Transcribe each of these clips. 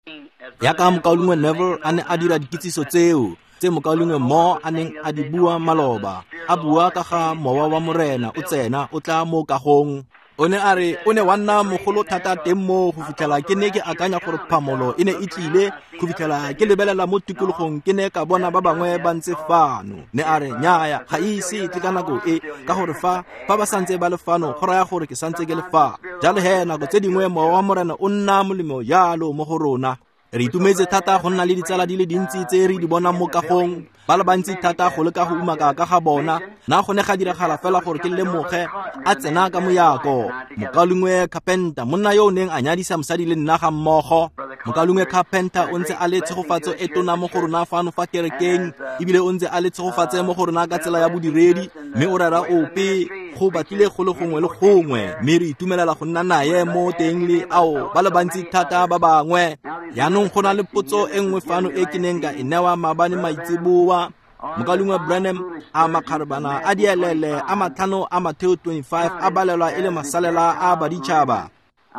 ya ka mokaulungwe Neville a ne a dira dikitsiso tseo tse mokaulungwe mo a neng a di bua maloba a bua ka ga mowa wa morena o tsena o tla mo kagong. O ne a re o ne wa nna mogolo thata teng mo go fitlhela ke ne ke akanya gore phamolo e ne e tlile go fitlhela ke lebelela mo tikologong ke ne ka bona ba bangwe ba ntse fano. Ne a re nnyaya ga ise tle ka nako e ka gore fa ba santse ba le fano go raya gore ke santse ke le fa. Jalo he nako tse dingwe mowa wa morena o nna molemo jalo mo go rona. Re itumetse thata go nna le ditsala di le dintsi tse re di bonang mo kagong ba le bantsi thata go le ka go umaka ka ga bona. Na go ne ga diragala fela gore ke lemoge a tsena ka moyako. Mokaulungwe Carpenter monna yo o neng a nyadisa mosadi le nna ga mmogo. Mokaulungwe Carpenter o ntse a le tshegofatso e tona mo go rona fano fa kerekeng ebile o ntse a le tshegofatse mo go rona ka tsela ya bodiredi mme o rera ope go batlile go le gongwe le gongwe mme re itumelela go nna naye mo teng le ao ba le bantsi thata ba bangwe. Yaanong go na le potso e nngwe fano e ke neng ka e newa maabane maitsiboa. Mokaulungwe Branham a makgarebana a dielele a matlhano a Matthew 25 a balelwa e le masalela a baditšhaba.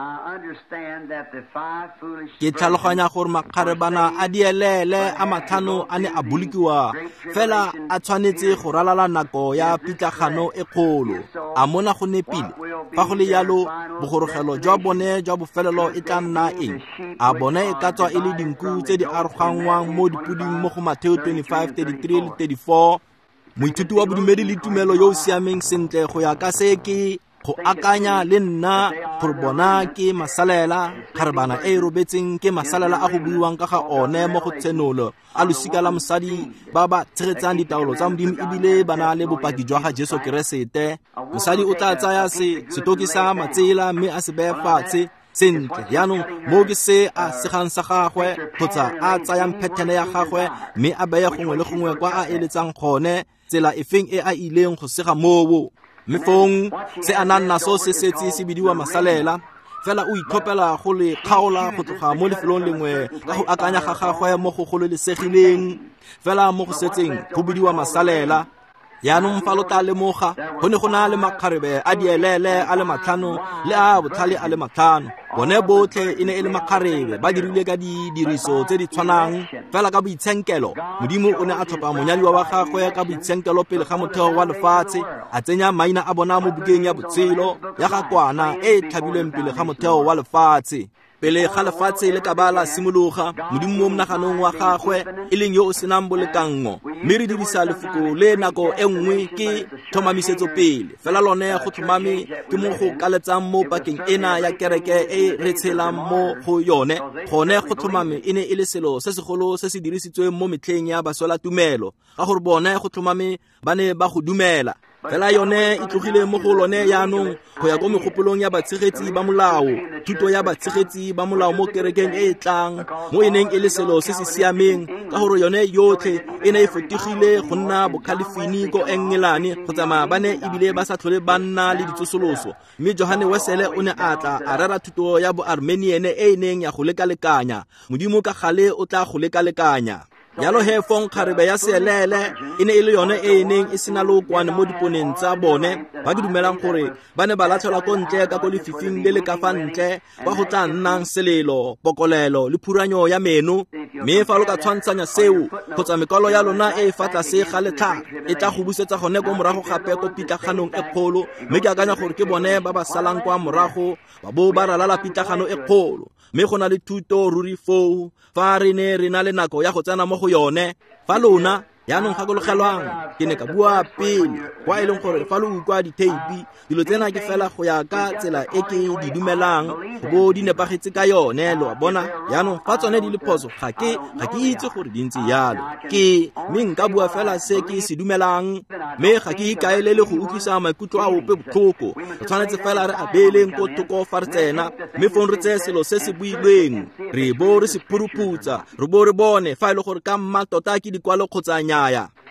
Ke tlhaloganya gore makgarebana a dielele a matlhano a ne a bolokiwa fela a tshwanetse go ralala nako ya pitlagano e kgolo. A mona go nepile fa go le yalo bogorogelo jwa bone jwa bofelelo e tla nna eng? A bone e ka tswa e le dinku tse di arogangwang mo dipuding mo go Matthew 25:33 le 34. Moithuti wa bodumedi le tumelo yo o siameng sentle go ya ka se ke go akanya le nna gore bona ke masalela kgarebana e robetseng ke masalela a go buiwang ka ga one mo go tsenolo a losika la mosadi ba ba tshegetsang ditaolo tsa modimo ebile ba na le bopaki jwa ga Jesu Keresete. Mosadi o tla tsaya setoki sa matsela mme a se beye fatshe sentle. Yaanong mo ke se a segang sa gagwe kgotsa a tsayang phethene ya gagwe mme a beye gongwe le gongwe kwa a eletsang gone tsela efeng e a ileng go sega moo. Mefong se ananna so se setse se bidiwa masalela fela o itlhopela go le kgaola go tloga mo lefelong lengwe ka go akanya ga gagwe mo go gololesegileng fela mo go setseng go bidiwa masalela. Yaanong fa lo tla lemoga go ne go na le makgarebe a dielele a le matlhano le a botlhale a le matlhano. Bone botlhe e ne e le makgarebe ba dirile ka didiriso tse di tshwanang fela ka boitshenkelo. Modimo o ne a tlhopha monyadiwa wa gagwe ka boitshenkelo pele ga motheo wa lefatshe a tsenya maina a bona mo bukeng ya botshelo ya ga kwana e tlhabilweng pele ga motheo wa lefatshe. Pele ga lefatshe le ka bala simologa modimo mo monaganong wa gagwe e leng yo o senang bolekango mme re dirisa lefoko le nako e nngwe ke thomamisetso pele fela lone go thomame ke mo go kaletsang mo pakeng ena ya kereke e re tshelang mo go yone. Gone go thomame e ne e le selo se segolo se se dirisitsweng mo metlheng ya basola tumelo ka gore bone go thomame ba ne ba go dumela fela yone e tlogile mo go lone yaanong go ya go megopolong ya batshegetsi ba molao thuto ya batshegetsi ba molao mo kerekeng e tlang mo e neng e le selo se se siameng ka gore yone yotlhe e ne e fetogile go nna bokhalifini ko engelane go tsamaya ba ne ebile ba sa tlhole ba nna le ditsosoloso mme Johane Wesley o ne a tla a rera thuto ya boarmenian e neng ya go lekalekanya modimo ka gale o tla go lekalekanya. Yalo hefong kgarebe ya seelele e ne e le yone e neng e sena lookwane mo diponeng tsa bone ba ke dumelang gore ba ne ba latlhelwa ko ntle ka ko lefifing le le ka fa ntle ba go tla nnang selelo pokolelo le phuranyo ya meno mme fa lo ka tshwantshanya seo kgotsa mekolo ya lona e fa tlase ga letlha e tla go busetsa gone ko morago gape ko pitlaganong e kgolo mme ke akanya gore ke bone ba ba salang kwa morago ba bo ba ralala pitlagano e kgolo mme go na le thuto ruri foo fa re ne re na le nako ya go tsena mo go yone fa lona yaanong gakologelwang ke ne ka bua pele kwa e leng gore fa lo ukwa diteipi dilo tsena ke fela go ya ka tsela e ke di dumelang go bo di nepagetse ka yone lo bona. Yaanong fa tsone di le phoso ga ke itse gore di ntse yalo ke mme nka bua fela se ke se dumelang mme ga ke ikaelele go utlwisa maikutlo a ope botlhoko. Re tshwanetse fela re abeleng ko thoko fa re tsena mme fong re tseye selo se se builweng re bo re se phuruputsa re bo re bone fa e le gore ka mma tota ke dikwalo kgotsa nnyaya.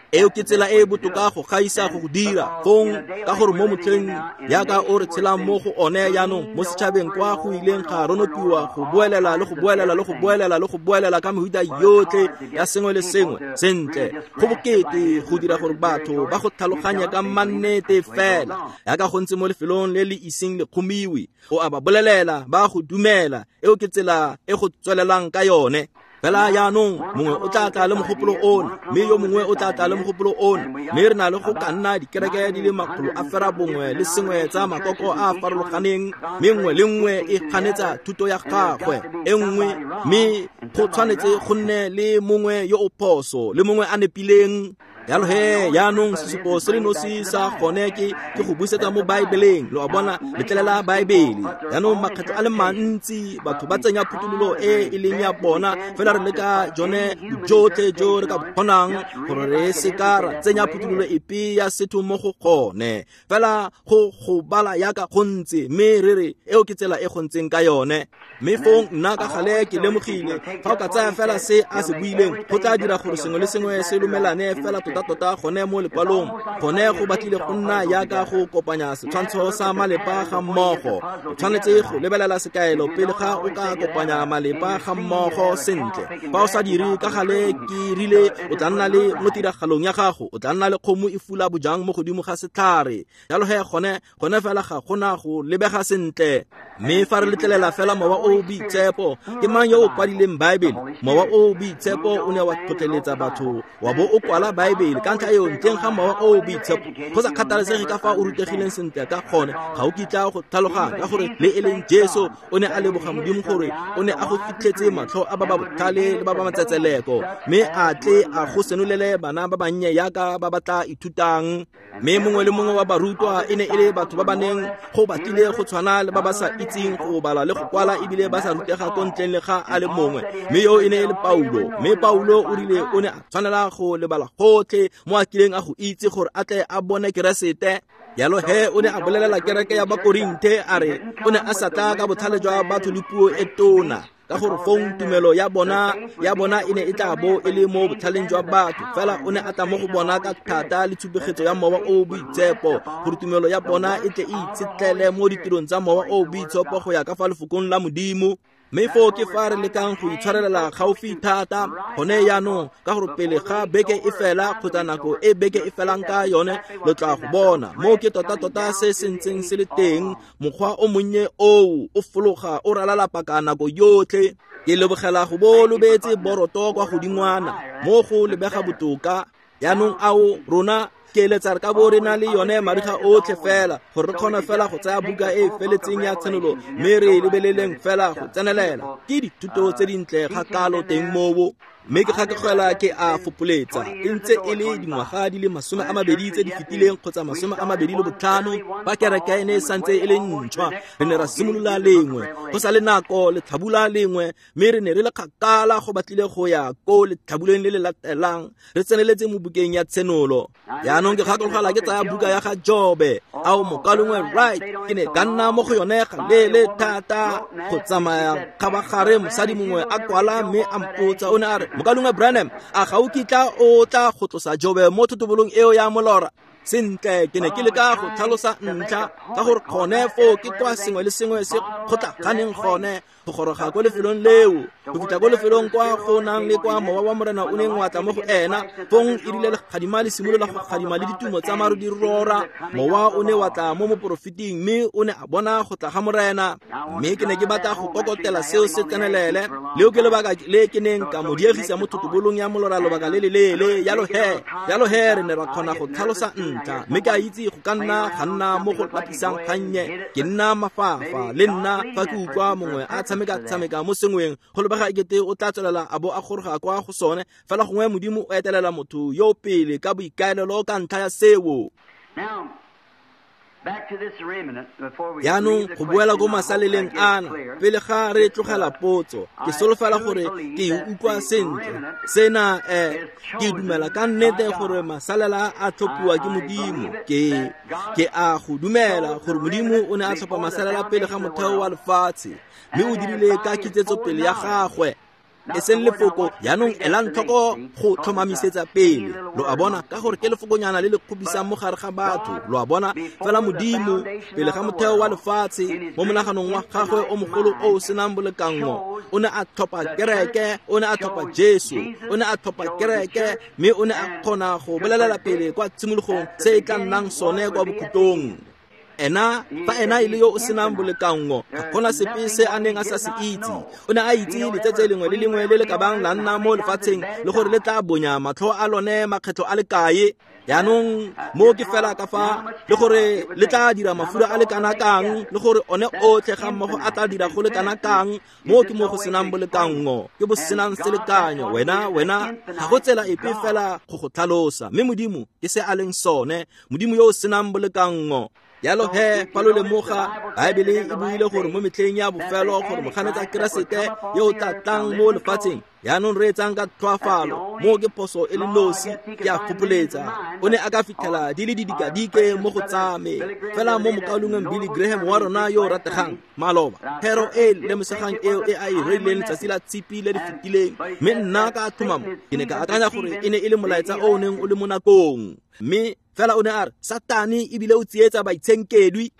eo ke tsela e botoka go gaisa go dira fong ka gore mo motlheng yaka o re tshelang mo go one yaanong mo setšhabeng kwa go ileng ga ronokiwa go boelela le go boelela le go boelela le go boelela ka mehuta yotlhe ya sengwe le sengwe sentle go bokete go dira gore batho ba go tlhaloganya ka mannete fela yaka go ntse mo lefelong le le iseng le kgomiwi o a ba bolelela ba go dumela eo ke tsela e go tswelelang ka yone fela yaanong mongwe o tla tla le mogopolo ona mme yo mongwe o tla tla le mogopolo ona mme re na le go ka nna dikereke di le makgolo a fera bongwe le sengwe tsa makoko a farologaneng mme nngwe le nngwe e kganetsa thuto ya gagwe e nngwe mme go tshwanetse go nne le mongwe yo o phoso le mongwe a nepileng yalo he yaanong sesupo se le nosi sa gone ke go busetsa mo baebeleng lo a bona letlelela baebele yaanong makgetlo a le mantsi batho ba tsenya phutulolo e leng ya bona fela re leka jone jotlhe jo re ka kgonang gore re seka ra tsenya phutulolo epe ya setho mo go gone fela go bala yaka go ntse mme re re eo ke tsela e go ntseng ka yone mme fong nna ka gale ke lemogile fa o ka tsaya fela se a se buileng go tla dira gore sengwe le sengwe se lumelane fela tota gone mo lekwalong gone go batlile go nna yaka go kopanya setshwantsho sa malepa ga mmogo o tshwanetse go lebelela sekaelo pele ga o ka kopanya malepa ga mmogo sentle fa o sa dire ka gale ke rile o tla nna le mo tiragalong ya gago o tla nna le kgomo e fula bojang mo godimo ga setlhare jalo he gone fela ga gona go lebega sentle mme fa re letlelela fela mowa o boitshepo ke mang yo o kwadileng baebele mowa o boitshepo o ne wa tlhotlheletsa batho wa bo o kwala baebele ka ntlha eo ntleng ga mowa o boitshepo go sa kgathalesege ka fa o rutegileng sentle ka gone ga o kitla go tlhaloganya ka gore le e leng Jesu o ne a leboga Modimo gore o ne a go fitlhetse matlho a ba ba botlhale le ba ba matsetseleko mme a tle a go senolele bana ba bannye yaka ba batla ithutang mme mongwe le mongwe wa barutwa e ne e le batho ba ba neng go batlile go tshwana le ba ba sa itseng go bala le go kwala ebile ba sa rutega ko ntleng le ga a le mongwe mme yo e ne e le Paulo mme Paulo o rile o ne a tshwanela go lebala gotlhe mo a kileng a go itse gore a tle a bone keresete yalo he o ne a bolelela kereke ya Bakorinthe a re o ne a sa tla ka botlhale jwa batho le puo e tona ka gore fong tumelo ya bona e ne e tla bo e le mo botlhaleng jwa batho fela o ne a tla mo go bona ka thata le tshubegetso ya mowa o boitshepo gore tumelo ya bona e tle e itsetlele mo ditirong tsa mowa o boitshepo go ya ka fa lefokong la Modimo mme fo ke fa re lekang go itshwarelela gaufi thata gone yaanong ka gore pele ga beke e fela kgotsa nako e beke e felang ka yone lo tla go bona mo ke tota se sentseng se le teng mokgwa o monnye o fologa o ralala paka nako yotlhe ke lebogela go bo lobetse boroto kwa godingwana mo go lebega botoka yaanong ao rona ke eletsa re ka bo re na le yone mariga otlhe fela gore re kgona fela go tsaya buka e feletseng ya tsenolo mme re lebeleleng fela go tsenelela ke dithuto tse dintle ga kalo teng mobo mme ke gakegela ke a fopoletsa e ntse e le dingwaga di le 20 tse di fetileng kgotsa 25 ba kereke ene santse e le ntšhwa re ne ra simolola lengwe go sa le nako le tlhabula lengwe mme re ne re le kgakala go batlile go ya ko letlhabuleng le le latelang re tseneletse mo bukeng ya tsenolo yaanong ke gakegela ke tsaya buka ya ga Jobe ao mokalongwe right ke ne ka nna mo go yone galele thata go tsamaya kgabagare mosadi mongwe a kwala mme a mpotsa o ne a re mokalongwe Branham a ga o kitla o tla go tlosa Jobe mo thotobolong eo ya molora sentle ke ne ke le ka go tlhalosa ntlha ka gore kgone fo ke kwa sengwe le sengwe se kgotlaganeng gone go goroga ko lefelong leo go fitla ko lefelong kwa go nang le kwa mowa wa morena o neng wa tla mo go ena fong e rile legadima le simolola go gadima le ditumo tsa maru di rora mowa o ne wa tla mo moprofiting mme o ne a bona go tla ga morena mme ke ne ke batla go kokotela seo se tsenelele leo ke lebaka le ke neng ka mo diegisa mo thotobolong ya molora lobaka le lelele yalo he re ne ra kgona go tlhalosa ntlha mme ka itse go ka nna ga nna mo go lapisang gannye ke nna mafafa le nna fa ke utlwa mongwe a tshameka mo sengweng go lebega ekete o tla tswelela a bo a goroga kwa go sone fela gongwe Modimo o etelela motho yo pele ka boikaelelo ka ntlha ya seo yaanong go boela ko masaleleng ana pele ga re tlogela potso ke solofela gore ke utlwa sentle sena ke dumela ka nnete gore masalela a tlhophiwa ke Modimo ke a go dumela gore Modimo o ne a tlhopha masalela pele ga motheo wa lefatshe mme o dirile ka kitsetso pele ya gagwe e seng lefoko yaanong elang tlhoko go tlhomamisetsa pele lo a bona ka gore ke lefokonyana le le kgobisang mo gare ga batho lo a bona fela modimo pele ga motheo wa lefatshe mo monaganong wa gagwe o mogolo o o senang bolekango o ne a tlhopha kereke o ne a tlhopha Jesu o ne a tlhopha kereke mme o ne a kgona go bolelela pele kwa tshimologong se e tla nnang sone kwa bokhutlong fa ena ile yo o senang bolekango ga gona sepe se a neng a sa se itse o ne a itse letsetse lengwe le lengwe le le ka bang la nna mo lefatsheng le gore le tla bonya matlho a lone makgetlo a le kae yaanong mo ke fela ka fa le gore le tla dira mafura a le kana kang le gore one otlhe ga mmogo a tla dira go le kana kang mo ke mo go senang bolekango ke bo senang selekanyo wena ga go tsela epe fela go go tlhalosa mme modimo ke se a leng sone modimo yo o senang bolekango yalo palo le moga Bible e buile gore mo metlheng ya bofelo gore moganetsa Keresete yo o tlang mo lefatsheng yaanong re etsang ka tlhoafalo mo ke poso e le nosi ya gopoletsa o ne a ka fitlhela di le didikadike mo go tsame fela mo mokaulongeng Billy Graham wa rona yo rategang maloba pero e le mosegang eo e a e reileng letsatsi la tshipi le di fetileng mme nna ka thomamo ke ne ka akanya gore e ne e le molaetsa o neng o le mo nakong mme fela o ne a re Satane ebile o tsietsa baitshenkedi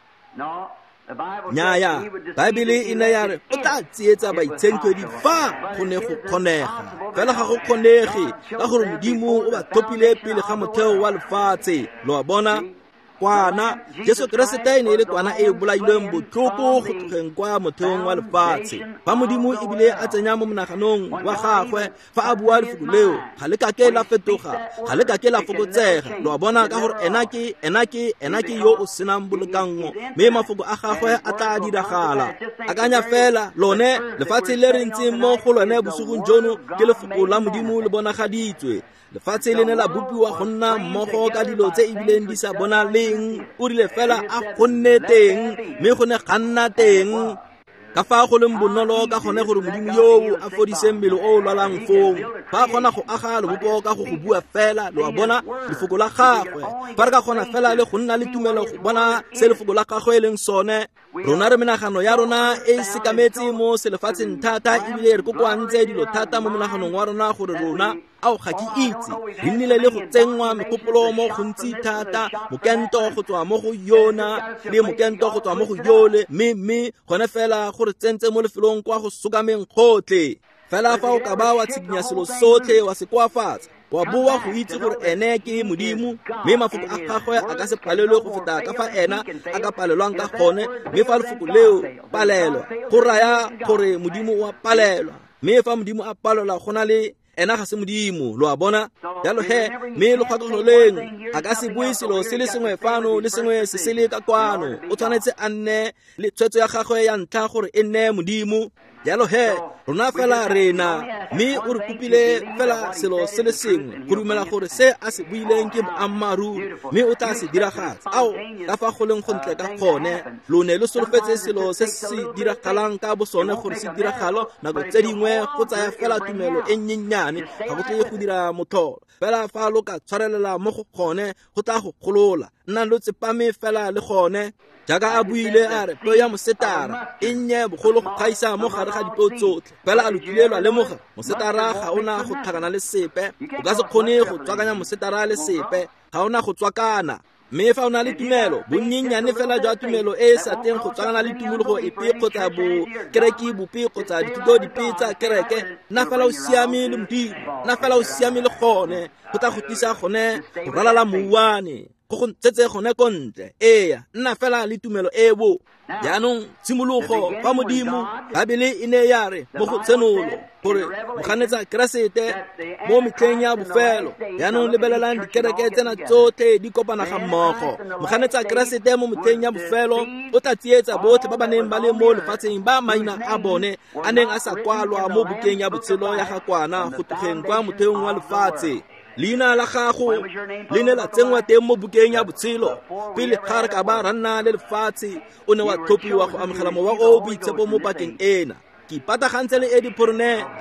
nyaya Bible e ne ya re o tla tsietsa baitshenkedi fa go ne go kgonega fela ga go kgonege ka gore modimo o ba thopile pele ga motheo wa lefatshe lo a bona kwana Jesu Keresete ne ile kwana e bolailweng botlhoko go tlogeng kwa motheong wa lefatshe fa modimo ebile a tsenya mo monaganong wa gagwe fa a bua lefoko leo ga le ka ke la fetoga ga le ka ke la fokotsega lo a bona ka gore ena ke yo o senang bolekango mme mafoko a gagwe a tla diragala akanya fela lone lefatshe le re ntseng mo go lone bosugong jono ke lefoko la modimo le bonagaditswe lefatshe le ne la bopiwa go nna mmogo ka dilo tse ebileng di sa bonaleng o rile fela a gonne teng mme go ne ga nna teng ka fa go leng bonolo ka gone gore modimo yo a fodise mmele o lwalang foo fa kgona go aga lebopo ka go bua fela lo a bona lefoko la gagwe fa re ka kgona fela le go nna le tumelo go bona se lefoko la gagwe e leng sone rona re menagano ya rona e sekametse mo selefatsheng thata ebile re kokoantse dilo thata mo monaganong wa rona gore rona ao ga ke itse re nnile le go tsenngwa megopolo mo gontsi thata mokento go tswa mo go yona le mokento go tswa mo go yole mme gone fela gore tsentse mo lefelong kwa go sokameng gotlhe fela fa o ka ba wa tshikinya selo sotlhe wa se koafatsa wa bua go itse gore ene ke modimo mme mafoko a gagwe a ka se palelwe go feta ka fa ena a ka palelwang ka gone mme fa lefoko leo palelwa go raya gore modimo wa palelwa mme fa modimo a palelwa go na le ena ga se modimo lo a bona jalo mme lo kgakolo leng a ka se bue selo se le sengwe fano le sengwe se se le ka kwano o tshwanetse a nne le tshwetso ya gagwe ya ntlha gore e nne modimo jalo rona fela rena mme o re kopile fela selo se le sengwe go dumela gore se a se buileng ke boammaruri mme o tla se diragatsa ao ka fa go leng go ntle ka gone lo ne lo solofetse selo se se diragalang ka bosone gore se diragalo nako tse dingwe go tsaya fela tumelo e nyenyane ga go tle go dira motholo fela fa lo ka tshwarelela mo go gone go tla go golola nna lo tsepame fela le gone jaaka a buile a re peo ya mosetara e nnye bogolo go gaisa mo gare ga dipeo tsotlhe fela a lokile lwa lemoga mosetara ga ona go tlhakana le sepe o ka se kgone go tswakanya mosetara le sepe ga ona go tswakana mme fa o na le tumelo bonnyenyane fela jwa tumelo e sa teng go tswakana le tumologo epe kgotsa bo kereki bope kgotsa dithuto dipe tsa kereke nna fela o siame le modimo nna fela o siame le gone go tla go tisa gone go ralala mouane go tsetse gone kontle nna fela le tumelo e bo jaanong tshimologo fa modimo Bible e ne ya re mo go tsenolo gore moganetsa Keresete mo metlheng ya bofelo jaanong lebelelang dikereke tsena tsotlhe di kopana ga mmogo moganetsa Keresete mo metlheng ya bofelo o tla tsietsa botlhe ba ba neng ba le mo lefatsheng ba maina a bone a neng a sa kwalwa mo bukeng ya botshelo ya gakwana go tlogeng kwa motheong wa lefatshe leina la gago le ne la tsenngwa teng mo bukeng ya botshelo pele ga re ka ba ra nna le lefatshe o ne wa tlhophiwa go amogela mowa o boitshepo mo pakeng ena ke ipatagantse le Eddie Purne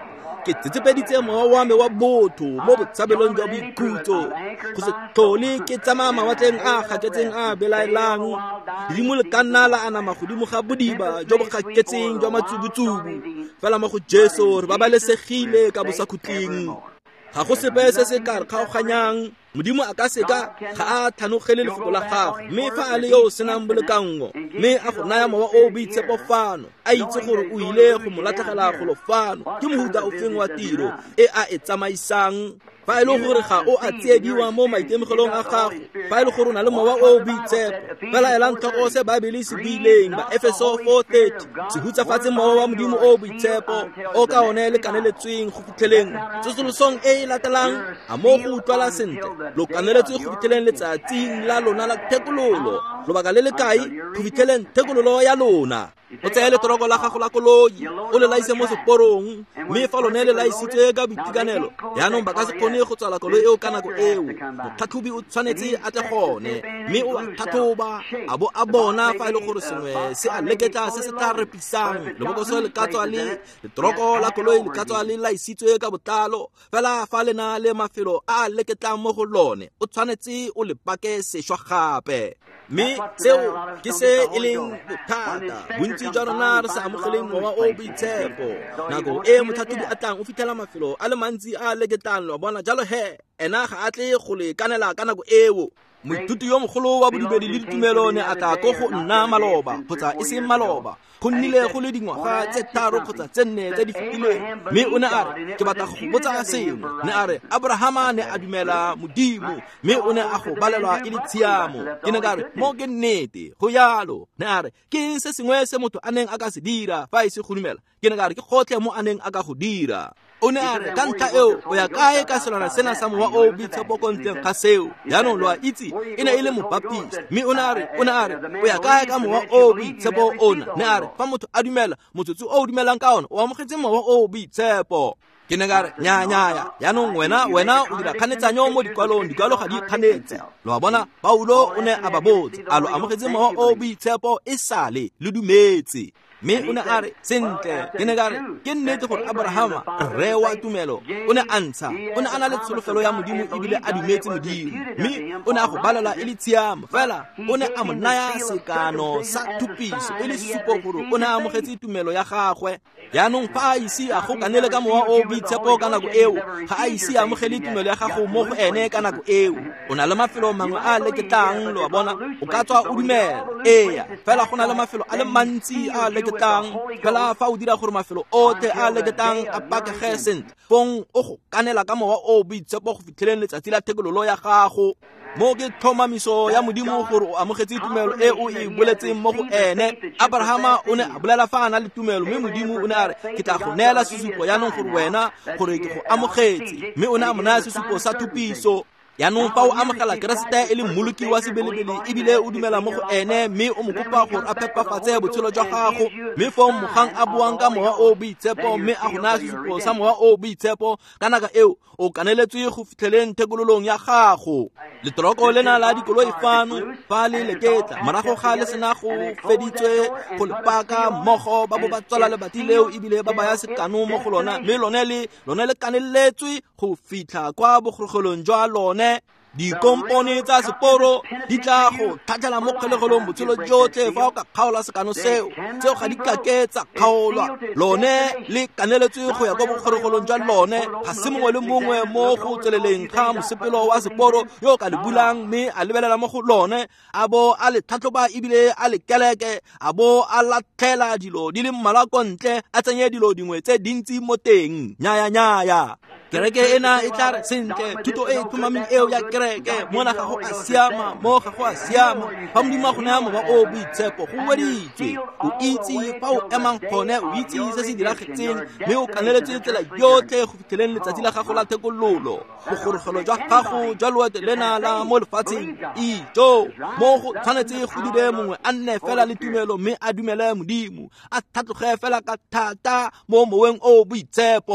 ke tsetsepeditse mowa wa me wa botho mo botshabelong jwa boikhutso go se tlhole ke tsamaya mawatleng a gaketseng a belaelang dimo le ka nna la anama godimo ga bodiba jo bo gaketseng jwa matsubutsubu fela mo go Jesu re babalesegile ka bosakhutleng ga go sepe se se ka re kgaoganyang modimo a ka seka ga a thanogele lefoko la gago mme fa a le yo o senang bolekango mme a go naya mowa o boitshepo fano a itse gore o ile go mo latlhegela golo fano ke mohuta o feng wa tiro e a e tsamaisang fa e le gore ga o a tsiediwa mo maitemogelong a gago fa e le gore o na le mowa o boitshepo fela elang tlhoko se Baebele se buileng ba Efeso 4:30 se hutsafatse mowa wa modimo o boitshepo o ka one le kaneletsweng go fitlheleng tsosolosong e e latelang a mo go utlwala sentle lo kaneletswe go fitlheleng letsatsing la lona la thekololo lobaka le le kae go fitlheleng thekololo ya lona o tsaya letoroko la gago la koloi o le laise mo seporong mme fa lone le laisitswe ka boitekanelo yaanong ba ka se kgone go tswala koloi eo ka nako eo motlhatlhobi o tshwanetse a tle gone mme o a tlhatlhoba a bo a bona fa e le gore sengwe se a leketla se se tla repisang lebokoso le ka tswa le letoroko la koloi le ka tswa le laisitswe ka botlalo fela fa le na le mafelo a leketlang mo go lone o tshwanetse o le pake sešwa gape mme seo ke se e leng bothata bontsi jwa rona re sa amogeleng mowa o boitshepo nako e motlhatlhobi a tlang o fitlhela mafelo a le mantsi a leketlang lo bona jalo ena ga a tle go le kanela ka nako eo moithuti yo mogolo wa bodumedi le ditumelo ne a tla go nna maloba kgotsa e seng maloba go nnile go le dingwaga tse 3 kgotsa tse 4 tse di fetileng mme o ne a re ke batla go botsa sengwe ne a re Abrahama ne a dumela modimo mme o ne a go balelwa e le tshiamo ke ne ka re mo ke nnete go yalo ne a re ke se sengwe se motho a neng a ka se dira fa e se go dumela ke ne ka re ke gotlhe mo a neng a ka go dira o ne a re ka ntlha eo o ya kae ka selwana sena sa mowa o boitshepo ko ntleng ga seo jaanong lo a itse e ne e le mobaptista mme o ne a re o ya kae ka mowa o boitshepo ona ne a re fa motho a dumela motsotso o dumelang ka ona o amogetse mowa o boitshepo ke ne ka re nya jaanong wena o dira kganetsanyo mo dikwalo ga di kganetse lo a bona Paulo o ne a ba botse a lo amogetse mowa o boitshepo e sale le dumetse mme o ne a re sentle ke ne ka re ke nnete gore Abrahama rre wa tumelo o ne a ntsha o ne a na le tsholofelo ya modimo ebile a dumetse modimo mme o ne a go balela e le tshiamo fela o ne a mo naya sekano sa thupiso e le sesupo gore o ne a amogetse tumelo ya gagwe jaanong fa a ise a go kanele ka mowa o boitshepo ka nako eo ga a ise a amogele tumelo ya gago mo go ene ka nako eo o na le mafelo mangwe a leketlang lo a bona o ka tswa o dumela eya fela go na le mafelo a le mantsi a leketang fela fa o dira gore mafelo otlhe a leketang a pakege sentle fong o go kanela ka mowa o boitshepo go fitlheleng letsatsi la thekololo ya gago mo ke tlhomamiso ya modimo gore o amogetse tumelo e o e boletseng mo go ene Abrahama o ne a bolela fa a na le tumelo mme modimo o ne a re ke tla go neela sesupo yaanong gore wena gore ke go amogetse mme o ne a mo naya sesupo sa thupiso yaanong fa o amogela keresete e le mmoloki wa sebelebele ebile o dumela mo go ene mme o mo kopa gore a phepafatse botshelo jwa gago mme fa mogang a buang ka mowa o boitshepo mme a go naya sesupo sa mowa o boitshepo ka naka eo o kaneletswe go fitlheleng thekololong ya gago letoroko lena la dikoloi fano fa le leketla morago ga le sena go feditswe go lepaka mmogo ba bo ba tswala lebati leo ebile ba baya sekano mo go lona mme lone le kaneletswe go fitlha kwa bogorogelong jwa lone dikompone tsa seporo di tla go thatela mo kgelegelong botshelo jotlhe fa o ka kgaola sekano tseo ga di kake tsa kgaolwa lone le kaneletswe go ya kwa bogorogelong jwa lone ga se mongwe le mongwe mo go tsweleleng ga mosepelo wa seporo yo ka le bulang mme a lebelela mo go lone a bo a le tlhatlhoba ebile a le keleke a bo a latlhela dilo di le mmala ko ntle a tsenye dilo dingwe tse dintsi mo teng nyaya kereke ena e tla re sentle thuto e tlhomameng eo ya kereke mona ga go a siama mo ga go a siama fa modimo go naya mowa o boitshepo go weditswe o itse fa o emang gone o itse se se diragetseng mme o kaneletse tsela yotlhe go fitlheleng letsatsi la gago la thekololo bogorogelo jwa gago jwa loeto lena la mo lefatsheng ijo mo go tshwanetse go dire mongwe a nne fela le tumelo mme a dumele modimo a thatloge fela ka thata mo moweng o boitshepo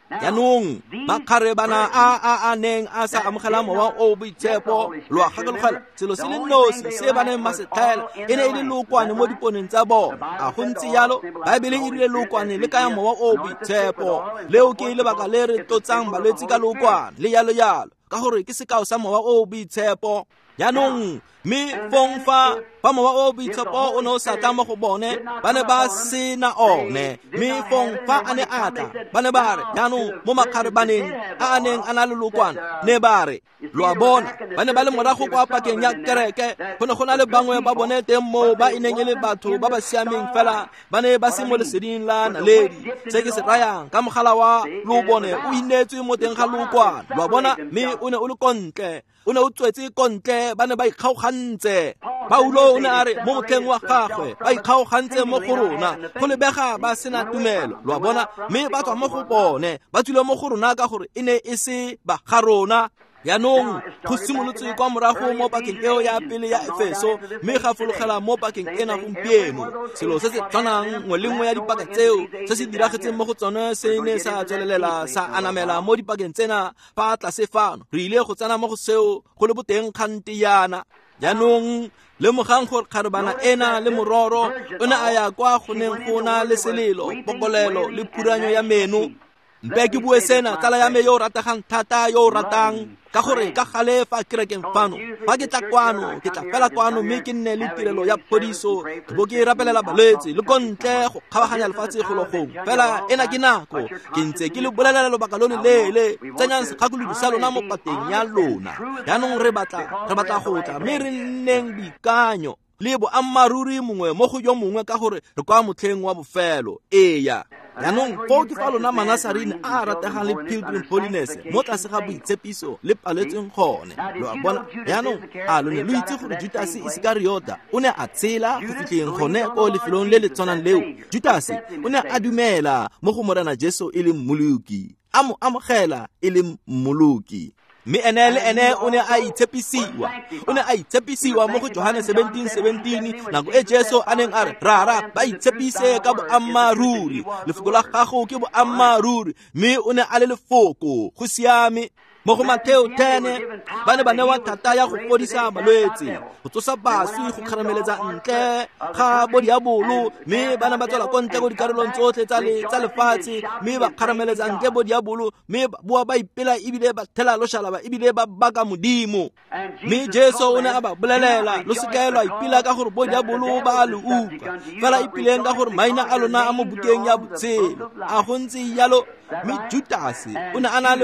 yaanong makgarebana a neng a sa amogela mowa o boitshepo lo a gakologelwa selo se le nosi se ba neng ba se tlhaela e ne e le lookwane mo diponeng tsa bona a go ntse yalo baebele e rile lookwane le kaya mowa o boitshepo leo ke lebaka le re tlotsang balwetse ka lookwane le yalo ka gore ke sekao sa mowa o boitshepo yaanong mme fong fa ba mowa o boitshepo o ne o sa tla mo go bone ba ne ba sena one mme fong fa a ne a tla ba ne ba re yaanong mo makgarebaneng a neng a na le lookwane ne ba re lo a bona ba ne ba le morago kwa pakeng ya kereke go ne go na le bangwe ba bone teng mo ba ineng e le batho ba ba siameng fela ba ne ba se mo leseding la naledi se ke se rayang ka mogala wa lo bone o inetswe mo teng ga lookwane lo a bona mme o ne o le kontle o ne o tswetse kontle ba ne ba ikgaogantse Paulo o ne a re mo motlheng wa gagwe ba ikgaogantse mo go rona go lebega ba sena tumelo lo a bona mme ba tswa mo go bone ba tswile mo go rona ka gore e ne e se ba ga rona yaanong go simolotswe kwa morago mo pakeng eo ya pele ya Efeso mme ga fologela mo pakeng ena gompieno selo se se tshwanang nngwe le nngwe ya dipaka tseo se se diragetseng mo go tsone se ne sa tswelelela sa anamela mo dipakeng tsena fa tlase fano re ile go tsena mo go seo go le boteng kgante yana yaanong le mogang gore kgarebana ena le mororo o ne a ya kwa go neng go na le selelo pokolelo le puranyo ya meno mpe ke bue sena tsala ya me yo ratagang thata yo ratang ka gore ka gale fa kerekeng fano fa ke tla kwano ke tla fela kwano mme ke nne le tirelo ya phodiso ke bo ke rapelela balwetse le kontle go kgabaganya lefatshe go logong fela ena ke nako ke ntse ke le bolelela lobaka lo le lele tsenyang sekgakolodi sa lona mo pateng ya lona yaanong re batla go tla mme re nneng boikanyo le boammaruri mongwe mo go yo mongwe ka gore re kwa motlheng wa bofelo eya yaanong fo ke fa lona Manasarine a rategang le Pilgrim Holiness mo tlase ga boitshepiso le paletseng gone lo a bona yaanong a lo ne lo itse gore Judas Iskariota o ne a tsela go fitlheng gone ko lefelong le le tshwanang leo Judas o ne a dumela mo go Morena Jesu e le mmoloki a mo amogela e le mmoloki mme ene o ne a itshepisiwa mo go Johane 17:17 nako e Jesu a neng a re rara ba itshepise ka boammaruri lefoko la gago ke boammaruri mme o ne a le lefoko go siame mo go Mateo 10 ba ne ba newa thata ya go fodisa balwetse go tsosa baswi go kgarameletsa ntle ga bodiabolo mme ba ne ba tswela kontle go dikarolong tsotlhe tsa lefatshe mme ba kgarameletsa ntle bodiabolo mme boa ba ipela ebile ba thela loshalaba ebile ba baka modimo mme Jesu o ne a ba bolelela lo sekaelwa ipela ka gore bodiabolo ba le uka fela ipileng ka gore maina a lona a mo bukeng ya botshelo a go ntse yalo mme Judas o ne a na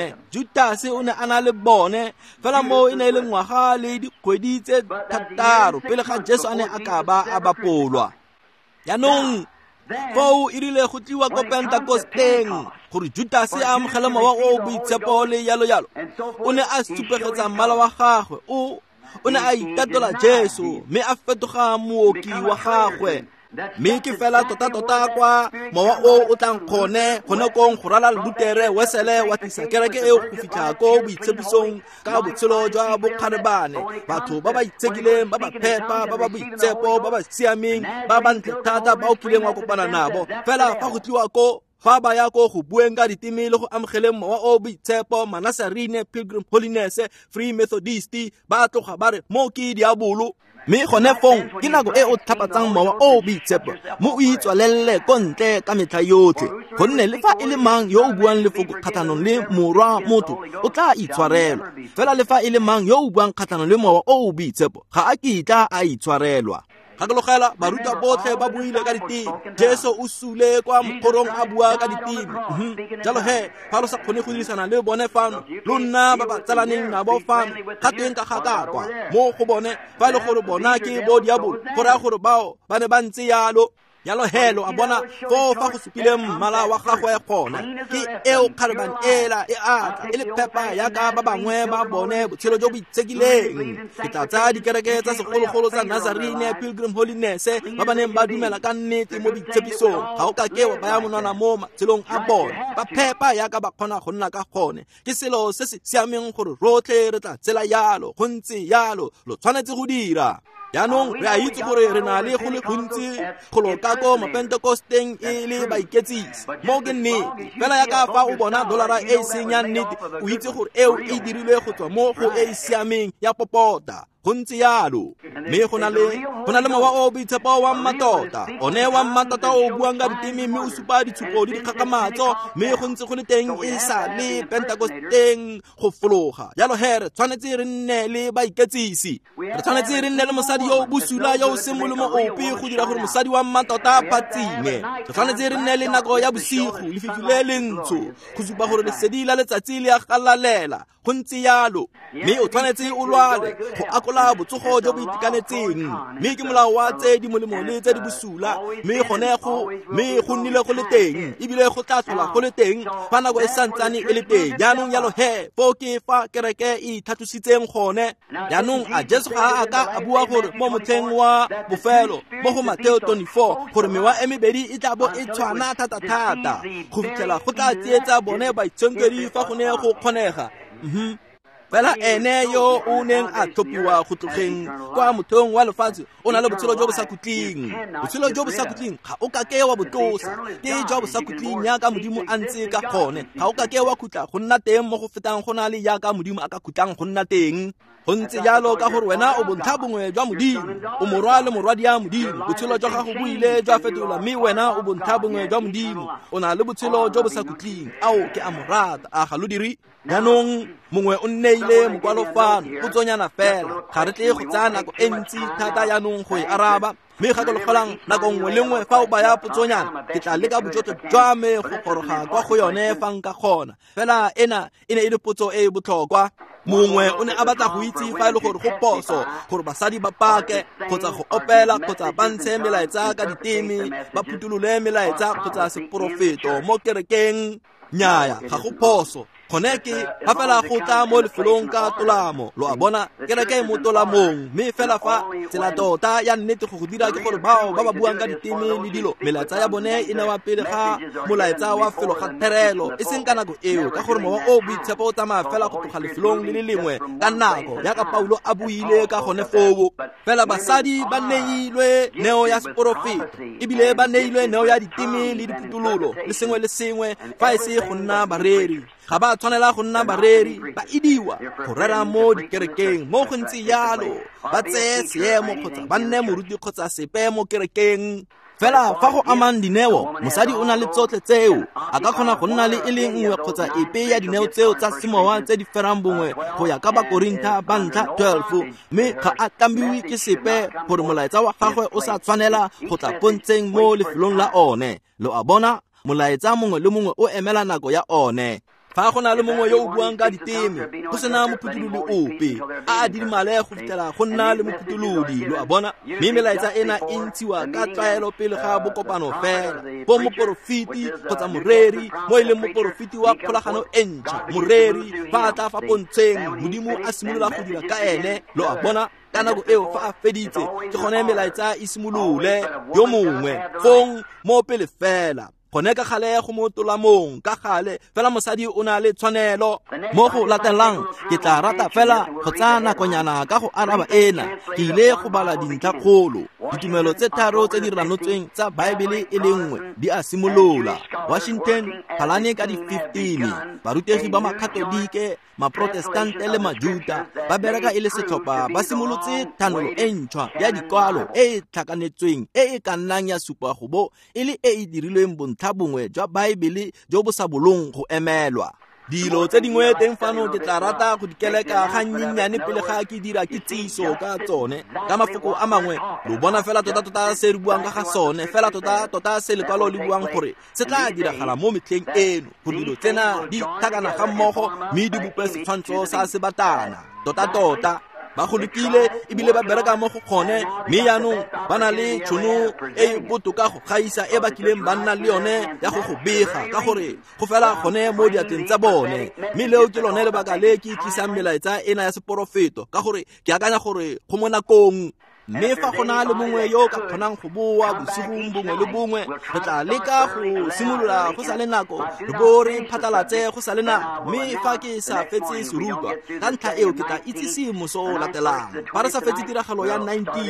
le bone fela mo e ne le ngwaga le dikgwedi tse 3 pele ga Jesu a ne a ka ba a bapolwa yaanong fo e rile go tliwa ko Pentakosteng gore Judas a amogela mowa o boitshepo le yalo o ne a supegetsa mmala wa gagwe o ne a itatola Jesu mme a fetoga mooki wa gagwe mme ke fela tota kwa mowa o tlang gone kong go rala Lutere Wesele wa tlisa kereke eo go fitlha ko boitshepisong ka botshelo jwa bokgarebane batho ba ba itsekileng ba ba phepa ba ba boitshepo ba ba siameng ba ba ntle thata ba o kileng wa kopana nabo fela fa go tliwa ko fa ba ya ko go bueng ka ditimi le go amogeleng mowa o boitshepo Manasarine Pilgrim Holiness Free Methodist ba tloga ba re mo ke diabolo mme gone fong ke nako e o tlhapatsang mowa o boitshepo mo o itswalelle kontle ka metlha yotlhe gonne le fa e le mang yo o buang lefoko kgathanong le morwa motho o tla itshwarelwa fela le fa e le mang yo o buang kgathanong le mowa o boitshepo ga a kitla a itshwarelwa gakologela baruta botlhe ba buile ka ditimi Jesu o sule kwa mokgorong a bua ka ditimi jalo fa lo sa kgone go dirisana le bone fano lo nna ba ba tsalaneng nabo fano ga teng ka gakakwa mo go bone fa le gore bona ke bo diabolo gore a gore bao ba ne ba ntse yalo helo a bona fo fa go supile mmala wa gagwe gona ke eo kgarebane ela e atla e le phepa ya ka ba bangwe ba bone botshelo jo bo itsekileng ke tla tsa dikereke tsa segologolo tsa Nazarene Pilgrim Holiness ba ba neng ba dumela ka nnete mo boitshepisong ga o ka ke ba ya monwana mo matshelong a bone ba phepa ya ka ba kgona go nna ka gone ke selo se se siameng gore rotlhe re tla tsela yalo go ntse yalo lo tshwanetse go dira yaanong re a itse gore re na le go le gontsi go loka ko mapentekosteng e le baiketsisi mo ke nnete fela yaka fa o bona dolara e seng ya nnete o itse gore eo e dirilwe go tswa mo go e siameng ya popota go ntse yalo mme go na le mowa o boitshepo wa mmatota one wa mmatota o buang ka ditemi mme o supa ditshupo le dikgakamatso mme go ntse go le teng e sa le pentekosteng go fologa yalo here tshwanetse re nne le baiketsisi re tshwanetse re nne le mosadi yo o busula yo o seng molemo ope go dira gore mosadi wa mmatota a phatsime re tshwanetse re nne le nako ya bosigo lefifi le le ntsho go supa gore lesedi la letsatsi le a galalela go ntse yalo mme o tshwanetse o lwale go akola botsogo jo bo itekanetseng mme ke molao wa tse di molemo le tse di busula mme go nnile go le teng ebile go tla tlhola go le teng fa nako e santsane e le teng jaanong yalo he fo ke fa kereke e thatositseng gone jaanong a Jesu ga a ka a bua gore mo motlheng wa bofelo mo go Mateo 24 gore mewa e mebedi e tla bo e tshwana thata go fitlhela go tla tsietsa bone baitshonkedi fa go ne go kgonega fela ene yo o neng a tlhophiwa go tlogeng kwa motheong wa lefatshe o na le botshelo jo bo sa khutleng botshelo jo bo sa khutleng ga o ka ke wa botlosa ke jo bo sa khutleng yaka modimo a ntse ka gone ga o ka ke wa khutla go nna teng mo go fetang go na le yaka modimo a ka khutlang go nna teng go ntse jalo ka gore wena o bontlha bongwe jwa modimo o morwa le morwadi ya modimo botshelo jwa gago bo ile jwa fetola mme wena o bontlha bongwe jwa modimo o na le botshelo jo bo sa khutleng ao ke a morata a ga lo diri jaanong mongwe o nneile mokwalo fano o tsonyana fela ga re tle go tsaya nako e ntsi thata jaanong go e araba mme ga ke logolang nako nngwe le nngwe fa o baya potsonyana ke tla leka bojotlhe jwa me go goroga kwa go yone fa nka kgona fela ena e ne e le potso e e botlhokwa mongwe o ne a batla go itse fa e le gore go poso gore basadi ba pake kgotsa go opela kgotsa ba ntshe melaetsa ka ditemi ba phutulole melaetsa kgotsa seporofeto mo kerekeng nnyaya ga go poso gone ke fa fela go tla mo lefelong ka tolamo lo a bona kereke mo tolamong mme fela fa tsela tota ya nnete go dira ke gore bao ba ba buang ka ditemi le dilo melaetsa ya bone e newa pele ga molaetsa wa felo ga therelo e seng ka nako eo ka gore mowa o boitshepo o tsamaya fela go tloga lefelong le le lengwe ka nako yaka Paulo a buile ka gone foo fela basadi ba neilwe neo ya seporofeto ebile ba neilwe neo ya ditemi le diputulolo le sengwe fa e se go nna bareri ga ba tshwanela go nna bareri ba idiwa go rera mo dikerekeng mo go ntse yalo ba tseye seemo kgotsa ba nne moruti kgotsa sepe mo kerekeng fela fa go amang dineo mosadi o na le tsotlhe tseo a ka kgona go nna le e le nngwe kgotsa epe ya dineo tseo tsa semowa tse di ferang bongwe go ya ka Bakorintha ba ntlha 12 mme ga a tambiwe ke sepe gore molaetsa wa gagwe o sa tshwanela go tla pontseng mo lefelong la one lo a bona molaetsa mongwe le mongwe o emela nako ya one fa go na le mongwe yo o buang ka ditemi go sena mophutulodi ope a didimale go fitela go nna le mophutulodi lo a bona mme melaetsa ena e ntshiwa ka tlaelo pele ga bokopano fela bo moporofiti kgotsa moreri mo e leng moporofiti wa kgolagano e ntšha moreri fa a tla fa pontsheng modimo a simolola go dira ka ene lo a bona ka nako eo fa a feditse ke gone melaetsa e simolole yo mongwe fong mo pele fela gone ka gale go mo tolamong ka gale fela mosadi o na le tshwanelo mo go latelang ke tla rata fela go tsaya nakonyana ka go araba ena ke ile go bala dintlha kgolo ditumelo tse tharo tse di ranotsweng tsa Baebele e le nngwe di a simolola Washington phalane ka di 15 barutegi ba makatolike maprotestante le majuda ba bereka e le setlhopha ba simolotse thanolo e ntšhwa ya dikwalo e e tlhakanetsweng e e ka nnang ya supa go bo e le e e dirilweng bontlha bongwe jwa Baebele jo bo sa bolong go emelwa dilo tse dingwe teng fano ke tla rata go dikeleka ga nnyane pele ga ke dira kitsiso ka tsone ka mafoko a mangwe lo bona fela tota se re buang ka ga sone fela tota se lekwalo le buang gore se tla diragala mo metlheng eno go dilo tsena di thakana ga mmogo mme di bope setshwantsho sa sebatana tota ba go lekile ebile ba bereka mo go kgone mme yaanong ba na le tšhono e botoka go gaisa e ba kileng ba nna le yone ya go bega ka gore go fela gone mo diatleng tsa bone mme leo ke lone lebaka le ke tlisang melaetsa ena ya seporofeto ka gore ke akanya gore go mo nakong mme fa go na le mongwe yo ka kgonang go boa bosigong bongwe le bongwe re tla leka go simolola go sa le nako re bo re phatlalatse go sa le nako mme fa ke sa fetse serutwa ka ntlha eo ke tla itsise moso o latelang fa re sa fetse tiragalo ya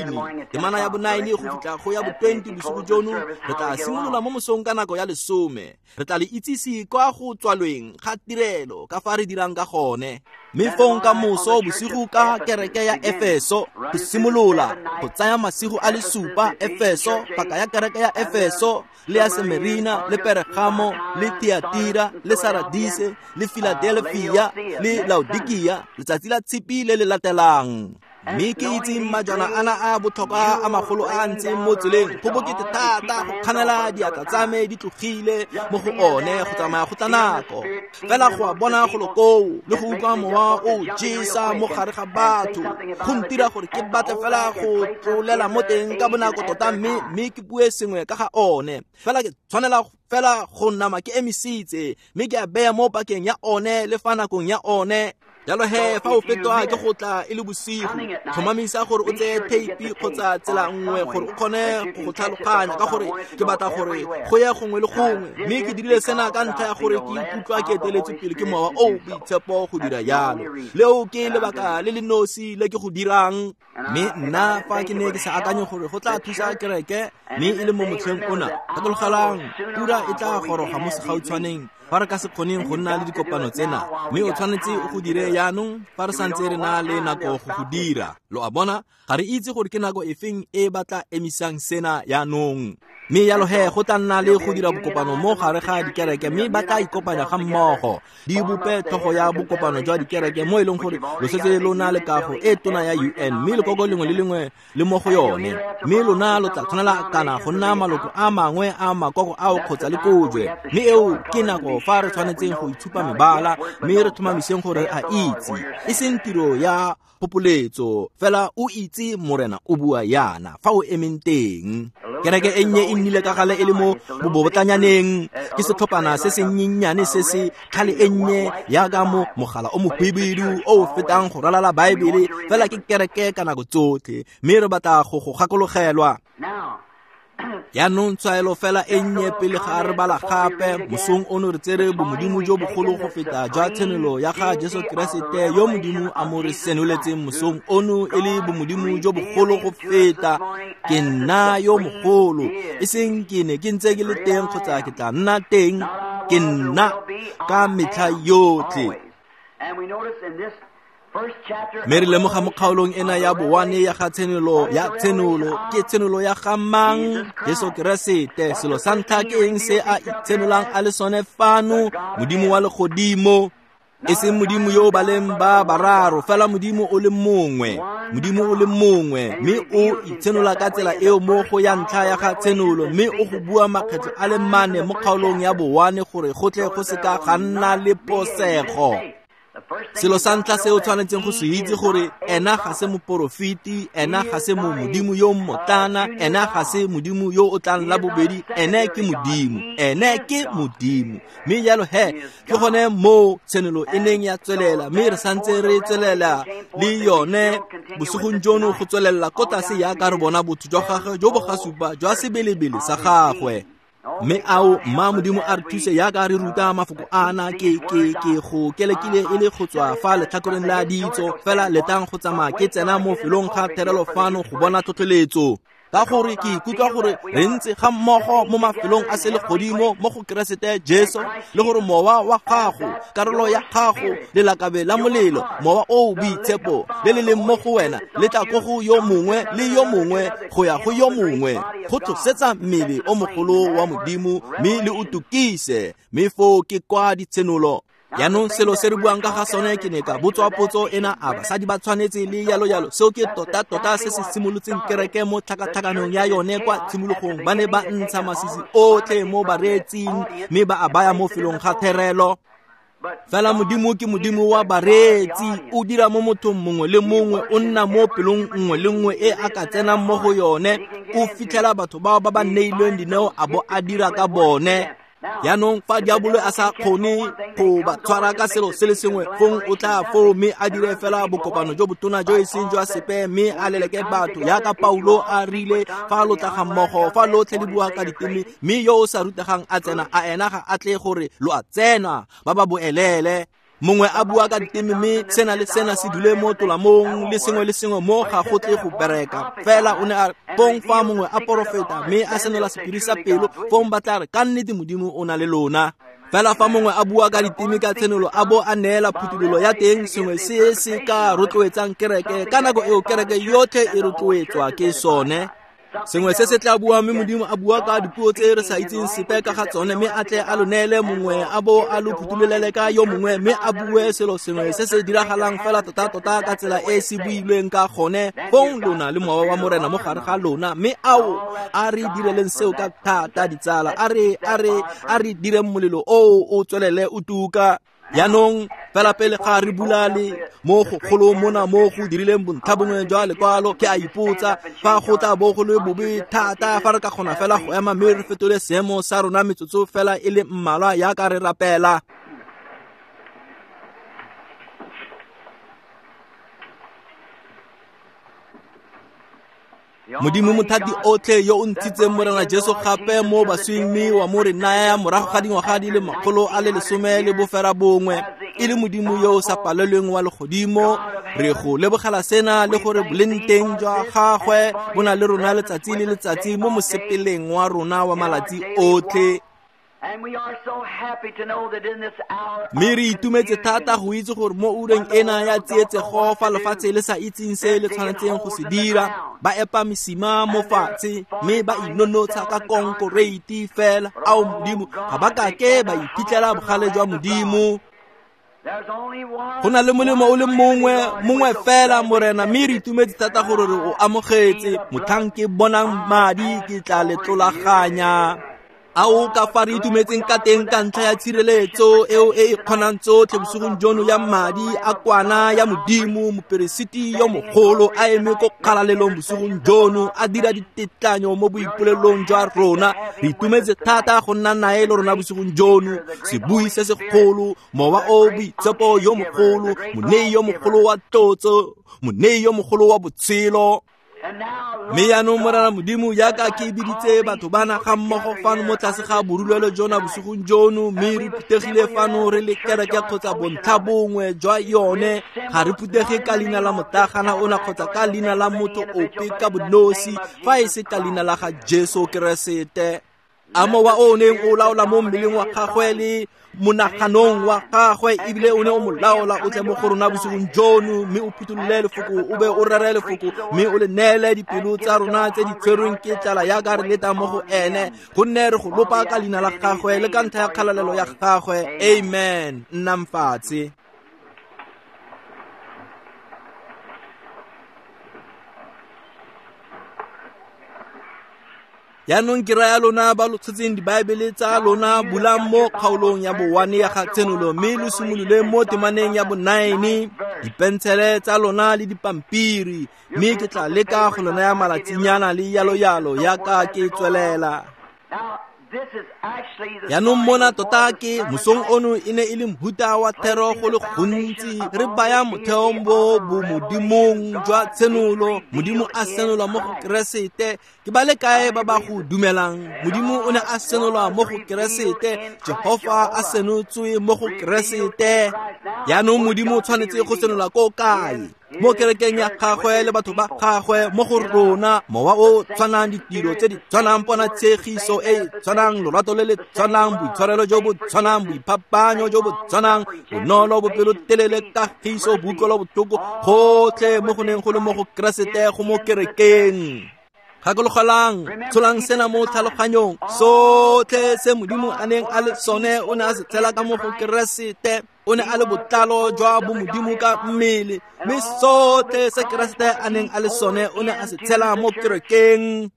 19 temana ya bo 9 go fitla go ya bo 20 bosigo jono re tla simolola mo mosong ka nako ya 10 re tla le itsise kwa go tswalweng ga tirelo ka fa re dirang ka gone mme fong ka moso bosigo ka kereke ya Efeso go simolola go tsaya masigo a le 7 Efeso paka ya kereke ya Efeso le ya Semerina le Pergamo le Tiatira le Saradise le Philadelphia le Laodikia letsatsi la tshipi le le latelang mme ke itse majana ana a botlhokwa a magolo a ntse mo tseleng go bokete thata go kganela diatla tsa me di tlogile mo go one go tsamaya go tla nako fela go a bona go lokou le go utlwa mowa o jesa mo gare ga batho go ntira gore ke batle fela go tlolela mo teng ka bonako tota mme ke bue sengwe ka ga one fela ke tshwanela fela go nama ke emisitse mme ke a beya mo pakeng ya one le fa nakong ya one jalo fa o fetoa ke go tla e le bosigo tlhomamisa gore o tseye tape kgotsa tsela nngwe gore o kgone go tlhaloganya ka gore ke batla gore go ye gongwe le gongwe mme ke dirile sena ka ntlha ya gore ke ikutlwa ke eteletse pele ke mowa o boitshepo go dira jalo leo ke lebaka le le nosi le ke go dirang mme nna fa ke ne ke sa akanye gore go tla thusa kereke mme e le mo motlheng ona ka tlogelang pura e tla goroga mo segautshwaneng fa re ka se kgoneng go nna le dikopano tsena mme o tshwanetse o go dire yaanong fa re santse re na le nako go dira lo a bona ga re itse gore ke nako efeng e batla emisang sena yaanong mme yalo go tla nna le go dira bokopano mo gare ga dikereke mme ba tla ikopanya ga mmogo di bope tlhogo ya bokopano jwa dikereke mo e leng gore lo setse lo na le kago e tona ya UN mme lekoko lengwe le lengwe le mo go yone mme lona lo tla tshwanela kana go nna maloko a mangwe a makoko ao kgotsa le kojwe mme eo ke nako fa re tshwanetseng go itshupa mebala mme re thomamiseng gore a itse e seng tiro ya popoletso fela o itse morena o bua yana fa o emeng teng kereke e nnye e nnile ka gale e le mo bobotlanyaneng ke setlhophana se se nyenyane se se tlhale e nnye yaaka mo mogala o mohibidu o o fetang go ralala baebele fela ke kereke ka nako tsotlhe mme re batla go gakologelwa yaanong tshwaelo fela e nnye pele ga re bala gape mosong ono re tsere bomodimo jo bogolo go feta jwa tshenolo ya ga Jesu Keresete yo modimo a mo re senoletseng mosong ono e le bomodimo jo bogolo go feta ke nna yo mogolo e seng ke ne ke ntse ke le teng kgotsa ke tla nna teng ke nna ka metlha yotlhe mme re lemoga mo kgaolong ena ya bowane ya ga tsenolo ke tsenolo ya ga mang Jesu Keresete selo sa ntlha ke eng se a itsenolang a le sone fano modimo wa legodimo e seng modimo yo ba leng ba bararo fela modimo o le mongwe mme o itsenola ka tsela eo mo go ya ntlha ya ga tsenolo mme o go bua makgetlo a le mane mo kgaolong ya bowane gore go tle go seka ga nna le posego selo sa ntlha se o tshwanetseng go se itse gore ena ga se moporofiti ena ga se modimo yo mmotana ena ga se modimo yo o tlang la bobedi ene ke modimo mme jalo ke gone mo tsenelo e neng ya tswelela mme re santse re tswelela le yone bosigong jono go tswelela kota se ya ka re bona botho jwa gagwe jo bo ga supa jwa sebelebele sa gagwe mme ao mma modimo a re thuse yaaka re ruta mafoko ana ke go kelekile e le go tswa fa letlhakoreng la ditso fela letang go tsamaya ke tsena mo felong ga therelo fano go bona tlhotlheletso ka gore ke ikutlwa gore re ntse ga mmogo mo mafelong a se le godimo mo go Keresete Jesu le gore mowa wa gago karolo ya gago le lakabe la molelo mowa o boitshepo le le leng mo go wena le tla go go yo mongwe le yo mongwe go ya go yo mongwe go tlosetsa mmele o mogolo wa modimo mme le o tukise mme fo ke kwa ditsenolo yaanong selo se re buang ka ga sone ke ne ka botswa potso ena a basadi ba tshwanetse le yalo seo ke tota se se simolotseng kereke mo tlhakatlhakanong ya yone kwa tshimologong ba ne ba ntsha masisi otlhe mo bareetsing mme ba a baya mo felong ga therelo fela modimo ke modimo wa bareetsi o dira mo mothong mongwe le mongwe o nna mo pelong nngwe le nngwe e a ka tsenang mo go yone o fitlhela batho bao ba ba neilweng dineo a bo a dira ka bone yaanong fa diabolo a sa kgone go ba tshwara ka selo se le sengwe gong o tla fo mme a dire fela bokopano jo botona jo e seng jwa sepe mme a leleke batho yaka Paulo a rile fa lo tla ga mmogo fa lotlhe le bua ka ditemi mme yo o sa rutegang a tsena a ena ga a tle gore lo a tsena ba ba boelele mongwe a bua ka ditemi mme sena le sena se dule mo tolamong le sengwe mo ga go tle go bereka fela o ne a pong fa mongwe a profeta mme a senola sepiri sa pelo fong batla re ka nnete modimo o na le lona fela fa mongwe a bua ka ditemi ka tsenolo a bo a neela phutulolo ya teng sengwe se ka rotloetsang kereke ka nako eo kereke yotlhe e rotloetswa ke sone sengwe se tla bua mme modimo a bua ka dipuo tse re sa itseng sepe ka ga tsone mme a tle a lo neele mongwe a bo a lo phutulelele ka yo mongwe mme a bue selo sengwe se diragalang fela tota ka tsela e se builweng ka gone fong lona le mowa wa morena mo gare ga lona mme ao a re direleng seo ka thata ditsala a re direng molelo o tswelele o tuka yaanong fela pele ga re bulale mo go kgolo mona mo go dirileng bontlha bongwe jwa lekwalo ke a ipotsa fa go tla bo go le bobe thata fa re ka kgona fela go ema mme re fetole seemo sa rona metsotso fela e le mmalwa yaka re rapela modimo mothati otlhe yo o ntshitseng morena Jesu gape mo baswing mme wa mo re naya morago ga dingwaga di le 111 e le modimo yo o sa palelweng wa legodimo re go lebogela sena le gore bolenteng jwa gagwe bo na le rona letsatsi le letsatsi mo mosepeleng wa rona wa malatsi otlhe mme re itumetse thata go itse gore mo ureng ena ya tsietsego fa lefatshe le sa itseng se le tshwanetseng go se dira ba epa mesima mo fatshe mme ba inonotsa ka konkoreiti fela ao modimo ga ba kake ba iphitlhela bogale jwa modimo go na le molemo o le mongwe fela morena mme re itumetse thata gore re o amogetse motlhang ke bonang madi ke tla letlolaganya a o ka fa re itumetseng ka teng ka ntlha ya tshireletso eo e kgonang tsotlhe bosogong jono ya madi a kwana ya modimo moperesiti yo mogolo a eme ko kgalalelong bosogong jono a dira ditetlanyo mo boipolelong jwa rona re itumetse thata go nna nae le rona bosogong jono sebui se segolo mowa o boitshepo yo mogolo monei yo mogolo wa tlotso monei yo mogolo wa botshelo mme yaanong morena modimo yaka ke biditse batho bana ga mmogo fano mo tlase ga borulelo jona bosogong jono mme re phuthegile fano re le kereke kgotsa bontlha bongwe jwa yone ga re phuthege ka leina la motagana ona kgotsa ka leina la motho ope ka bonosi fa e se ka leina la ga Jesu Keresete a mowa o neng o laola mo mmeleng wa gagwe le monaganong wa gagwe ebile o ne o molaola o tle mo go rona bosogong jono mme o phutolole lefoko o be o rere lefoko mme o le neele dipelo tsa rona tse di tshwerweng ke tlala yaka re leta mo go ene gonne re go lopa ka leina la gagwe le ka ntlha ya kgalalelo ya gagwe amen nna mfatshe yaanong ke raya lona ba lo tshotseng dibaebele tsa lona bulang mo kgaolong ya bo1 ya ga tsenolo mme lo simolole mo temaneng ya bo9 dipentshele tsa lona le dipampiri mme ke tla leka go lona ya malatsinyana le yalo yaka ke tswelela yaanong mona tota ke mosong ono e ne e le mohuta wa thero go le gontsi re baya motheong bo modimong jwa tsenolo modimo a senola mo go Keresete ke ba le kae ba ba go dumelang modimo o ne a senola mo go Keresete Jehova a senotswe mo go Keresete yaanong modimo o tshwanetse go senola ko kae mo kerekeng ya gagwe le batho ba gagwe mo go rona mowa o tshwanang ditiro tse di tshwanang pona tshegiso e tshwanang lorato le le tshwanang boitshwarelo jo bo tshwanang boiphapanyo jo bo tshwanang bonolo bopelotelele kagiso boikolo botlhoko gotlhe mo go neng go le mo go Keresete go mo kerekeng gakologelang tsholang sena mo tlhaloganyong sotlhe se modimo a neng a le sone o ne a se tshela ka mo go Keresete o ne a le botlalo jwa bo modimo ka mmele mme sotlhe se Keresete a neng a le sone o ne a se tshela mo kerekeng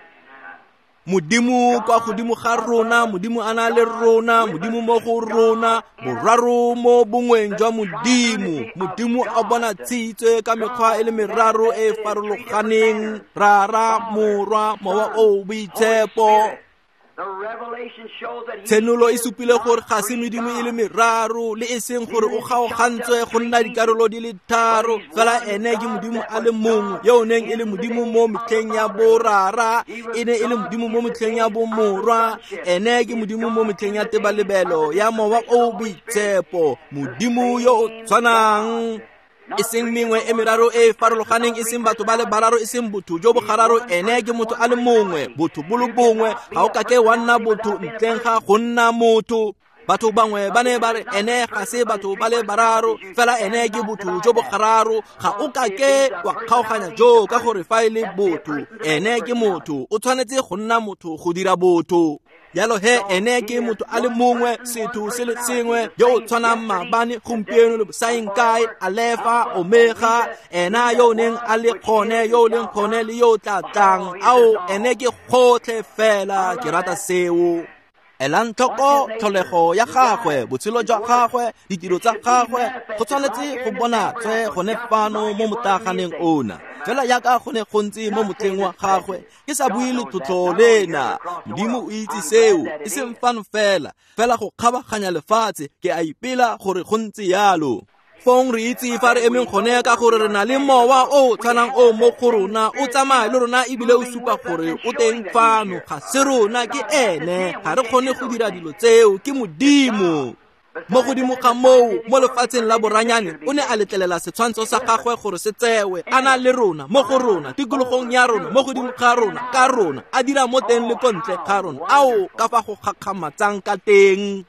modimo kwa godimo ga rona modimo a na le rona modimo mo go rona boraro mo bongweng jwa modimo a bona tshitswe ka mekgwa e le meraro e farologaneng rara morwa mowa o boitshepo tsenolo e supile gore ga se medimo e le meraro le e seng gore o kgaogantswe go nna dikarolo di le tharo fela ene ke modimo a le mongwe yo o neng e le modimo mo metlheng ya borara e ne e le modimo mo metlheng ya bomorwa ene ke modimo mo metlheng ya tebalebelo ya mowa o boitshepo modimo yo o tshwanang e seng mengwe e meraro e farologaneng e seng batho ba le bararo e seng botho jo bo gararo ene ke motho a le mongwe botho bo le bongwe ga o ka ke wa nna botho ntleng ga go nna motho batho bangwe ba ne ba re ene ga se batho ba le bararo fela ene ke botho jo bo gararo ga o ka ke wa kgaoganya jo ka gore fa e le botho ene ke motho o tshwanetse go nna motho go dira botho yalo he ene ke motho a le mongwe setho se le sengwe yo o tshwanang maabane gompieno le bosaenkae alefa omega ena yo neng a le kgone yo leng kgone le yo tla tlang ao ene ke gotlhe fela ke rata seo elang tlhoko tlholego ya gagwe botshelo jwa gagwe ditiro tsa gagwe go tshwanetse go bona tswe gone fano mo motaganeng ona fela yaka gone go ntse mo motleng wa gagwe ke sa bue le tlotlo lena modimo o itse seo e seng fano fela go kgabaganya lefatshe ke a ipela gore go ntse yalo fong re itse fa re emeng gone ka gore re na le mowa o tshwanang o mo go rona o tsamaya le rona ebile o supa gore o teng fano ga se rona ke ene ga re kgone go dira dilo tseo ke modimo mo godimo ga moo mo lefatsheng la boranyane o ne a letlelela setshwantsho sa gagwe gore se tsewe a na le rona mo go rona tikologong ya rona mo godimo ga rona ka rona a dira mo teng le kontle ga rona ao ka fa go gakgamatsang ka teng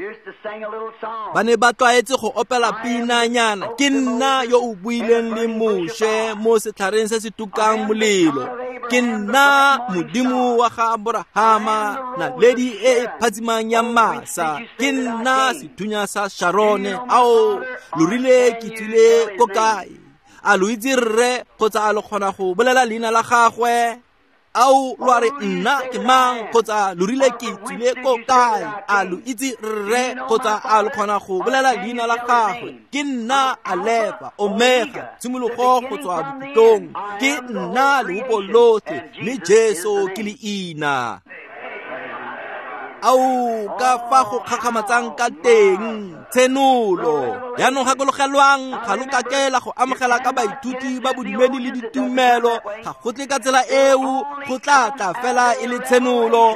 ba ne ba tlwaetse go opela pinanyana ke nna yo o buileng le moshe mo setlhareng se se tukang molelo ke nna modimo wa ga Abrahama na ledi e phatsimang ya masa ke nna sethunya sa Sharone ao lo rile ke tsile ko kae a lo itse rre kgotsa a lo kgona go bolela leina la gagwe au lo re nna ke mang kgotsa lo rile ke tsile ko kae a lo itse rre kgotsa a lo kgona go bolela leina la gagwe ke nna alefa omega tshimologo go tswa boputong ke nna leopo lotlhe le Jesu ke leina au ka fa go kgakgamatsang ka teng tsenolo yaanong gakologelwang ga lo kakela go amogela ka baithuti ba bodumedi le ditumelo ga go tle ka tsela eo go tla fela e le tsenolo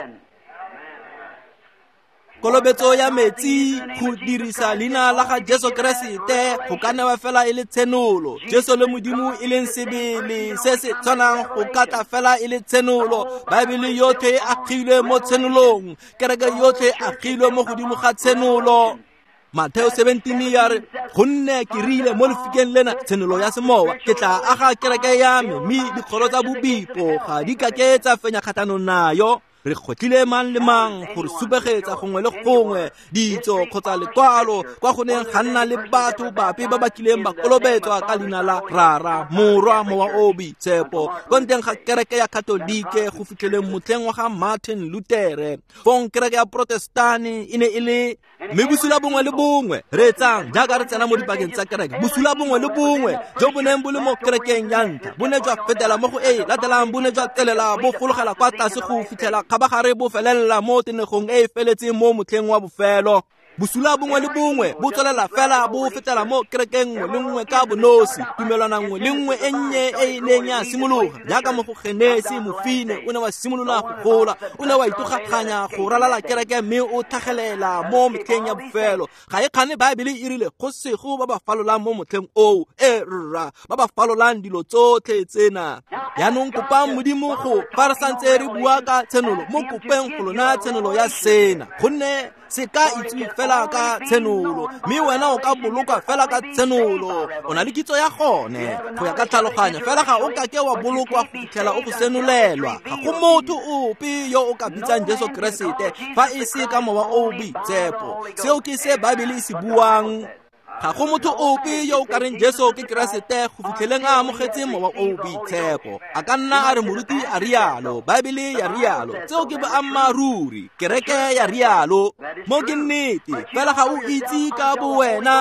kolobetso ya metsi go dirisa leina la ga Jesu Keresete go ka newa fela e le tsenolo Jesu le modimo e leng sebele se se tshwanang go ka fela e le tsenolo Baebele yotlhe e agilwe mo tsenolong kereke yotlhe e agilwe mo godimo ga tsenolo Mateo 17 ya re gonne ke rile mo lefikeng lena tsenolo ya semowa ke tla aga kereke ya me mme dikgoro tsa bobipo ga di ka ke tsa fenya kgatlhanong nayo re kgotlile mang le mang gore subegetsa gongwe le gongwe ditso kgotsa lekwalo kwa go neng ga nna le batho bape ba ba kileng ba kolobetswa ka leina la rara morwa mowa o boitshepo ko nteng ga kereke ya katolike go fitlheleng motlheng wa ga Martin Luther fong kereke ya protestani e ne e le mme bosula bongwe le bongwe re etsang jaaka re tsena mo dipakeng tsa kereke bosula bongwe le bongwe jo bo neng bo le mo kerekeng ya ntlha bo ne jwa fetela mo go e latelang bo ne jwa tselela bo fologela kwa tlase go fitlhela kgabagare bo felela mo tenegong e feletseng mo motlheng wa bofelo bosula bongwe le bongwe bo tswelela fela bo fetela mo kerekeng nngwe le nngwe ka bonosi tumelana nngwe le nngwe e nnye e neng ya simologa jaaka mo go Genesi mofine o ne wa simolola go gola o ne wa itogakganya go ralala kereke mme o tlhagelela mo motlheng ya bofelo ga e kgane Baebele e rile go sego ba ba falolang mo motlheng o rra ba ba falolang dilo tsotlhe tsena yaanong kopang modimo go fa re santse re bua ka tsenolo mo kopeng go lona tsenolo ya sena gonne se ka itse fela ka tsenolo mme wena o ka boloka fela ka tsenolo o na le kitso ya gone go ya ka tlhaloganya fela ga o ka ke wa bolokwa go fitlhela o go senolelwa ga go motho ope yo o ka bitsang Jesu Keresete fa e se ka mowa o boitshepo seo ke se Baebele se buang ga go motho ope yo o ka reng Jesu ke Keresete go fitlheleng a amogetse mowa o boitshepo a ka nna a re moruti a rialo Baebele ya rialo tseo ke boammaruri kereke ya rialo mo ke nnete fela ga o itse ka bo wena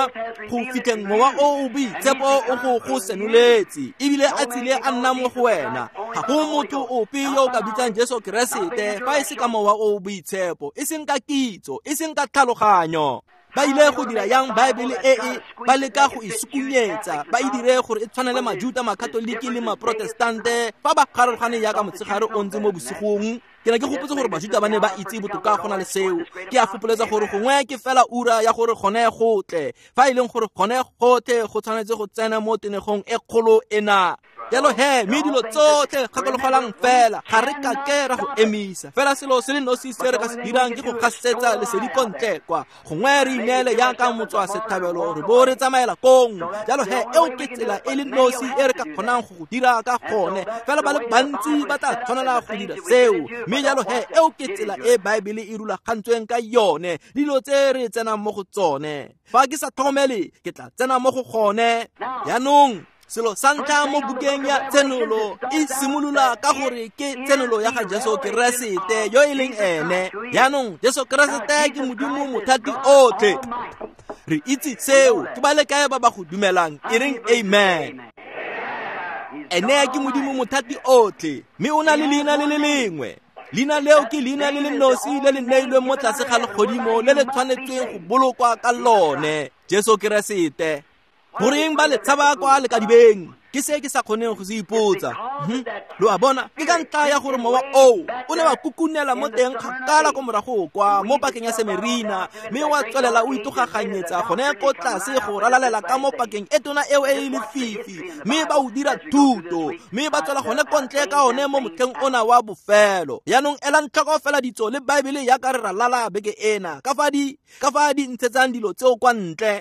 go fitlheng mowa o boitshepo o go senoletse ebile a tsile a nna mo go wena. Ga go motho ope yo o ka bitsang Jesu Keresete fa e se ka mowa o boitshepo, e seng ka kitso, e seng ka tlhaloganyo. Ba ile go dira yang Bible ba leka go isukunyetsa, ba e dire gore e tshwane le Majuda, Makatoliki le Maprotestante fa ba kgarologane yaka motshegare o ntse mo bosigong. Ke ne ke gopotse gore Bajuda ba ne ba itse botoka go na le seo. Ke a fopoletsa gore gongwe ke fela ura ya gore gone gotle, fa e leng gore gone gotlhe go tshwanetse go tsena mo tenegong e kgolo ena. Yalo mme dilo tsotlhe gakologelang fela ga re ka ke ra go emisa fela selo se le nosi se re ka se dirang ke go gasetsa lesedi kontle kwa gongwe re ineele yaka motswa sethabelo re bo re tsamaela kong. Yalo eo ke tsela e le nosi e re ka kgonang go dira ka gone fela ba le bantsi ba tla tshwanela go dira seo. Mme yalo eo ke tsela e Bible e rulagantsweng ka yone dilo tse re tsenang mo go tsone. Fa ke sa tlhokomele ke tla tsena mo go gone. Yaanong selo sa ntlha mo bukeng ya tsenolo e simolola ka gore ke tsenolo ya ga Jesu Keresete yo e leng ene. Yaanong Jesu Keresete ke Modimo mothati otlhe. Re itse seo ke ba le kae ba ba go dumelang e reng amen. Ene ke Modimo mothati otlhe mme o na le leina le le lengwe. Leina leo ke leina le le nosi le le neilweng mo tlase ga legodimo le le tshwanetsweng go bolokwa ka lone, Jesu Keresete. Goreng ba le tshaba kwa le ka dibeng ke se ke sa kgoneng go se ipotsa. Lo a bona ke ka ntlha ya gore mowa o ne wa kukunela mo teng kgakala ko morago kwa mo pakeng ya Semerina mme wa tswelela o itogaganyetsa gone ko tlase go ralalela ka mo pakeng e tona eo e le fifi mme ba o dira thuto mme ba tswela gone kontle ka one mo motlheng ona wa bofelo. Yaanong ela ntlhoko fela ditso le Bible ya ka re ralala beke ena ka fa di ntshetsang dilo tseo kwa ntle.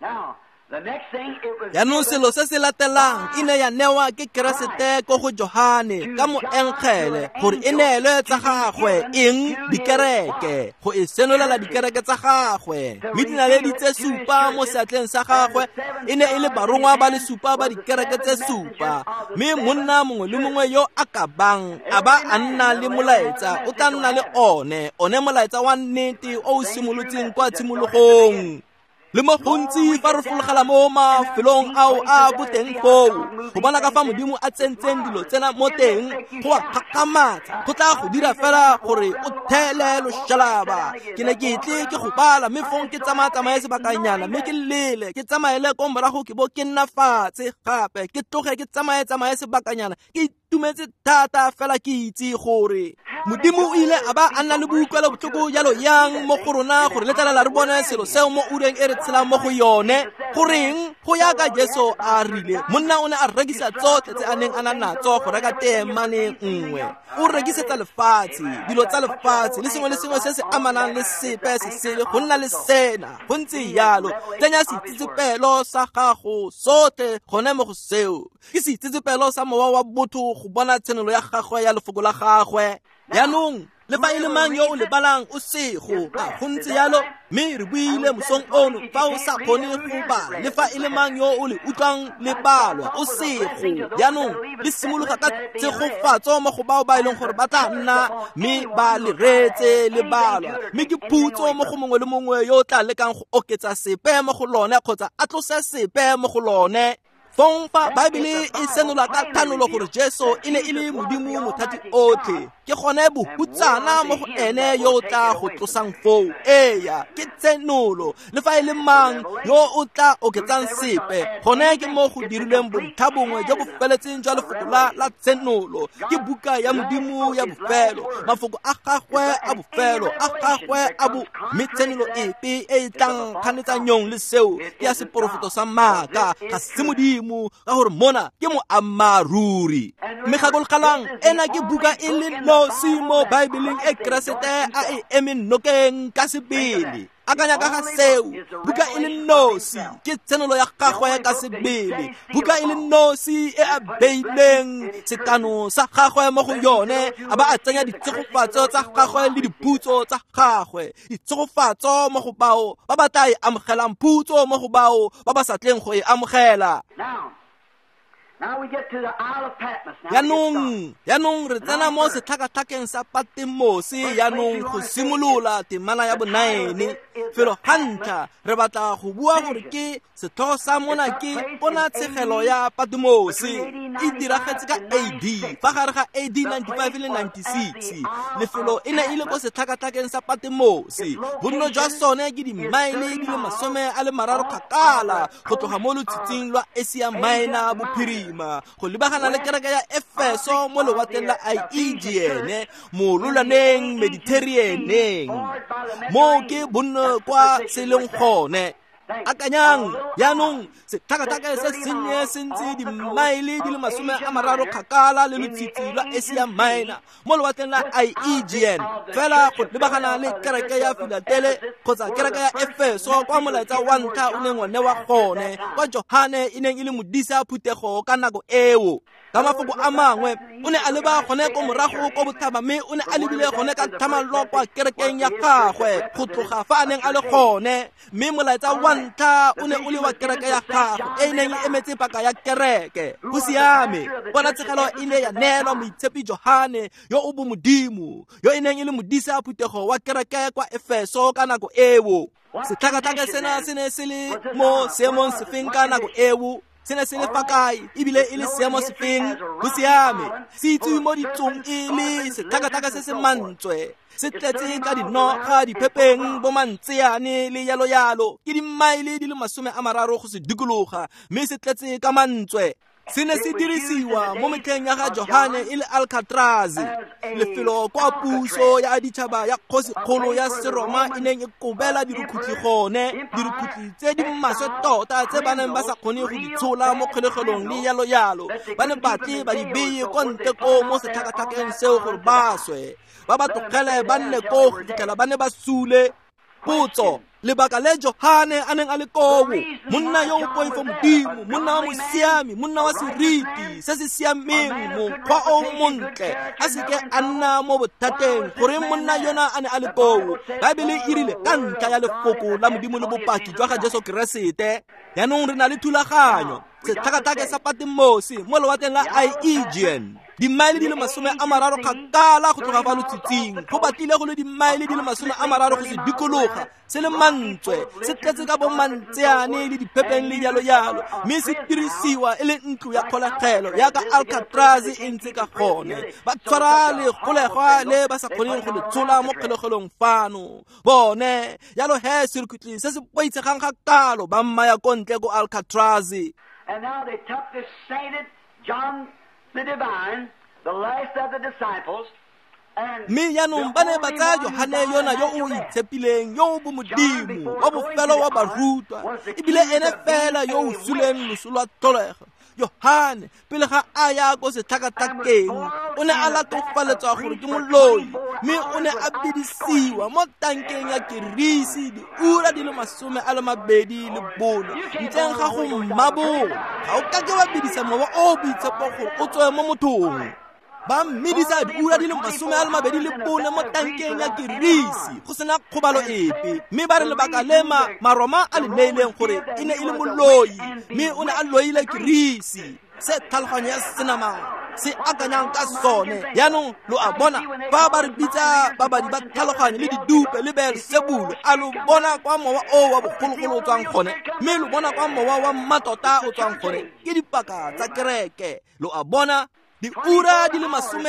Yaanong selo se se latelang e ne ya newa ke Keresete ko go Johane ka moenkgele gore e neelwe tsa gagwe eng dikereke go e senolela dikereke tsa gagwe mme dinaledi tse supa mo seatleng sa gagwe e ne e le barongwa ba le supa ba dikereke tse supa mme monna mongwe le mongwe yo a ka bang a ba a nna le molaetsa o tla nna le one molaetsa wa nnete o o simolotseng kwa tshimologong. Le mo gontsi fa re fologela mo mafelong ao a boteng foo go bona ka fa Modimo a tsentseng dilo tsena mo teng go a kgakamatsa go tla go dira fela gore o thele loshalaba. Ke ne ke tle ke go bala mme fong ke tsamaye sebakanyana mme ke lele ke tsamaele ko morago ke bo ke nna fatshe gape ke tloge ke tsamaye sebakanyana ke tumetse thata fela ke itse gore Modimo o ile a ba a nna le buutlwelo botlhoko jalo yang mo go rona gore le tla re bone selo seo mo ureng e re tshelang mo go yone. Goreng go ya ka Jesu a rile monna o ne a rekisa tsotlhe tse a neng a na natso go reka temane nngwe. O rekisetsa lefatshe dilo tsa lefatshe le sengwe se se amanang le sepe se sele go nna le sena go ntse yalo. Tsenya setsitsipelo sa gago sotlhe gone mo go seo ke setsitsipelo sa mowa wa botho go bona tsenelo ya gagwe ya lefoko la gagwe. Yaanong le fa e le mang yo o le balang o sego go ntse yalo mme re buile mosong ono fa o sa kgone go bala le fa e le mang yo o le utlwang le balwa o sego. Yaanong le simologa ka tsegofatso mo go bao ba e leng gore ba tla nna mme ba le retse le balwa mme ke putso mo go mongwe le mongwe yo o tla lekang go oketsa sepe mo go lone kgotsa a tlose sepe mo go lone. Fong fa Bible e senola ka thanolo gore Jesu e ne e le Modimo mothati otlhe ke gone bohutsana mo go ene yo o tla go tlosang foo. Eya ke tsenolo le fa e le mang yo o tla oketsang sepe gone ke mo go dirilweng bontlha bongwe jo bo feletseng jwa lefoko la tsenolo ke buka ya Modimo ya bofelo mafoko a gagwe a bofelo a gagwe a bo metsenolo epe e tlang kganetsang nyong le seo ke ya seporofeto sa maaka ga se Modimo ka gore mona ke mo ammaruri. Mme gakologalang ena ke buka e le nosi mo Bibleng e Keresete a e emeng nokeng ka sebele. Akanya ka ga seo buka e le nosi ke tsenolo ya gagwe ka sebele buka e le nosi e a beileng sekano sa gagwe mo go yone a ba a tsenya ditsegofatso tsa gagwe le diputso tsa gagwe ditsegofatso mo go bao ba ba tla e amogelang putso mo go bao ba ba sa tleng go e amogela. Now we get to the Isle of Patmos. Now yanong re tsena mo setlhakatlhakeng sa Patmosi yanong go simolola temana ya bonaene. Felo gantla re batla go bua gore ke setlhogo sa mona ke bona tshegelo ya Patmosi e diragetse ka AD fa gare ga AD 95 le 96. Lefelo e ne ile go setlhakatlhakeng sa Patmosi. Bonno jwa sone ke di maile di le 30 kgakala go tloga mo lotsitsing lwa Asia Minor bophirima go lebagana le kereke ya Efeso mo lewatleng la Aegean mo lulaneng Mediterranean mo ke bonno kwa se leng gone. Akanyang yanong setlhakatlhake se sennye sentse di maile di le 30 kgakala le lotsitsi lwa Asia Minor mo lewatleng la Aegean fela go lebagana le kereke ya Philadelphia kgotsa kereke ya Efeso kwa molaetsa wa ntlha o neng wa newa gone kwa Johane e neng e le modisa phutego ka nako eo. Ka mafoko a mangwe o ne a leba gone ko morago ko botlhaba mme o ne a lebile gone ka thamallo kwa kerekeng ya gagwe go tloga fa a neng a le gone mme molaetsa wa ntlha o ne o le wa kereke ya gagwe e neng e emetse paka ya kereke. Go siame bona tshegelo e ne ya neelwa moitshepi Johane yo o bo modimo yo e neng e le modisa phutego wa kereke kwa Efeso ka nako eo. Setlhakatlhake sena se ne se le mo seemong sefeng ka nako eo? Se ne se le fa kae ebile e le seemo sefeng? Go siame se itswe mo ditsong e le setlhakatlhake se se mantswe se tletse ka dinoga diphepeng bo mantseane le yalo ke di maile di le 30 go se dikologa mme se tletse ka mantswe. Se ne se dirisiwa mo metlheng ya ga Johane e le Alcatraz lefelo kwa puso ya ditšhaba ya kgosikgolo ya Seroma e neng e kobela dirukutlhi gone dirukutlhi tse di maswe tota tse ba neng ba sa kgone go di tshola mo kgolegelong le yalo ba ne batle ba di beye ko ntle ko mo setlhakatlhakeng seo gore ba swe ba tlogele ba nne ko go fitlhela ba ne ba sule. Potso lebaka le Johane a neng a le kobo monna yo o poifo modimo monna wa mosiami monna wa seriti se se siameng mokgwa o montle a seke a nna mo bothateng gore monna yona a ne a le kobo. Baebele e rile ka ntlha ya lefoko la modimo le bopaki jwa ga Jesu Keresete. Yanong re na le thulaganyo setlhakatlhake sa Patmosi mo lewatleng la Aegean di maile di le 30 kgakala go tloga fa lotsitsing go batlile go le di maile di le 30 go se dikologa se le mantswe se tletse ka bo mantseane le diphepeng le yalo mme se dirisiwa e le ntlo ya kgolegelo ya ka Alcatraz e ntse ka gone ba tshwara le kgolegwa le ba sa kgoneng go le tshola mo kgolegelong fano bone yalo he circuitly se se poitsegang kgakalo ba mmaya ko ntle ko Alcatraz. And now they took this sainted John the Divine, the last of the disciples, mme yanong ba ne ba tsaya Johane yona yo o itshepileng yo o bo modimo wa bofelo wa barutwa ebile ene fela yo o suleng loso lwa tholego. Johane pele ga a ya ko setlhakatlhakeng o ne a latofaletswa gore ke moloi mme o ne a bidisiwa mo tankeng ya kerisi diura di le 24 ntleng ga go mmabola ga o ka ke wa bidisa mowa o boitshepo gore o tswe mo mothong. Ba mmidisa diura di le 24 mo tankeng ya kerisi go sena kgobalo epe mme ba re lebaka le maroma a le neileng gore e ne e le moloi mme o ne a loile kerisi se tlhaloganyo ya senama se akanyang ka sone. Yanong lo a bona fa ba re bitsa babadi ba tlhaloganyo le didupe le Beelzebul a lo bona kwa mowa o wa bogologolo o tswang gone mme lo bona kwa mowa wa mmatota o tswang gone ke dipaka tsa kereke. Lo a bona diura di le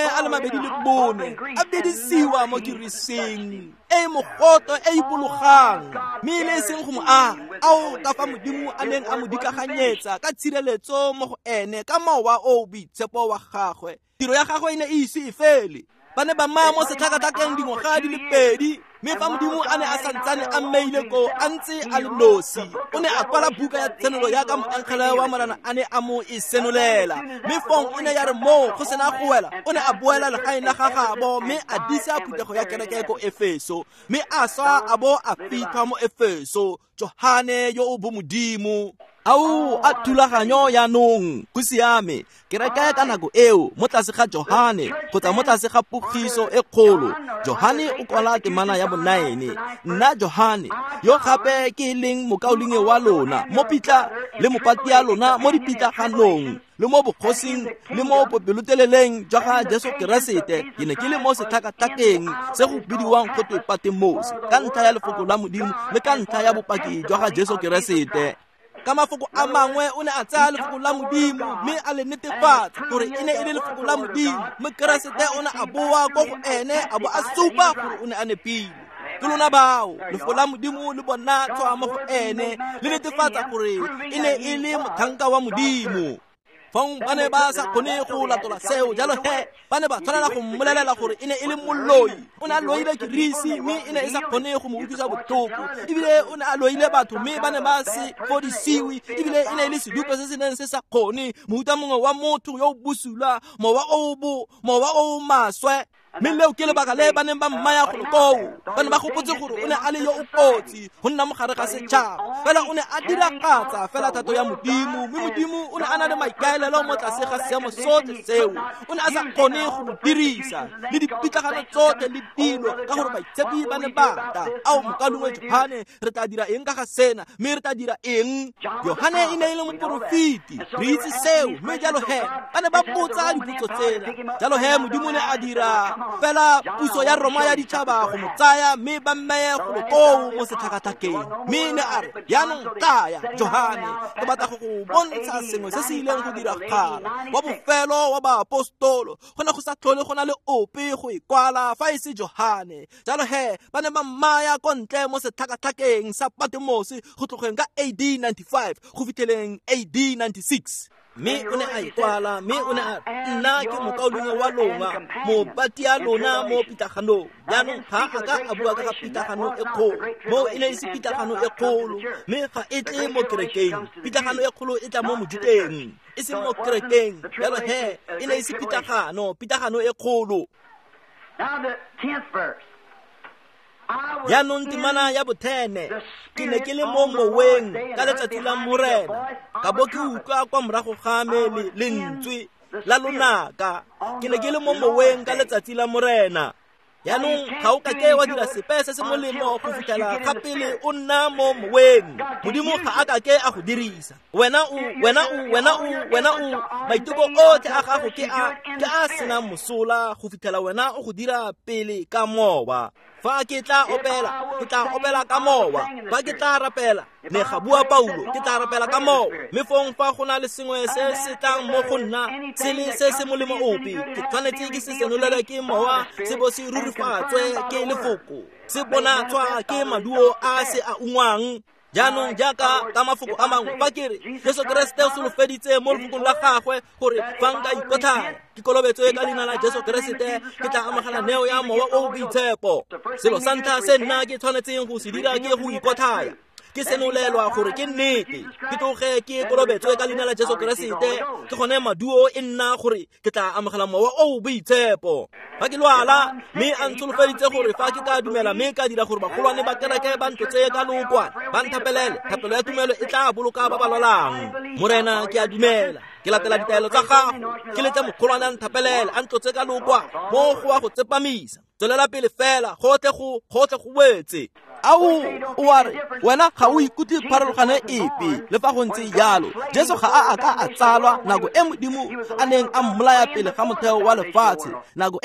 24 a bedisiwa mo kerising e mogoto e ipologang mme le seng go mo ao ka fa modimo a neng a mo dikaganyetsa ka tshireletso mo go ene ka mawa o boitshepo wa gagwe. Tiro ya gagwe e ne e ise e fele ba ne ba maya mo setlhakatlhakeng dingwaga di le 2 mme fa modimo a ne a santsane a mmeile ko a ntse a le nosi o ne a kwala buka ya tsenelo ya ka moenkgele wa morana a ne a mo e senolela mme fong e ne ya re mo go sena go wela o ne a boela legaeng la gagabo mme a disa phutego ya kereke ko Efeso mme a swa a bo a fitlha mo Efeso. Johane yo o bo modimo au a thulaganyo yanong go siame kereke ka nako eo mo tlase ga Johane kgotsa mo tlase ga pogiso e kgolo. Johane o kwala temana ya bonaene nna Johane yo gape ke leng mokaolinge wa lona mo pitla le mopati ya lona mo dipitlaganong le mo bokgosing le mo bopeloteleleng jwa ga Jesu Keresete ke ne ke le mo setlhakatlhakeng se go bidiwang gotwe Patmos ka ntlha ya lefoko la Modimo le ka ntlha ya bopaki jwa ga Jesu Keresete. Ka mafoko a mangwe o ne a tsaya lefoko la Modimo mme a le netefatsa gore e ne e le lefoko la Modimo, mme Keresete o ne a boa ko go ene a bo a supa gore o ne a nepile. Ke lona bao lefoko la Modimo le bona tswa mo go ene le netefatsa gore e ne e le mothanka wa Modimo. Fong ba ne ba sa kgone go latola seo, jalo ba ne ba tshwanela go mmolelela gore e ne e le molloi. O ne a loile kirisi mme e ne e sa kgone go mo utlwisa botlhoko, ebile o ne a loile batho mme ba ne ba se fodisiwe, ebile e ne e le sedupe se se neng se sa kgone mohuta mongwe wa motho yo o busula, mowa o maswe. Mme leo ke lebaka le ba neng ba mmaya go lekoo. Ba ne ba gopotse gore o ne a le yo o kotsi go nna mogare ga setšhaba, fela o ne a diragatsa fela thato ya Modimo, mme Modimo o ne a na le maikaelelo mo tlase ga seemo sotlhe seo. O ne a sa kgone go dirisa le dipitlagano tsotlhe le dilo ka gore baitshepi ba ne bata. Ao mokalongwe Johane, re tla dira eng ka ga sena, mme re tla dira eng? Yohane e ne e le moporofiti, re itse seo, mme jalo ba ne ba botsa dipotso tsena. Jalo Modimo ne a dira fela puso ya Roma ya ditšhaba go mo tsaya mme ba mmeye go lekoo mo setlhakatlhakeng. Mme ne a re, yaanong kaya Johane, ke batla go go bontsha sengwe se se ileng go diragala. Wa bofelo wa baapostolo go ne go sa tlhole go na le ope go ikwala fa e se Johane. Jalo ba ne ba mmaya ko ntle mo setlhakatlhakeng sa Patmos go tlogeng ka AD 95 go fitlheleng AD 96. Mme o ne a ikwala, mme o ne a nna ke mokaulong wa lona, mo batia lona mo pitaganong. Jaanong ga a ka a bua ka ga pitagano e kgolo, mo e ne e se pitagano e kgolo, mme ga e tle mo kerekeng. Pitagano e kgolo e tla mo mojuteng, e se mo kerekeng. Jalo e ne e se pitagano e kgolo. Now the 10th verse. Yaanong temana ya bothene, ke ne ke le mo moweng ka letsatsi la Morena, ka bo ke utlwa kwa morago ga me lentswe la lonaka. Ke ne ke le mo moweng ka letsatsi la Morena. Yaanong ga o ka ke wa dira sepe se se molemo go fitlhela ga pele o nna mo moweng. Modimo ga a ka ke a go dirisa. Wena maiteko otlhe a gago ke a senang mosola go fitlhela wena o go dira pele ka mowa. Fa ke tla opela ka mowa. Fa ke tla rapela, ne ga bua Paulo, ke tla rapela ka mowa. Mme fa go na le sengwe se se tlang mo go nna se se molemo ope, ke tshwanetse ke se senolele ke mowa, se bo se rurifatswe ke lefoko, se bonatswa ke maduo a se a ungwang. Jaanong jaaka ka mafoko a mangwe fa ke re Jesu Keresete o solofeditse mo lefokong la gagwe gore fa nka ikotlhaya ke kolobetswe ka leina la Jesu Keresete ke tla amogela neo ya mowa o boitshepo. Selo sa ntlha se nna ke tshwanetseng go se dira ke go ikotlhaya, ke senolelwa gore ke nnete, ke tloge ke kolobetswe ka leina la Jesu Keresete, ke gone maduo e nna gore ke tla amogela mowa o boitshepo. Fa ke lwala mme a ntsolofeditse gore fa ke ka dumela mme ka dira gore bagolwane ba kereke ba ntlotse ka lookwane ba nthapelele, thapelo ya tumelo e tla boloka ba ba lwalang. Morena, ke a dumela, ke latela ditaelo tsa gago, ke letse mogolwane a nthapelele a ntlotse ka lookwane mo go wa go tsepamisa. Tswelela pele fela, gotlhe go boetse. Au o a re wena ga o ikutlwe pharologano epe. Le fa go ntse jalo, Jesu ga a ka a tsalwa nako e Modimo a neng a mmolaya pele ga motheo wa lefatshe, nako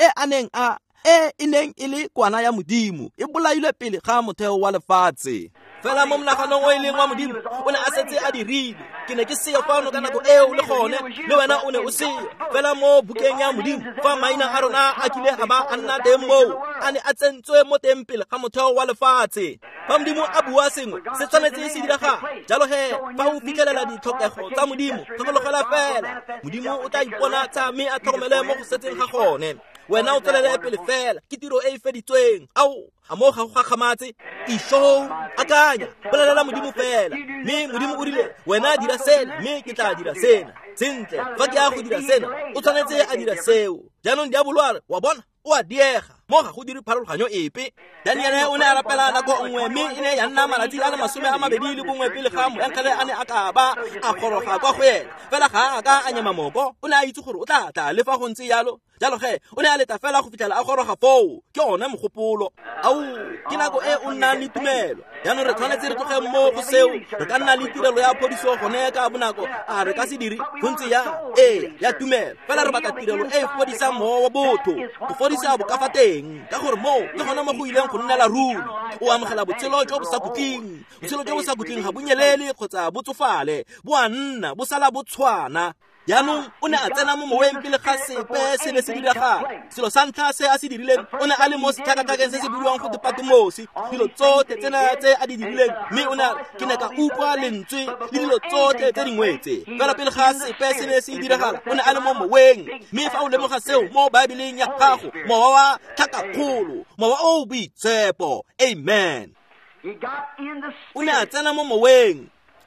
e neng e le kwana ya Modimo e bolailwe pele ga motheo wa lefatshe. Fela mo monaganong o e leng wa Modimo o ne a setse a dirile. Ke ne ke seyo fano ka nako eo le gone, le wena o ne o seyo. Fela mo bukeng ya Modimo fa maina a rona a kile a ba a nna teng moo, a ne a tsentswe mo teng pele ga motheo wa lefatshe. Fa Modimo a bua sengwe se tshwanetse se diraga. Jalo fa o fitlhelela ditlhokego tsa Modimo, tlhokomologela fela. Modimo o tla iponatsa mme a tlhokomele mo go setseng ga gone. Wena o tswelele pele fela, ke tiro e feditsweng. A mo ga go gagamatse isho akanya bolelela Modimo fela, mme Modimo o rile wena dira sena mme ke tla dira sena. Sentle fa ke a go dira sena o tshwanetse a dira seo. Jaanong diabolware wa bona o a diega mo ga go dire pharologanyo epe. Daniele o ne a rapela nako nngwe mme e ne ya nna malatsi a le 21 pele ga moenkele a ne a ka ba a goroga kwa go ena. Fela ga a ka a nyema moko, o ne a itse gore o tla tla le fa go ntse jalo o ne a leta fela go fitlhela a goroga foo. Ke one mogopolo. Ke nako e o nnang le tumelo. Jaanong re tshwanetse re tloge mo go seo, re ka nna le tirelo ya phodiso gone ka bonako. Re ka se dire go gontse ya tumela fela re batla tirelo e fodisa mowa wa botho go fodisa bokafa teng ka gore mo ke gona mo go ileng go nnela ruri o amogela botshelo jo bo sa kutleng botshelo jo bo sa kutleng ga bonyelele kgotsa botsofale bo a nna bo sala bo tshwana yaanong o ne a tsena mo moweng pele ga sepe se ne se diragala selo sa ntlha se a se dirileng o ne a le mo setlhakatlhakeng se se bidiwang go Patimosi dilo tsotlhe tsena tse a di dirileng mme o ne ke ne ka utlwa lentswe le dilo tsotlhe tse dingwetse fela pele ga sepe se ne se diragala o ne a le mo moweng mme fa o lemoga seo mo baebeleng ya gago mowa wa tlhakakgolo mowa o boitshepo amen o ne a tsena mo moweng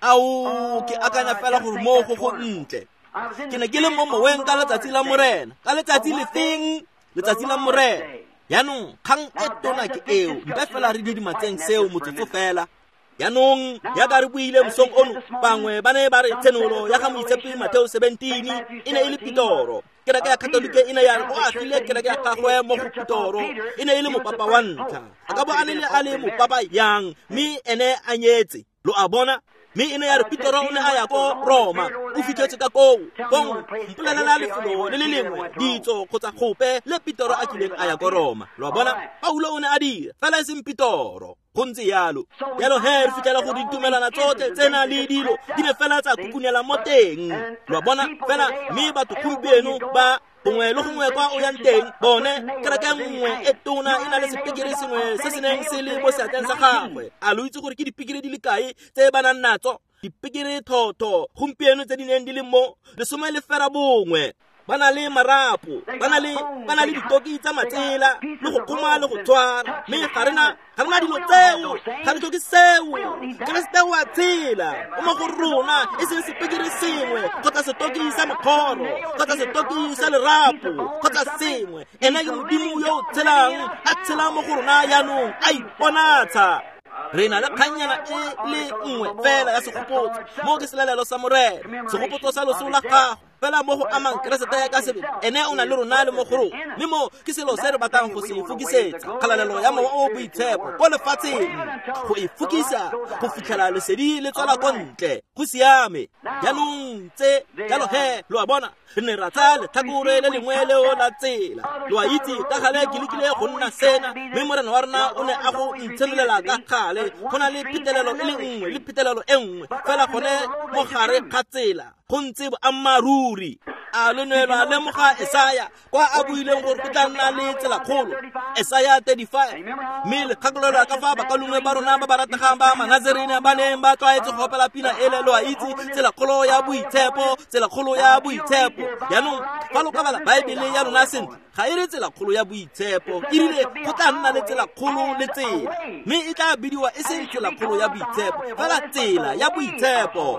ao ke akanya fela gore mo go ntle ke ne ke le mo moweng ka letsatsi la morena ka letsatsi le feng letsatsi la morena yaanong kgang e tona ke eo mpe fela re didimatseng seo motsotso fela yaanong yaka re buile mosong ono bangwe ba ne ba re tsenolo ya ga moitshepi Mateo 17 e ne e le Pitoro kereke ya Katolike e ne ya o agile kereke ya gagwe mo go Pitoro e ne e le mopapa wa ntlha a ka bo a le mopapa yang mme ene a nyetse lo a bona mme e ne ya re Pitoro o ne a ya ko Roma o fitlhetse ka koo bong mpolelela lefelo le le lengwe ditso kgotsa gope le Pitoro a kileng a ya ko Roma lo bona Paulo o ne a dira fela e seng Pitoro go ntse yalo he re fitlhela go ditumelana tsotlhe tsena le dilo di ne fela tsa kukunela mo teng lo bona fela mme batho gompieno ba gongwe le gongwe kwa o yang teng bone kereke nngwe e tona e na le sepikiri sengwe se se neng se le mo seatleng sa gagwe a lo itse gore ke dipikiri di le kae tse ba nang natso dipikiri thotho gompieno tse di neng di le mo lesome le fera bongwe ba na le marapo ba na le ditoki tsa matsela le go kgoma le go tshwara mme ga rena dilo tseo ga re tlhoke seo keresete wa tsela o mo go rona e seng sepikiri sengwe kgotsa setoki sa mokgoro kgotsa setoki sa lerapo kgotsa sengwe ena ke modimo yo o tshelang a tshela mo go rona yaanong a iponatsha re na le kganyana e le nngwe fela ya segopotso mo ke selelelo sa morena segopotso sa loso la gago fela mo go amang keresete ya ka sebele ene o na le rona le mo go rona mme mo ke selo se re batlang go se fokisetsa kgalalelo ya mowa o boitshepo ko lefatsheng go e fokisa go fitlhela lesedi le tswela ko ntle go siame yaanong tse jalo lo a bona re ne ra tsaya letlhakore le lengwe leo la tsela lo a itse ka gale ke lekile go nna sena mme morena wa rona o ne a go ntshenolela ka gale go na le phetelelo e le nngwe le phetelelo e nngwe fela gone mo gare ga tsela go ntse boammaruri a lenelwa lemoga Esaya kwa a buileng gore go tla nna le tsela kgolo Esaya 35 mme lekgakololo ka fa bakalongwe ba rona ba ba rategang ba Manazarene ba neng ba tlwaetse go opela pina ele lo a itse tsela kgolo ya boitshepo tsela kgolo ya boitshepo yaanong fa lo ka bala baebele ya rona sentle ga e re tsela kgolo ya boitshepo e rile go tla nna le tsela kgolo le tsela mme e tla bidiwa e seng tsela kgolo ya boitshepo fela tsela ya boitshepo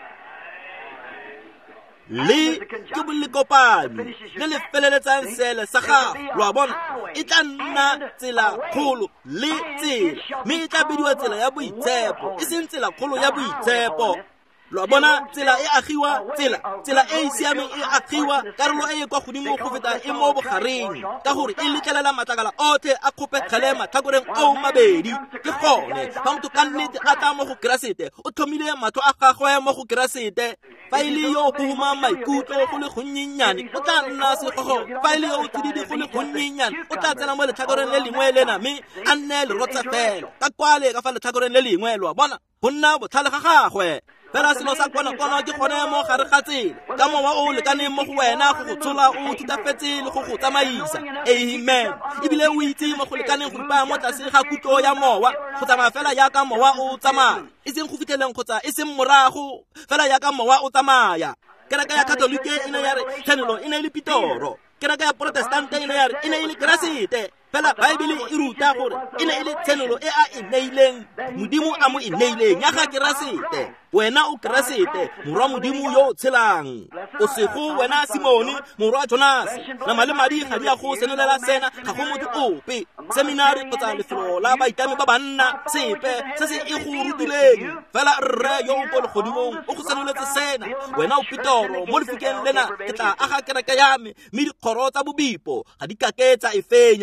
le ke bolekopane le le feleletsang sele sa gago lo a bona e tla nna tsela kgolo le tsela mme e tla bidiwa tsela ya boitshepo e seng tsela kgolo ya boitshepo lo bona tsela e agiwa tsela e siame e agiwa karolo e kwa godimo go feta e mo bogareng ka gore e letlelela matlakala otlhe a khopekgele matlhakoreng o mabedi ke gone fa motho ka nnete a tla mo go keresete o tlhomile matlho a gagwe mo go keresete fa e le yo go huma maikutlo go le gonnyenyane o tla nna segogo fa e le yo o tsididi go le gonnyenyane o tla tsena mo letlhakoreng le lengwe lena mme a nne lerotsa fela ka kwale ka fa letlhakoreng le lengwe lo bona go nna botlhale ga gagwe fela selo sa kono ke gone mo gare ga tsela ka mowa o lekaneng mo go wena go go tshola o thutafetse le go go tsamaisa amen ebile o itse mo go lekaneng go ipa mo tlase ga kutlo ya mowa go tsamaya fela yaka mowa o tsamaya e seng go fitlheleng kgotsa e seng morago fela yaka mowa o tsamaya kereke ya Katolike e ne ya re tsenelo e ne e le Pitoro kereke ya Protestante e ne ya re e ne e le keresete fela baebele e ruta gore e ne e le tsenelo e a e neileng modimo a mo e neileng ya ga keresete wena o keresete morwa modimo yo o tshelang o sego wena Simone morwa Jonas nama le madi ga di a go senelela sena ga go motho ope seminari kgotsa lefelo la baitami ba banna sepe se se e go rutileng fela rre yo o ko legodimong o go seneletse sena wena o Pitoro mo lefikeng lena ke tla aga kereke ya me mme dikgoro tsa bobipo ga di kaketsa e fenya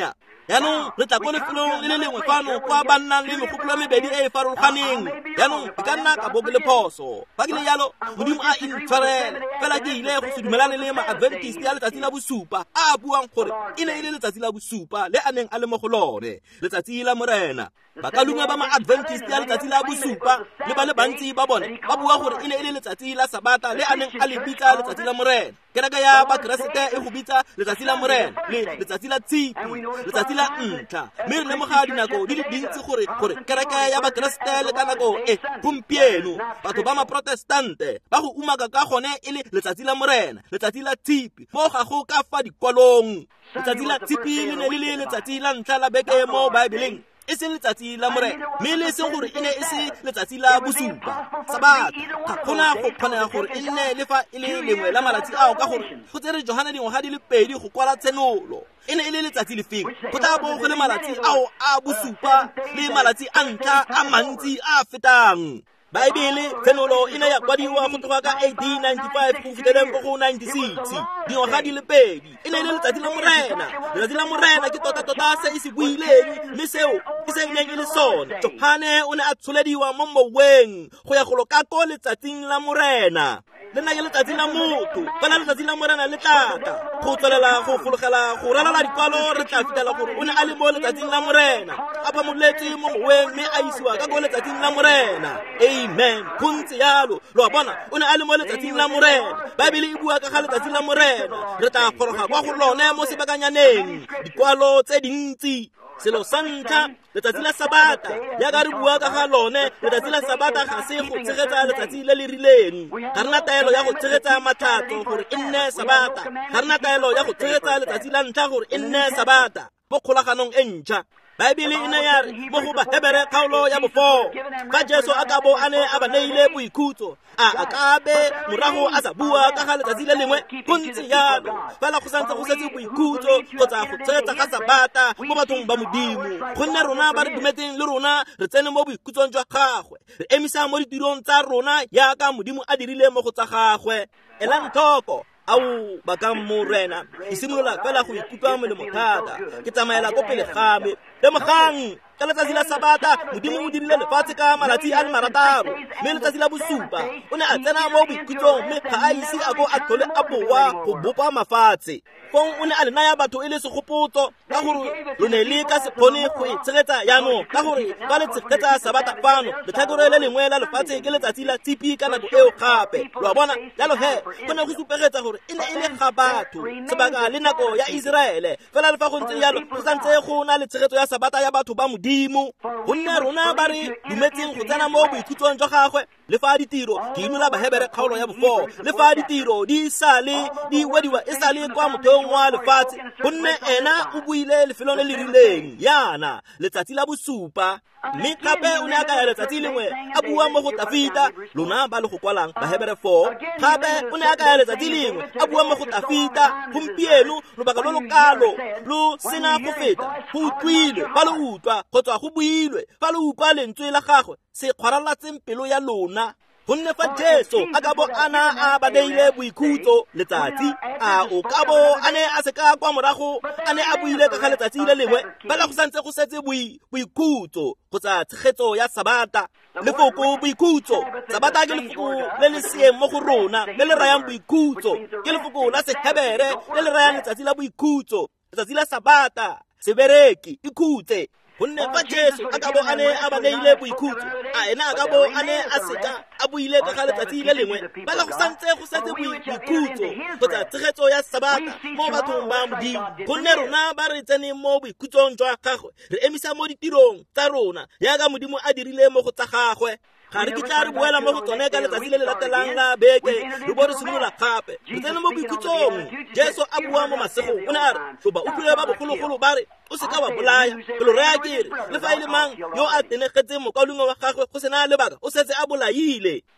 yaanong re tla ko lefelong le le lengwe fano kwa ba nnang le megopolo ya mebedi e e farologaneng. Yaanong e ka nna ka bo ke le phoso. Fa ke le yalo Modimo a intshwarele, fela ke ile go se dumelane le ma-Adventist ya letsatsi la bosupa a buang gore e ne e le letsatsi la bosupa le a neng a le mo go lone, letsatsi la Morena. Bakalunga ba ma-Adventist ya letsatsi la bosupa le ba le bantsi ba bone ba bua gore e ne e le letsatsi la Sabata le a neng a le bitsa letsatsi la Morena. Kereke ya Bakeresete e go bitsa letsatsi la Morena le letsatsi la Tshipi, letsatsi la Ntlha. Mme re lemoga dinako di le dintsi gore kereke ya Bakeresete le ka nako e gompieno batho ba ma-Protestante ba go umaka ka gone e le letsatsi la Morena, letsatsi la Tshipi mo ga go ka fa dikwalong. Letsatsi la Tshipi le ne le le letsatsi la ntlha la beke mo Baebeleng, e seng letsatsi la Morena, mme le seng gore e ne e se letsatsi la bosupa Sabata. Ga gona go kgonega gore e nne le fa e le lengwe la malatsi ao, ka gore go tsere Johana dingwaga di le 2 go kwala tsenolo. E ne e le letsatsi le feng? Go tla bo go le malatsi ao a bosupa le malatsi a ntlha a mantsi a fetang. Baebele tsenolo e ne ya kwadiwa go tloga ka 1895 go fitlheleng go 96, dingwaga di le 2. E ne e le letsatsi la Morena. Letsatsi la Morena ke tota se e se buileng, mme seo e se neng e le sone. Johane o ne a tsholediwa mo moweng go ya go loka ko letsatsing la Morena. Le nna ke letsatsi la motho, fela letsatsi la Morena le tlatla go tswelela go fologela go ralala dikwalo. Re tla fitela gore o ne a le mo letsatsing la Morena, a phamoletse mo moweng mme a isiwa ka ko letsatsing la Morena. Amen. Go ntse yalo, lo a bona o ne a le mo letsatsing la Morena. Baebele e bua ka ga letsatsi la Morena. Re tla goroga kwa go lone mo sebakanyaneng dikwalo tse dintsi. Selo sa ntlha, letsatsi la Sabata ya ka re bua ka ga lone. Letsatsi la Sabata ga se go tshegetsa letsatsi le le rileng. Ga rena taelo ya go tshegetsa matlhatso gore e nne Sabata. Ga rena taelo ya go tshegetsa letsatsi la ntlha gore e nne Sabata mo kgolaganong e ntšha. Baebele e ne ya re mo go Bahebere kgaolo ya 4, fa Jesu a ka bo a ne a ba neile boikhutso, a ka be morago a sa bua ka ga letsatsi le lengwe. Go ntse yalo, fela go santse go setse boikhutso kgotsa go tshegetsa ga Sabata mo bathong ba Modimo, gonne rona ba re dumetseng le rona re tsene mo boikhutsong jwa gagwe, re emisa mo ditirong tsa rona yaka Modimo a dirile mo go tsa gagwe. Elang tlhoko au ba ka Morena, ke simolola fela go ikutlwa molemo thata, ke tsamaela ko pele game. Lemogang ka letsatsi la Sabata Modimo o dirile lefatshe ka malatsi a le 6, mme letsatsi la bosupa o ne a tsena mo boikhutsong, mme ga a ise a go a tlhole a boa go bopa mafatshe. Fong o ne a le naya batho e le segopotso ka gore lo ne le ka se kgone go e tshegetsa yaanong, ka gore fa le tshegetsa Sabata fano letlhakore le lengwe la lefatshe ke letsatsi la Tshipi ka nako eo gape. Lo a bona jalo he, go ne go supegetsa gore e ne e le ga batho sebaka le nako ya Iseraele, fela le fa go ntse yalo go santse go na le tshegetso ya Sabata ya batho ba Modimo, gonne rona ba re dumetseng go tsena mo boikhutsong jwa gagwe. Le fa ditiro ke inola Bahebere kgaolo ya 4, le fa ditiro di sale di wediwa e sale kwa motheong wa lefatshe, gonne ena o buile lefelong le le rileng yana letsatsi la bosupa. Mme gape o ne a kaya letsatsi lengwe a bua mo go Dafita, lona ba le go kwalang Bahebere 4. Gape o ne a kaya letsatsi lengwe a bua mo go Dafita. Gompieno lobaka lo lo kalo lo sena go feta go utlwilwe fa lo utlwa kgotsa go builwe fa lo utlwa lentswe la gagwe se kgwaralatseng pelo ya lona. Gonne fa Jesu a ka bo ana a ba neile boikhutso letsatsi, a o ka bo a ne a se ka kwa morago a ne a buile ka ga letsatsi le lengwe, fela go santse go setse boikhutso kgotsa tshegetso ya Sabata. Lefoko boikhutso, Sabata ke lefoko le le sieng mo go rona le le rayang boikhutso, ke lefoko la Sehebere le le rayang letsatsi la boikhutso, letsatsi la Sabata. Sebereki ikhutse, gonne fa Jesu a ka bo a ne a ba neile boikhutso, a ena a ka bo a ne a seka a buile ka ga letsatsi le lengwe, fela go santse go setse boikhutso kgotsa tshegetso ya Sabata mo bathong ba Modimo, gonne rona ba re tsene mo boikhutsong jwa gagwe, re emisa mo ditirong tsa rona yaka Modimo a dirile mo go tsa gagwe. Ga re kitla re boela mo go tsone ka letsatsi le le latelang la beke, re bo re simolola gape re tsene mo boikhutsong. Jesu a bua mo masegong o ne a re, ba utlwile ba bogologolo ba re o seka wa bolaya, pelo reya kere le fa e le mang yo a tenegetseng mokwalong wa gagwe go sena lebaka o setse a bolaile.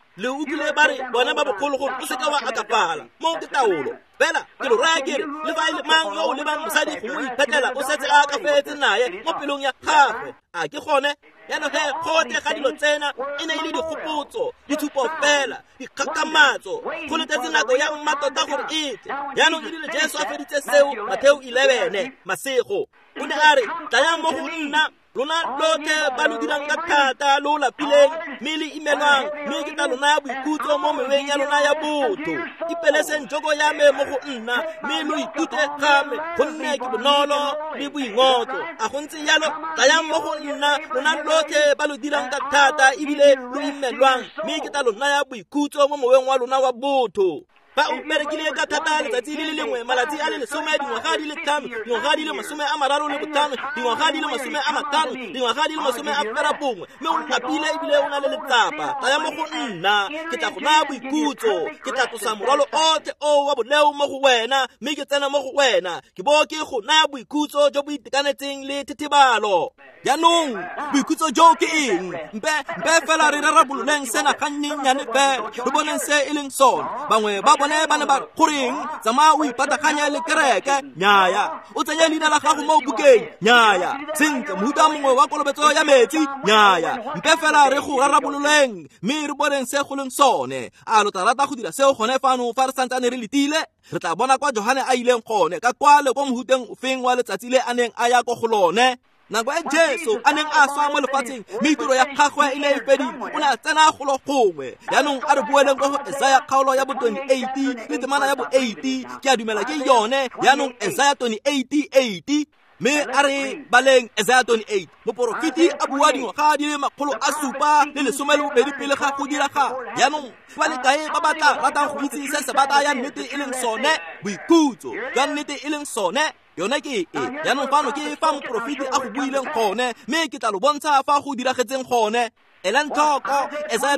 le utlwile ba re bona ba bogologolo o seka wa akapala mo ke taolo fela ke lo raya kere le fa ile mang yo le bang mosadi go iphetela o setse a ka fetse naye mo pelong ya gagwe a ke gone ya no he khote ga dilo tsena e ne ile dikgopotso dithupo fela dikakamatso go letetse nako ya mmatota gore ite ya no ile Jesu a feditse seo Mateo 11 masego o ne a re tla mo go nna lona lote ba lo dirang ka thata lo lapileng mele imelwang mme ke tla lona ya boikutlo mo meweng ya lona ya botho ipeleseng jogo ya me mo go nna mme lo itute game gonne ke bonolo le boingotlo a go ntse yalo tla mo go nna lona lote ba lo dirang ka thata ibile lo imelwang mme ke tla lona ya boikutlo mo meweng wa lona wa botho ba o berekile ka thata letsatsi le lengwe malatsi a le 10 dingwaga di le 5 dingwaga di le 35 dingwaga di le 50 dingwaga di le 30 mme o napile ebile o na le letsapa taya mo go nna ke tla go naya boikutlo ke tla tlosa morwalo otlhe o wa boleu mo go wena mme ke tsena mo go wena ke bo ke go naya boikutlo jo bo itekanetseng le thethebalo jaanong boikutlo jo ke eng mpe fela re rarabololeng sena ga nnyane fela re boneng se e leng sona bangwe ba bone ba ne ba goreng tsama o ipataganya le kereke nyaya o tsenya leina la gago mo bukeng nyaya sentle mohuta mongwe wa kolobetso ya metsi nyaya mpe fela re go rarabololeng mme re boneng se go leng sone a lo tla rata go dira seo gone fano fa re santsane re letile re tla bona kwa Johane a ileng gone ka kwale kwa mohuteng o feng wa letsatsi le a neng a ya go golone nako e Jesu a neng a swa mo lefatsheng meitiro ya gagwe ile e fedile o ne a tsena golo gongwe yaanong a re bueleng go Isaiah kgaolo ya bo 28 le temana ya bo 80 ke a dumela ke yone yaanong Isaiah 28:8 me a re baleng Isaiah 28 moporofiti a bua dingwaga di le 712 pele ga go diraga yaanong fa le kae ba batla ratang go itse se se bata ya nnete e leng sone boikutlo ka nnete e leng sone yone ke yaanong fano ke fa moporofiti a go buileng gone mme ke tla lo bontsha fa go diragetseng gone elang tlhoko Isaiah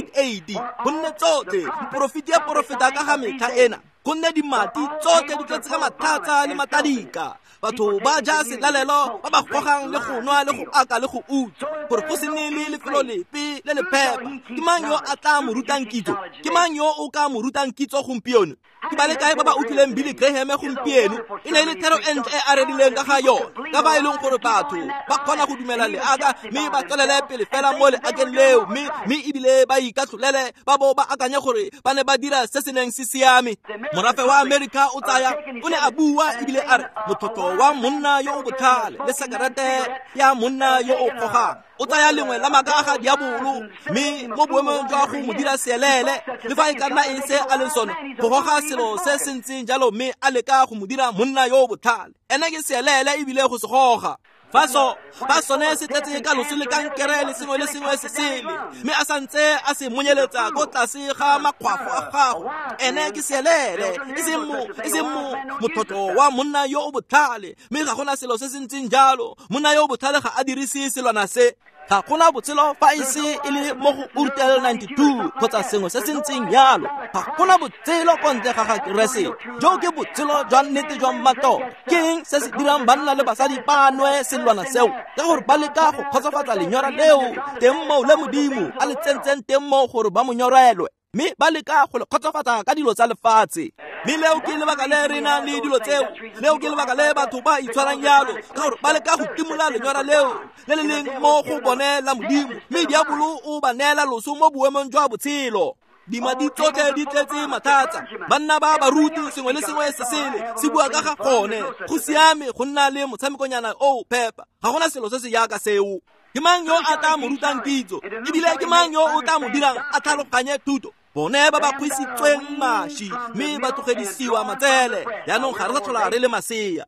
28:8 gonne tsotlhe moporofiti ya profeta ka ga metlha ena gonne dimati tsotlhe di tletse ka mathata le matadika batho ba ja selalelo ba ba gogang le go nwa le go aka le go utswa gore go se nne le lefelo lepe le le phepa ke mang yo a tla mo rutang kitso ke mang yo o ka mo rutang kitso gompieno ke ba le kae ba ba utlwileng Billy Graham gompieno e ne le thero entle a redileng ka ga yone ka ba e leng gore batho ba kgona go dumela le aka mme ba tswelele pele fela mo le akeng leo mme ebile ba ikatlholele ba bo ba akanya gore ba ne ba dira se se neng se siame morafe wa America o tsaya o ne a bua ebile a re motlotlo wa monna yo o botlhale le sakarete ya monna yo o gogang o tsaya lengwe la maka ga diabolo mme mo boemong jwa go mo dira seelele le fa e ka nna eng se a leng sone go goga selo se se ntseng jalo mme a leka go mo dira monna yo o botlhale ene ke seelele ebile go se goga fa sone se tletse ka loso le kankere le sengwe se sele mme a santse a se monyeletsa go tlase ga makgwafo a gago ene ke seelele e seng motlotlo wa monna yo o botlhale mme ga gona selo se se ntseng jalo monna yo o botlhale ga a dirise selwana se ga gona botshelo fa ise e le mo go Urtel 92 kgotsa sengwe se se ntseng yalo ga gona botshelo ko ntle ga Keresete jo ke botshelo jwa nnete jwa mmato keng se se dirang banna le basadi banwe selwana seo ka gore ba leka go kgotsofatsa lenyora leo teng mo le modimo a le tsentseng teng mo gore ba mo nyorelwe mme ba leka go le kgotsofatsa ka dilo tsa lefatshe mme leo ke lebaka le re nang le dilo tseo leo ke lebaka le batho ba itshwarang yalo ka gore ba leka go timola lenyora leo le le leng mo go bone la modimo mme diabolo o ba neela loso mo boemong jwa botshelo dimadi tsotlhe di tletse mathata banna ba baruti sengwe le sengwe se sele se bua ka ga gone go siame go nna le motshamekonyana o phepa ga gona selo se se yaka seo ke mang yo a tla mo rutang kitso ebile ke mang yo o tla mo dirang a tlhaloganye thuto bone ba ba kwisitsweng mashi mme ba tlogedisiwa matsele yaanong ga re sa tlhola re le masea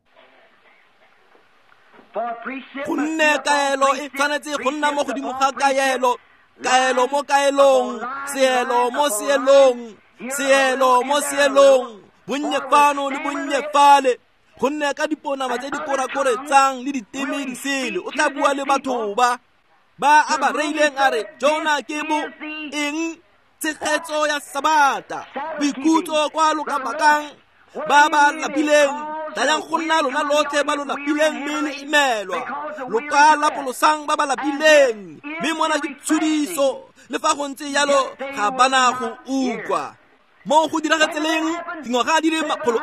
gonne kaelo e tshwanetse go nna mo godimo ga kaelo mo kaelong seelo mo seelong seelo mo seelong bonnye fano le bonnye fale gonne ka diponama tse di korakoretsang le diteme di sele o tla bua le batho ba a ba reileng a re Jona ke bo eng tshegetso ya sabata boikutlo kwa lokabakang ba ba lapileng tayang go nna lona lotlhe ba lo lapileng mme le imelwa lo ka lapolosang ba ba lapileng mme mona ke tshodiso le fa go ntse yalo ga bana go ukwa mo go diragatseleng dingwaga di le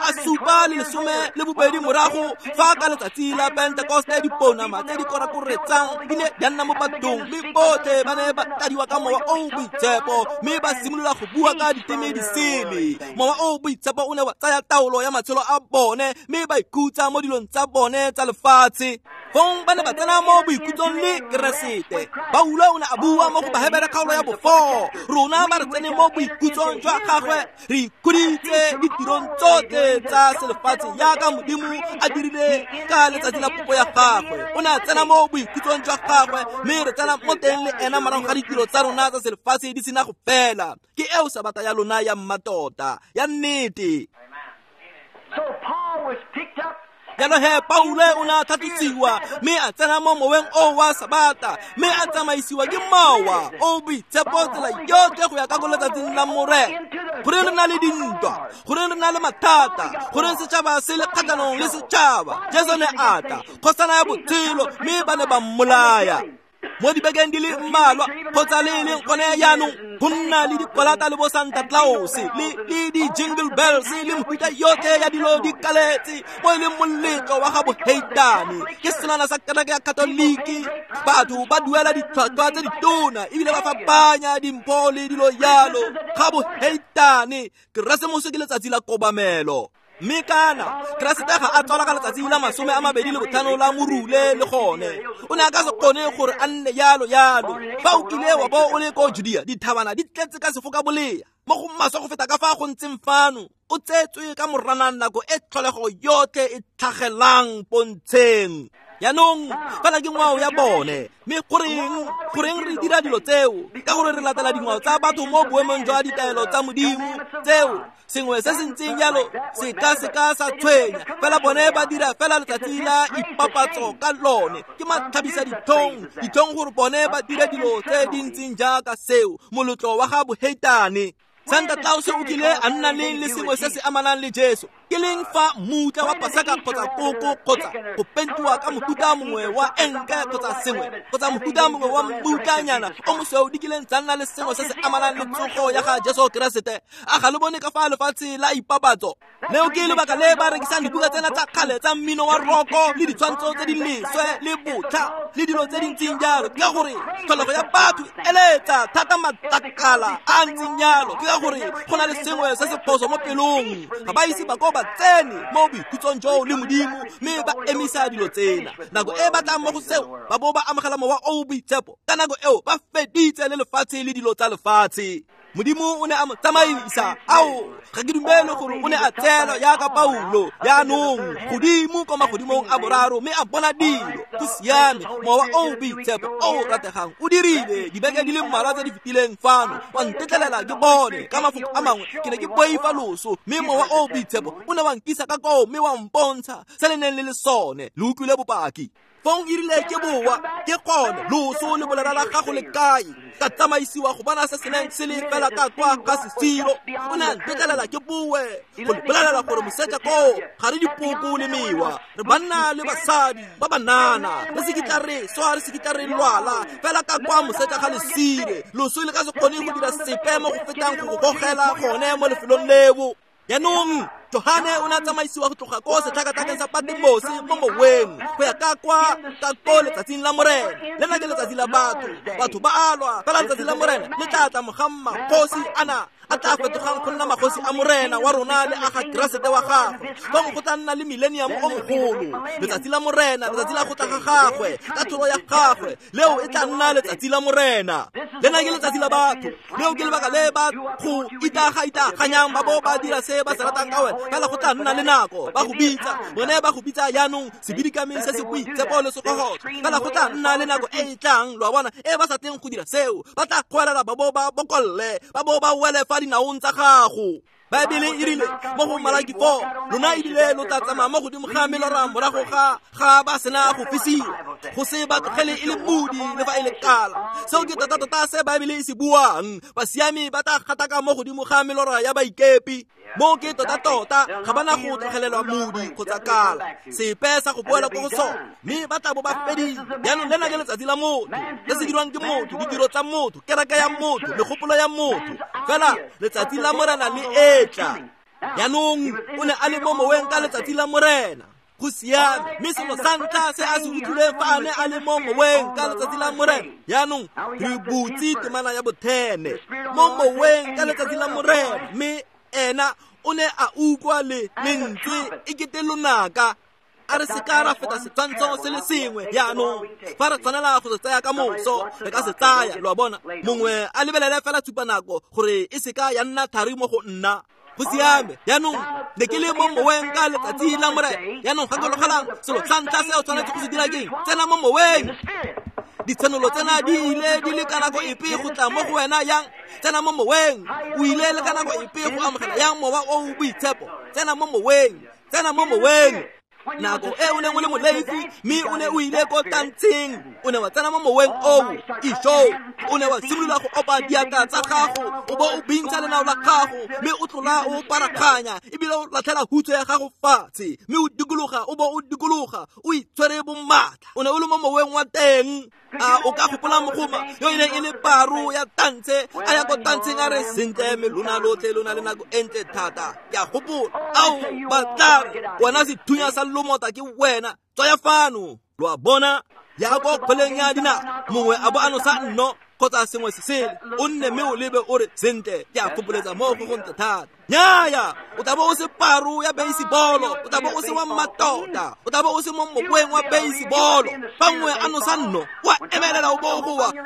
712 morago fa ka letsatsi la Pentecoste diponama tse di korakoretsang di ne di nna mo batong mme botlhe ba ne ba tadiwa ka mowa o boitshepo mme ba simolola go bua ka ditemedisele mowa o boitshepo o ne wa tsaya taolo ya matshelo a bone mme ba ikhutsa mo dilong tsa bone tsa lefatshe fong ba ne ba tsena mo boikhutsong le Keresete Paulo o ne a bua mo go bahebela kgaolo ya bofo rona ba re tsene mo boikhutsong jwa gagwe re ikhuditse ditirong tsotlhe tsa selefatshe yaka Modimo a dirile ka letsatsi la popo ya gagwe o ne a tsena mo boikhutsong jwa gagwe mme re tsena mo teng le ena morago ga ditiro tsa rona tsa selefatshe di sena go fela ke eo sabata ya lona ya mmatota ya nnete. So Paul was picked up. Yalo he Paulo o na thatusiwa mme a tsena mo moweng o wa sabata mme a tsamaisiwa ke mawa o boitshepo tsela yotlhe go ya ka go letsatsing la Morena gore re na le dintwa gore re na le mathata gore setšhaba se le kgatlhanong le setšhaba Jesu ne ata kgosana ya botshelo mme ba ne ba mmolaya mo dibekeng di le mmalwa kgotsa le leng gone yaanong go nna le dipolata le bo Santa Claus le di jingle bells le mehuta yotlhe ya dilo di kaletse mo e leng moletlo wa ga boheitane ke senana sa kereke ya Katoliki batho ba duela ditlhwatlhwa tse ditona ebile ba fapanya dimpho le dilo yalo ga boheitane Keresemose ke letsatsi la kobamelo mme kana Keresete ga a tswala ka letsatsi la 25 la Morule le gone o ne a ka se kgone gore a nne yalo fa o kile wa bo o le ko Judea dithabana di tletse ka sefoka bolea mo go maswa go feta ka fa go ntseng fano o tsetswe ka morana nako e tlholego yotlhe e tlhagelang pontsheng yaanong fela ke ngwao ya bone mme goreng re dira dilo tseo ka gore re latela dingwao tsa batho mo boemong jwa ditaelo tsa Modimo tseo sengwe se se ntseng jalo se ka sa tshwenya fela bone ba dira fela letsatsi la ipapatso ka lone ke matlhabisa dithong gore bone ba dira dilo tse di ntseng jaaka seo molotlo wa ga boheitane Santa Claus o kile a nna le sengwe se se amanang le Jesu ke leng fa mutla wa Pasaka kgotsa koko kgotsa go pentiwa ka mohuta mongwe wa enke kgotsa sengwe kgotsa mohuta mongwe wa mbutanyana o mosweu di kileng tsa nna le sengwe se se amanang le tsogo ya ga Jesu Keresete a ga le bone ka fa lefatshe la ipapatso neo ke lebaka le ba rekisang dibuka tsena tsa kgale tsa mmino wa roko le ditshwantsho tse di leswe le botha le dilo tse di ntseng jalo ke gore tlholego ya batho eletsa thata matakala a ntseng jalo ke gore go na le sengwe se se phoso mo pelong ga ba ise ba go ba tsene mo boikhutsong jo le Modimo mme ba emisa dilo tsena nako e ba tla mo go seo ba bo ba amogela mowa o boitshepo ka nako eo ba feditse le lefatshe le dilo tsa lefatshe Modimo o ne a mo tsamaisa ao ga ke dumele gore o ne a tsela yaka Paulo yaanong godimo kwa magodimong a boraro mme a bona dilo go siame mowa o boitshepo o rategang o dirile dibeke di le mmalwa tse di fetileng fano wa ntetlelela ke bone ka mafoko a mangwe ke ne ke boifa loso mme mowa o boitshepo o ne wa nkisa ka koo mme wa mpontsha se le neng le sone le utlwile bopaki fong irile ke boa ke gone loso le bolela la gago le kae ka tsamaisiwa go bona se seneng se le fela ka kwa ka sesilo o ne a ntetlelela ke bue go bolela gore mosetsa ko ga re dipoko le mewa re banna le basadi ba banana re se kitla re lwala fela ka kwa mosetsa ga lesire loso le ka se kgone go dira sepe mo go fetang go gogela gone mo lefelong lebo yaanong Johane o ne a tsamaisiwa go tloga ko setlhakatlhakeng sa Patmos mo moweng go ya ka ko letsatsing la Morena le nna ke letsatsi la batho ba alwa fela letsatsi la Morena le tla tla mogamma kgosi ana a tla fetogang go nna magosi a Morena wa rona le a ga Keresete wa gagwe fa go tla nna le millennium o mogolo letsatsi la Morena letsatsi la go tla ga gagwe ka tholo ya gagwe leo e tla nna letsatsi la Morena le nna ke letsatsi la batho leo ke lebaka le ba go itaganyang ba bo ba dira se ba se ratang ka wena fela go tla nna le nako ba go bitsa bone ba go bitsa yaanong sebidikame se se boitshepo le sekgogotso fela go tla nna le nako e tlang lwa bona e ba sa teng go dira seo ba tla kgwelela ba bo ba bokolle ba bo ba wele fa dinaong tsa gago Baebele e rile mo go Malaki 4 lona ebile lo tla tsamaya mo godimo ga melora morago ga ba sena go fisiwa go se ba tlogele e le modi le fa e le kala seo ke tota se Baebele e se buang basiami ba tla gataka mo godimo ga melora ya baikepi mo ke tota ga bana go tlogelelwa modi go tsa kala sepe sa go boela go sona mme ba tla bo ba fedi yaanong lena ke letsatsi la motho le se dirwang ke motho ditiro tsa motho kereke ya motho megopolo ya motho fela letsatsi la morena le etla yaanong o ne a le mo moweng ka letsatsi la morena go siame mme selo sa ntlha se a se utlwileng fa a ne a le mo moweng ka letsatsi la morena yaanong re butse temana ya bothene mo moweng ka letsatsi la morena mme ena o ne a utlwa lentswe e kete lonaka a re se ka ra feta setshwantsho se le sengwe yaanong fa re tshwanela go se tsaya ka moso re ka se tsaya lo a bona mongwe a lebelele fela tshupanako gore e se ka ya nna thari mo go nna go siame yaanong ne ke le mo moweng ka letsatsi la morena yaanong ga ke logelang selo sa ntlha se o tshwanetse go se dira keng tsena mo moweng ditshwanelo tsena di ile di le ka nako epe go tla mo go wena yang tsena mo moweng o ile le ka nako epe go amogela yang mowa o boitshepo tsena mo moweng nako e o neng o le moleifi mme o ne o ile ko tantsheng o ne wa tsena mo moweng o isho o ne wa simolola go opa diaka tsa gago o bo o bintsha lenao la gago mme o tlola o parakganya ebile o latlhela hutso ya gago fatshe mme o dikologa o itshwere bomatla o ne o le mo moweng wa teng o ka gopola mogoma yo e neng e le paro ya tantshe a ya ko tantsheng a re sentle melona lotlhe lona le nako entle thata ke a gopola ao batlare wena sethunya sa lomota ke wena tswaya fano lo a bona ya go kgoleng ya dina mongwe a bo ano sa nno kgotsa sengwe se sele o nne mme o lebe o re sentle ke a gopoletsa mo go gontle thata nyaya o tla bo o se paro ya baseball o tla bo o se wa matota o tla bo o se mo moweng wa baseball fa ngwe ano sa nno wa emelela o bo go wa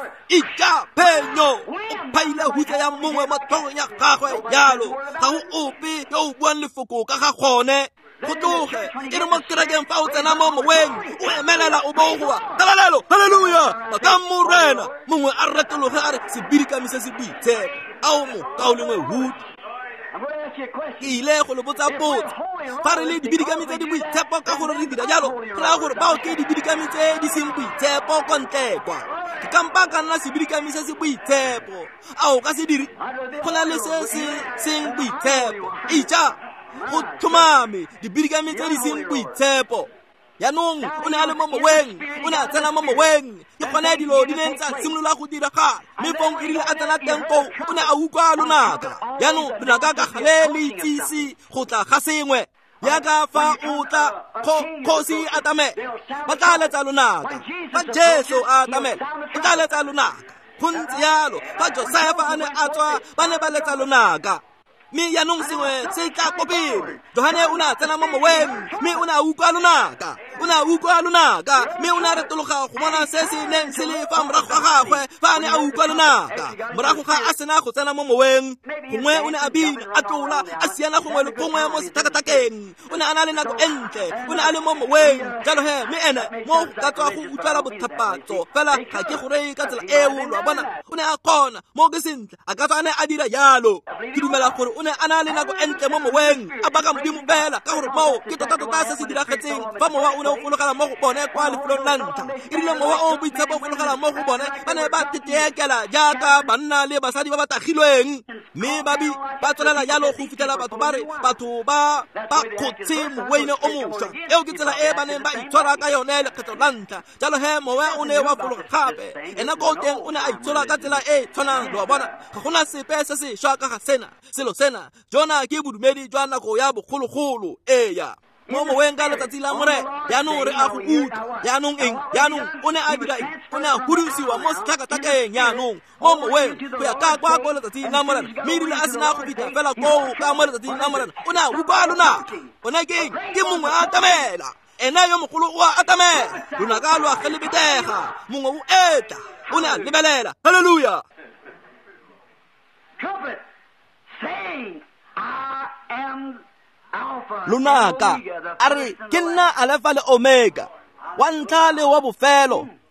ika phenyo o phaile hutse ya mongwe mo tlhogong ya gagwe yalo ga go ope yo o buang lefoko ka ga gone go tloge e re mo kerekeng fa o tsena mo moweng o emelela o bo go wa talalelo haleluya ka morena mongwe a retologe a re sebirikami se se buitshepo ao mo ka o lengwe hutu ke ile go le botsa potso fa re le dibirikami tse di boitshepo ka gore re dira jalo go raya gore bao ke dibirikami tse di seng boitshepo kontlekwa ke kampa ka nna sebirikami se se boitshepo ao ka se dire go na le se se seng boitshepo itša go thomame dibirikami tse di seng boitshepo yaanong o ne a le mo moweng o ne a tsena mo moweng ke gone dilo di neng tsa simolola go diragala mme fong e rile a tsena teng koo o ne a utlwa lonaka yaanong lonaka ka gale le itsise go tla ga sengwe yaka fa o tla kgosi a tamela ba tla letsa lonaka fa Jesu a tamela o tla letsa lonaka go ntse yalo fa Josefa a ne a tswa ba ne ba letsa lonaka mme yaanong sengwe se tla ko pele Johane o ne a tsena mo moweng mme o ne a utlwa lonaka mme o ne a retologa go bona se se neng se le fa morago ga gagwe fa a ne a utlwa lonaka morago ga a sena go tsena mo moweng gongwe o ne a bina a tlola a siana gongwe le gongwe mo setlhakatlhakeng o ne a na le nako entle o ne a le mo moweng jalo he mme ene mo go ka tswa go utlwela bothapatso fela ga ke gore ka tsela eo lo a bona o ne a kgona mo ke sentle a ka tswa a ne a dira jalo ke dumela gore o ne a na le nako entle mo moweng a baka modimo fela ka gore moo ke tota se se diragetseng fa mowa o ne o fologela mo go bone kwa lefelong la ntlha e rile mowa o boitshepo o fologela mo go bone ba ne ba teteekela jaaka banna le basadi ba ba tagilweng mme ba tswelela jalo go fitlhela batho ba re batho ba kgotse moweine o mošwa eo ke tsela e ba neng ba itshwara ka yone lekgetlo la ntlha jalo he mowa o ne wa fologa gape ena ko teng o ne a itshola ka tsela e tshwanang lo a bona ga gona sepe se sešwa ka ga selo sena jona ke bodumedi jwa nako ya bogologolo eya mo moweng ka letsatsi la morena yaanong re a go utlwa yaanong eng yaanong o ne a dira eng o ne a hudisiwa mo setlhakatlhakeng yaanong mo moweng go ya ka kwa ko letsatsing la morena mme ebile a sena go fitlha fela koo ka mo letsatsing la morena o ne a utlwa lonaka one ke eng ke mongwe a tamela ene yo mogolo o a atamela lonaka lo a gelebetega mongwe o etla o ne a lebelela halleluja lonaka a re ke nna Alpha le Omega wa ntlha le wa bofelo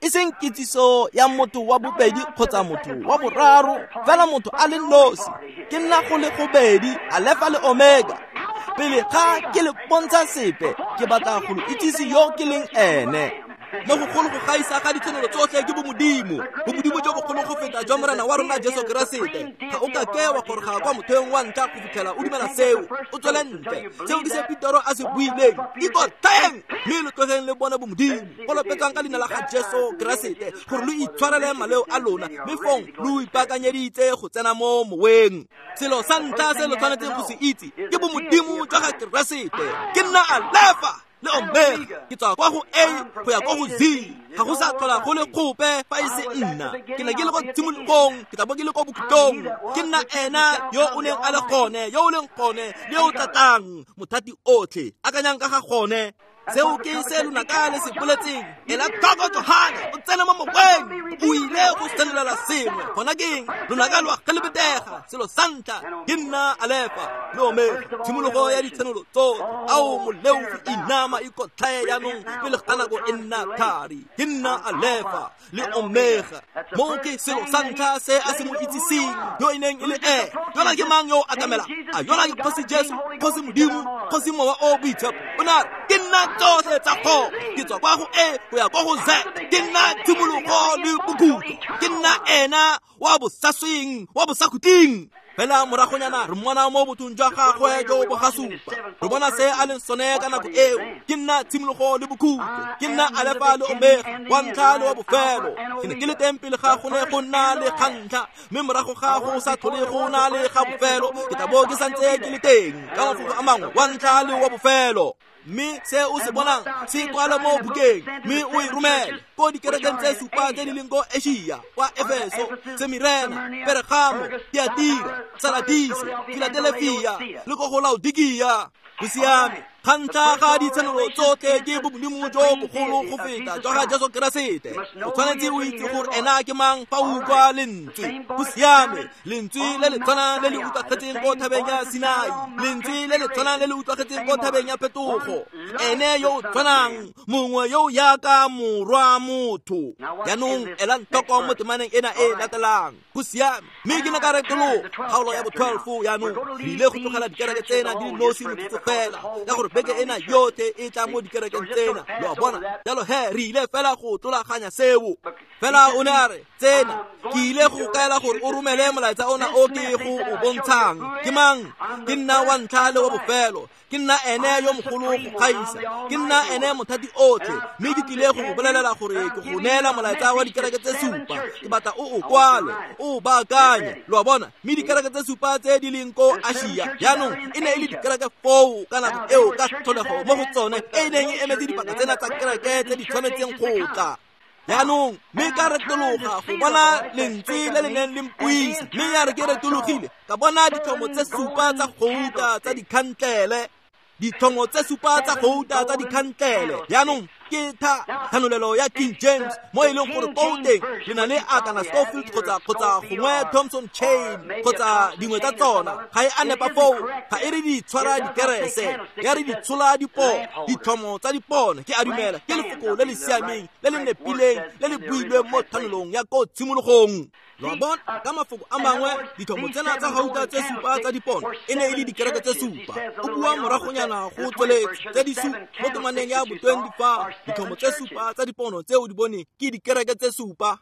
e seng kitsiso ya motho wa bobedi kgotsa motho wa boraro fela motho a le nosi ke nna go le gobedi Alpha le Omega pele ga ke le bontsha sepe ke batla go le itsise yo ke leng ene mo go kgolo go gaisa ga ditshwanelo tsotlhe ke bomodimo jo bogolo go feta jwa morena wa rona Jesu Keresete ga o ka ke wa goroga kwa motheng wa ntlha go fitlhela o dumela seo o tswele ntle seo ke se Petero a se buileng ikoteng mme le tlogeng le bona bomodimo go lopetsang ka leina la ga Jesu Keresete gore lo itshwarele maleo a lona mme fong lo ipaakanyeditse go tsena mo moweng selo sa ntlha se le tshwanetseng go se itse ke bomodimo jwa ga Keresete ke nna Alpha le Omega ke tswa kwa go A go ya kwa go Z ga go sa tlhola go le kgope fa e se nna ke ne ke le go tshimologong ke tla bo ke le kwa bokutong ke nna ena yo o neng a le gone yo o leng gone le yo o tlatlang mothati otlhe a kanyang ka ga gone seo ke se lona ka le se boletseng ela tlhoko Johana o tsene mo mokgweng o ile go tsenelela sengwe gona keng lona ka lwa ke le betega selo sa ntlha ke nna Alpha le Omega tshimologo ya ditshwanelo tsotlhe ao moleufi inama ikotlhae yaanong pele ga nako e nna thari ke nna Alpha le Omega mo ke selo sa ntlha se a se mo itsiseng yo e neng e le yona ke mang yo a kamela a yona ke Kgosi Jesu Kgosi Modimo Kgosi Mowa o boitshepo o na ke nna tsotlhe tsa go ke tswa kwa go A go ya kwa go Z ke nna tshimologo le bokutlo ke nna ena wa bosasweng wa bosakuting fela moragonyana re mmona mo bothong jwa gagwe jo bo ga supa re bona se a leng sone ka nako eo ke nna tshimologo le bokhutlo ke nna Alpha le Omega wa ntlha le wa bofelo ke ne ke le teng pele ga go ne go nna le kgantlha mme morago ga go sa tlhole go na le ga bofelo ke tla bo ke santse ke le teng ka mafoko a mangwe wa ntlha le wa bofelo mme se o se bonang se kwala mo bukeng mme o e romele ko dikerekeng tse supa tse di leng ko Asia kwa Efeso Semirena Pergamo Tiatira Saradise Philadelphia le ko go Laodikia go siame kgantla ga ditshwanelo tsotlhe ke bomodimo jo bogolo go feta jwa ga Jesu Keresete o tshwanetse o itse gore ena ke mang fa o utlwa lentswe go siame lentswe le le tshwanang le le utlwagetseng ko thabeng ya Sinai lentswe le le tshwanang le le utlwagetseng ko thabeng ya Phetogo ene yo o tshwanang mongwe yo yaka morwa motho yaanong ela ntoko mo temaneng ena e latelang go siame mme ke ne ka retolo kgaolo ya bo 12 yaanong re ile go tlogela dikereke tsena di le nosi motsotso fela ka gore beke ena yotlhe e tla mo dikerekeng tsena lo a bona jalo he re ile fela go tlolaganya seo fela o ne a re tsena ke ile go kaela gore o romele molaetsa ona o ke go o bontshang ke mang ke nna wa ntlha le wa bofelo ke nna ene yo mogolo go gaisa ke nna ene mothati otlhe mme ke tlile go go bolelela gore ke go neela molaetsa wa dikereke tse supa ke batla o kwale o baakanye lo a bona mme dikereke tse supa tse di leng ko Asia yaanong e ne e le dikereke 4 ka nako eo ka tlholego mo go tsone e neng e emetse dipaka tsena tsa kereke tse di tshwanetseng go tla yaanong mme ka retologa go bona lentswe le le neng le mpuisa mme ya re ke retologile ka bona ditlhomo tse supa tsa gouta tsa dikhantlele ditlhomo tse supa tsa gouta tsa dikhantlele yaanong ke thanolelo ya King James mo e leng gore kouteng le na le akana Scofield kgotsa gongwe Thompson Chain kgotsa dingwe tsa tsona ga e a nepa foo ga e re di tshwara dikerese ya re di tshola ditlhomo tsa dipone ke a dumela ke lefoko le le siameng le le nepileng le le builweng mo thanolong ya ko tshimologong lo bona ka mafoko a mangwe dithomo tsena tsa gauta tse supa tsa dipono e ne e le dikereke tse supa o bua moragonyana go tsweletse tse di supa mo temaneng ya bo 25 dithomo tse supa tsa dipono tseo di bone ke dikereke tse supa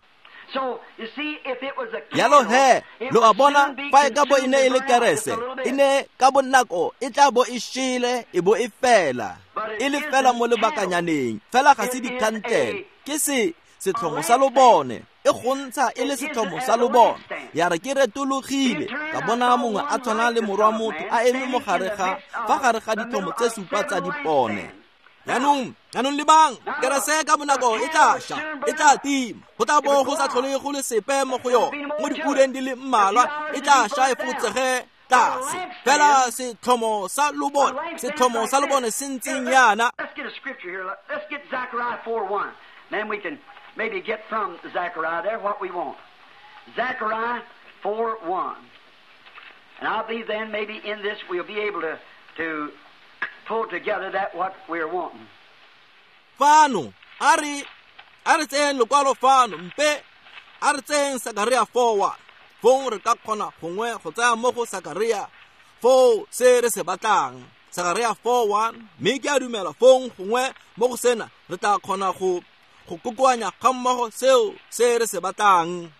yalo he lo a bona fa e ka bo e ne e le kerese e ne ka bonako e tla bo e shile e bo e fela e le fela mo lebakanyaneng fela ga se dikhantlele ke setlhomo sa lobone e gontsha e le setlhomo sa lobone ya re ke retologile ka bona mongwe a tshwana le morwa motho a eme mo gare ga ditlhomo tse supa tsa dipone yaanong le bang kerese ka bonako e tla tima go tla bo go sa tlhole go le sepe mo go yone mo dikureng di le mmalwa e tla sha e fotsege tlase fela setlhomo sa lobone se ntseng yana. Let's get a scripture here. Let's get Zechariah 4:1. Then we can maybe get from Zechariah there what we want. Zechariah 4:1. And I believe then maybe in this we'll be able to pull together that what we're wanting. Fano, ari a re tseng lekwalo fano mpe a re tseng Sakaria 4:1 fong re ka kgona gongwe go tsaya mo go Sakaria 4 se re se batlang. Sakaria 4:1 mme ke a dumela fong gongwe mo go sena re tla kgona go kokoanya ga mmogo seo se re se batlang.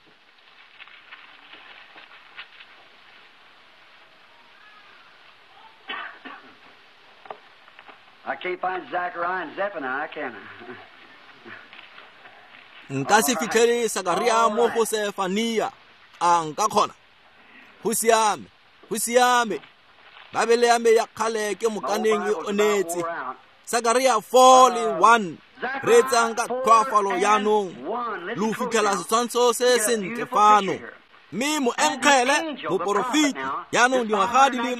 I can't find Zechariah and Zephaniah, can I? Nka se fitlhele Sakaria mo go Sefania a nka kgona. Go siame. Babele ya me ya kgale ke mokaneng e onetse. Sakaria 4:1 re tsang ka tlhoafalo yaanong lo fitlhela setshwantsho se sentle fano. Mme moenkgele moporofiti yaanong dingwaga di le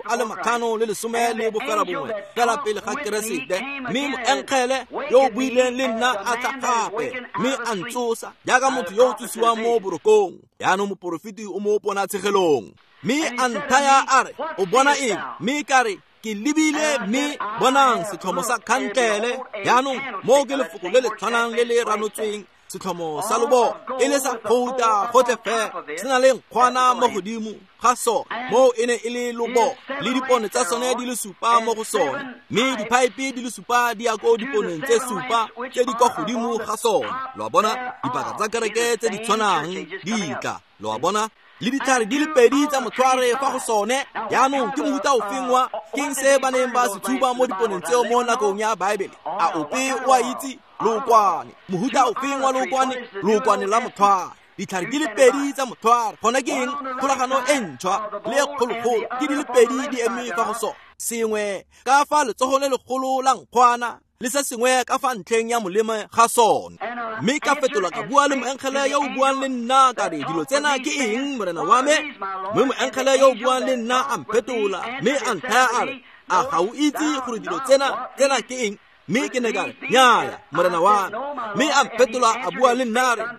511 fela pele ga Keresete. Mme moenkgele yo o buileng le nna a tla gape mme a ntsosa jaaka motho yo o tsosiwang mo borokong. Yaanong moporofiti o mo pona tshegelong mme a nthaya a re o bona eng mme ka re ke lebile mme bonang setlhomo sa khantlele. Yaanong mo ke lefoko le le tshwanang le le ranotsweng setlhomo sa lobo e le sa phouta gotle fe se na le nkgwana mo godimo ga sone mo e ne e le lobo le dipone tsa sone di le supa mo go sone mme dipaipe di le supa di ya ko diponeng tse supa tse di kwa godimo ga sone. Lo bona dipaka tsa kereke tse di tshwanang di tla. Lo bona le ditlhare di le pedi tsa motlhware fa go sone. Yaanong ke mohuta o fengwa keng se ba neng ba se tshuba mo diponeng tseo mo nakong ya Baebele? A ope wa itse lookwane mohuta o fengwa lookwane la motlhware? Ditlhare di le pedi tsa motlhware gona ke eng? Kgolagano e ntšhwa le e kgologolo ke di le pedi di eme fa go sone. Sengwe ka fa letsogo le legolo la nkgwana le se sengwe ka fa ntlheng ya moleme ga sone. Mme ka fetola ka bua le moenkgele yo o buang le nna ka re dilo tsena ke eng morena wa me? Mme moenkgele yo o buang le nna a mphetola mme a nthaya a re a ga o itse gore dilo tsena ke eng? Mme ke ne ka re nnyaya morena wa me. Mme a mphetola a bua le nna re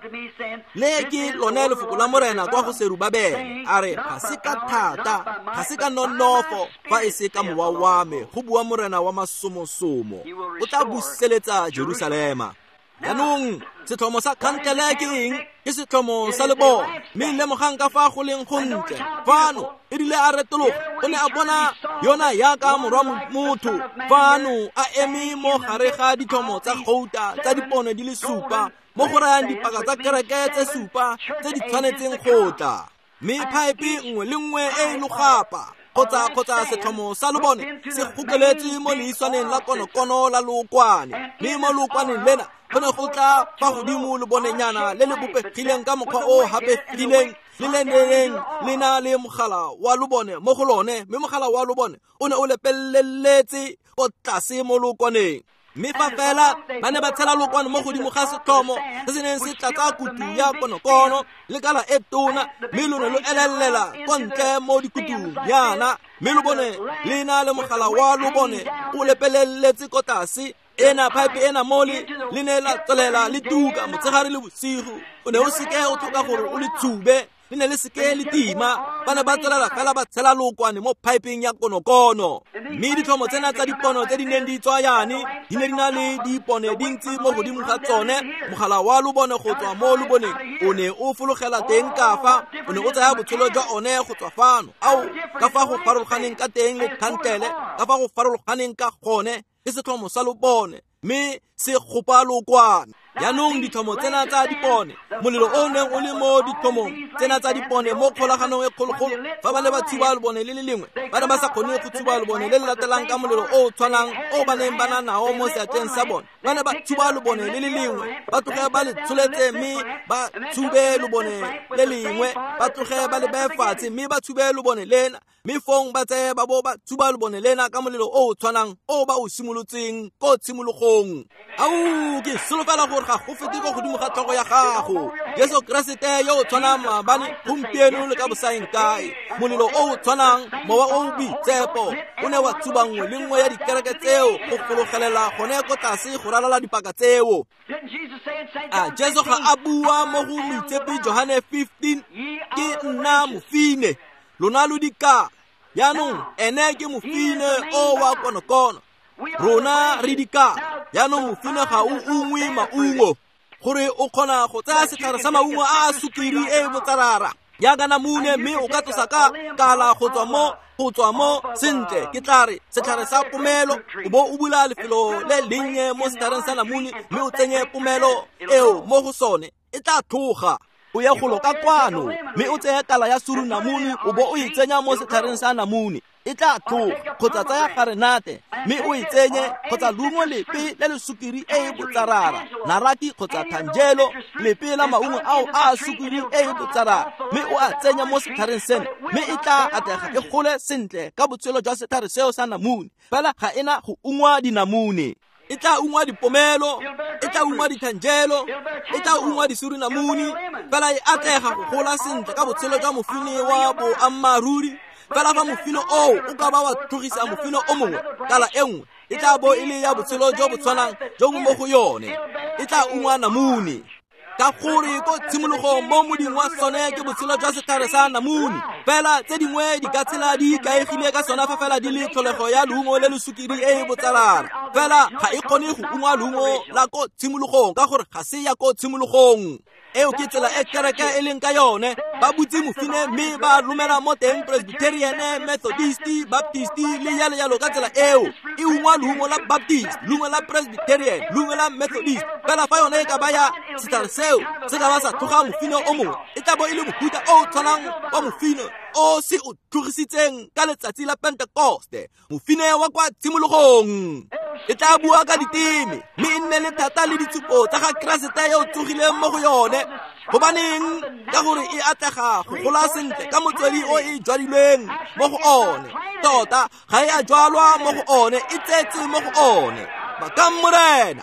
le ke lone lefoko la morena kwa go Serubabele a re ga se ka thata ga se ka nonofo fa e se ka mowa wa me go bua morena wa masomosomo o tla buseletsa Jerusalema. Yaanong setlhomo sa khantlele ke eng? Ke setlhomo sa lebo mme lemogang ka fa go leng gontle fano e rile a retologa o ne a bona yona yaka morwa motho fano a eme mo gare ga ditlhomo tsa gouta tsa dipone di le supa mo go rayang dipaka tsa kereke tse supa tse di tshwanetseng go tla. Mme phaepe nngwe le nngwe e logapa kgotsa setlhomo sa lobone se gokeletse mo leiswaneng la konokono la lookwane. Mme mo lookwaneng lena go ne go tla fa godimo lebonenyana le le bopegileng ka mokgwa o gapegileng le le neng le na le mogala wa lobone mo go lone. Mme mogala wa lobone o ne o lepeleletse ko tlase mo lookwaneng. Mme fa fela ba ne ba tshela lookwane mo godimo ga setlhomo se se neng se tlatsa kutu ya konokono le kala e tona mme lone lo elelela ko ntle mo dikutung yana. Mme lobone le na le mogala wa lobone o lepeleletse ko tlase. Ena phaepe ena mole le ne la tswelela le tuka motsegare le bosigo. O ne o seke o tlhoka gore o le tshube le ne le seke le tima. Ba ne ba tswelela fela ba tshela lookwane mo phaepeng ya konokono. Mme ditlhomo tsena tsa dipono tse di neng di tswa yane di ne di na le dipone dintsi mo godimo ga tsone. Mogala wa lobone go tswa mo loboneng o ne o fologela teng ka fa o ne o tsaya botshelo jwa one go tswa fano ao ka fa go farologaneng ka teng le khantlele ka fa go farologaneng ka gone ke setlhomo sa lobone mme se gopa lookwane. Yaanong ditlhomo tsena tsa dipone molelo o neng o le mo ditlhomong tsena tsa dipone mo kgolaganong e kgologolo fa ba ne ba tshuba lebone le le lengwe ba ne ba sa kgone go tshuba lebone le le latelang ka molelo o tshwanang o ba neng ba na nao mo seatleng sa bone. Ba ne ba tshuba lebone le le lengwe ba tloge ba le tsholetse mme ba tshube lebone le lengwe ba tloge ba le beye fatshe mme ba tshube lebone lena mme fong ba tseye ba bo ba tshuba lebone lena ka molelo o tshwanang o ba o simolotseng ko tshimologong. Au ke solofela gore ga go fete go godimo ga tlhogo ya gago Jesu Kriste yo o tshwanang maabane gompieno le ka bosaeng kae. Molelo o o tshwanang mowa o o boitsepo o ne wa tshuba nngwe le nngwe ya dikereke tseo go fologelela gone ko tlase go ralala dipaka tseo. Jesu ga a bua mo go moitsepi Johane 15 ke nna mofine lona lo dika. Yaanong ene ke mofine o wa konokono rona re dika. Yaanong mofine ga o ungwe maungo gore o kgona go tsaya setlhare sa maungo a sukiri e botsarara yaaka namune mme o ka tlosa ka kala go tswa mo sentle ke tla re setlhare sa pomelo o bo o bula lefelo le lennye mo setlhareng sa namune mme o tsenye pomelo eo mo go sone e tla tlhoga o ye go loka kwano mme o tseye kala ya suru namune o bo o e tsenya mo setlhareng sa namune e tla tlhoga kgotsa tsaya garenate mme o e tsenye kgotsa lungo lepe le le sukiri e botsarara naraki kgotsa thanjelo lepe la maungo ao a sukiri e botsarara mme o a tsenya mo setlhareng seno mme e tla atlega e gole sentle ka botshelo jwa setlhare seo sa namune fela ga ena go ungwa dinamune e tla ungwa dipomelo e tla ungwa dithanjelo e tla ungwa disuri namune fela e atlega go gola sentle ka botshelo jwa mofine wa boammaruri fela fa mofino o ka ba wa tlhogisa mofino o mongwe kala e nngwe e tla bo e le ya botshelo jo bo tshwanang jo bo mo go yone e tla ungwa namune ka gore ko tshimologong mo modimo wa sone ke botshelo jwa setlhare sa namune fela tse dingwe di ka tshela di ikaegile ka sona fa fela di le tlholego ya leungo le le sukiri e e botsarara fela ga e kgone go ungwa leungo la ko tshimologong ka gore ga se ya ko tshimologong eo ke tsela e kereke e leng ka yone ba butse mofine mme ba romela mo teng presbyterian methodist baptist le yalo ka tsela eo e ungwa leungo la baptist leungo la presbyterian leungo la methodist fela fa yone e ka baya setlhare seo se ka ba sa tlhoga mofine o mongwe e tla bo e le mofuta o tshwanang wa mofine o se o tlhogisitseng ka letsatsi la pentekoste mofine wa kwa tshimologong e tla bua ka diteme mme e nne le thata le ditsupo tsa ga keresete yo tsogileng mo go yone gobaneng ka gore e atlega go gola sentle ka motswedi o e jwadilweng mo go one tota ga e a jwalwa mo go one e tsetse mo go one ba ka morena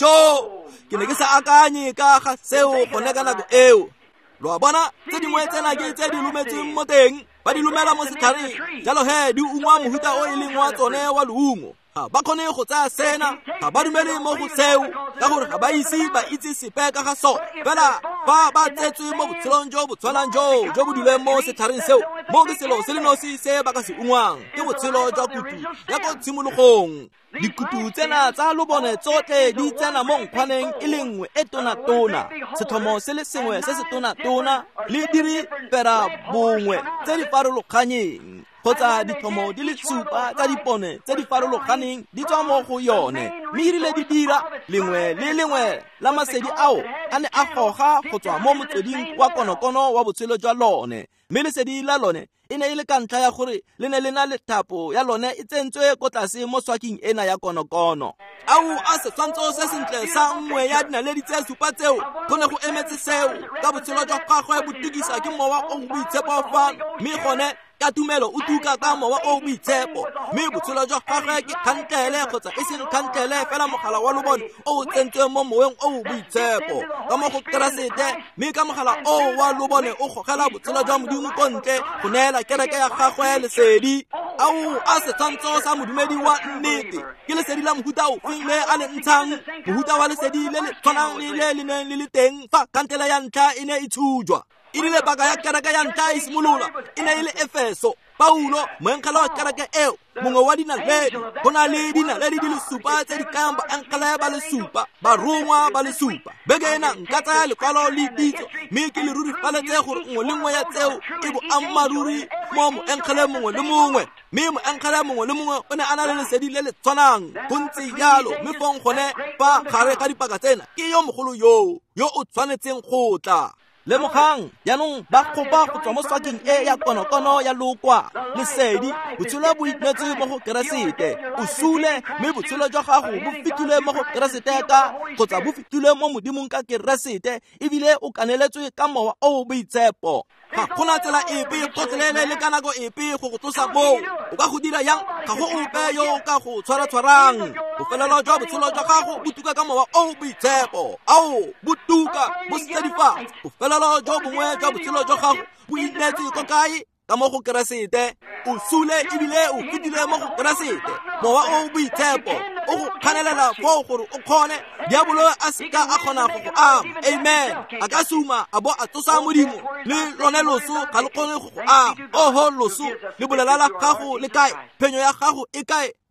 ijo ke ne ke sa akanye ka ga seo gone ka nako eo lo a bona tse dingwe tsena ke tse di lumetseng mo teng ba di lumela mo setlhareng jalo he di ungwa mohuta o e leng wa tsone wa leungo ba kgone go tsaya sena ga ba dumele mo go seo ka gore ga ba itse sepe ka ga so fela ba tsetswe mo botshelong jo bo tshwanang jo bo dileng mo setlhareng seo mo ke selo se le nosi se ba ka se ungwang ke botshelo jwa kutu ya ko tshimologong dikutu tsena tsa lobone tsotlhe di tsena mo nkgwaneng e le nngwe e tonatona sethomo se le sengwe se se tonatona le diri pera bongwe tse di farologanyeng kgotsa dithomo di le supa tsa dipone tse di farologaneng di tswa mo go yone mme e rile di dira lengwe le lengwe la masedi ao a ne a goga go tswa mo motsweding wa konokono wa botshelo jwa lone mme lesedi la lone e ne e le ka ntlha ya gore le ne le na le thapo ya lone e tsentswe ko tlase mo swaking ena ya konokono au a setshwantsho se sentle sa nngwe ya dinaledi tse supa tseo go ne go emetse seo ka botshelo jwa gagwe bo tukisa ke mowa o boitshepo fano mme gone ka tumelo o tuka ka mowa o boitshepo mme botshelo jwa gagwe ke khantlele kgotsa e seng khantlele fela mogala wa lobone o tsentswe mo moweng o boitshepo ka mo go keresete mme ka mogala o wa lobone o gogela botshelo jwa modimo ko ntle go neela kereke ya gagwe lesedi au a setshwantsho sa modumedi wa nnete ke lesedi la mohuta o le a le ntshang mohuta wa lesedi le le tshwanang le le neng le le teng fa khantlele ya ntlha e ne e tshujwa e rile baka ya kereke ya ntlha e simolola e ne e le Efeso Paulo moenkgela wa kereke eo mongwe wa dinaledi go na le dinaledi di le supa tse di kayang baenkgele ba le supa barongwa ba le supa beke ena nka tsaya lekwalo le ditso mme ke le rurifaletse gore nngwe le nngwe ya tseo e boammaruri mo moenkgele mongwe le mongwe mme moenkgele mongwe le mongwe o ne a na le lesedi le le tshwanang go ntse jalo mme fong gone fa gare ka dipaka tsena ke yo mogolo yo o tshwanetseng go tla le mogang yaanong ba kgopa go tswa mo swaking e ya konokono ya lokwa lesedi botshelo bo itletse mo go keresete o sule mme botshelo jwa gago bo fetile mo go keresete ka kgotsa bo fetile mo modimong ka keresete ebile o kaneletswe ka mowa o boitshepo ga gona tsela epe kgotlelele le ka nako epe go go tlosa moo o ka go dira yang ga go ope yo o ka go tshwaratshwarang bofelelo jwa botshelo jwa gago bo tuka ka mowa o boitshepo ao bo tuka bo sedifats bofelelo jwa bongwe jwa botshelo jwa gago bo inetse ko kae ka mo go keresete o sule ebile o fetile mo go keresete mowa o boitshepo o go kganelela fo gore o kgone diabolo a seka a kgona go go ama amen a ka suma a bo a tsosa modimo le lone loso ga le kgone go go ama oho loso le bolela la gago le kae phenyo ya gago e kae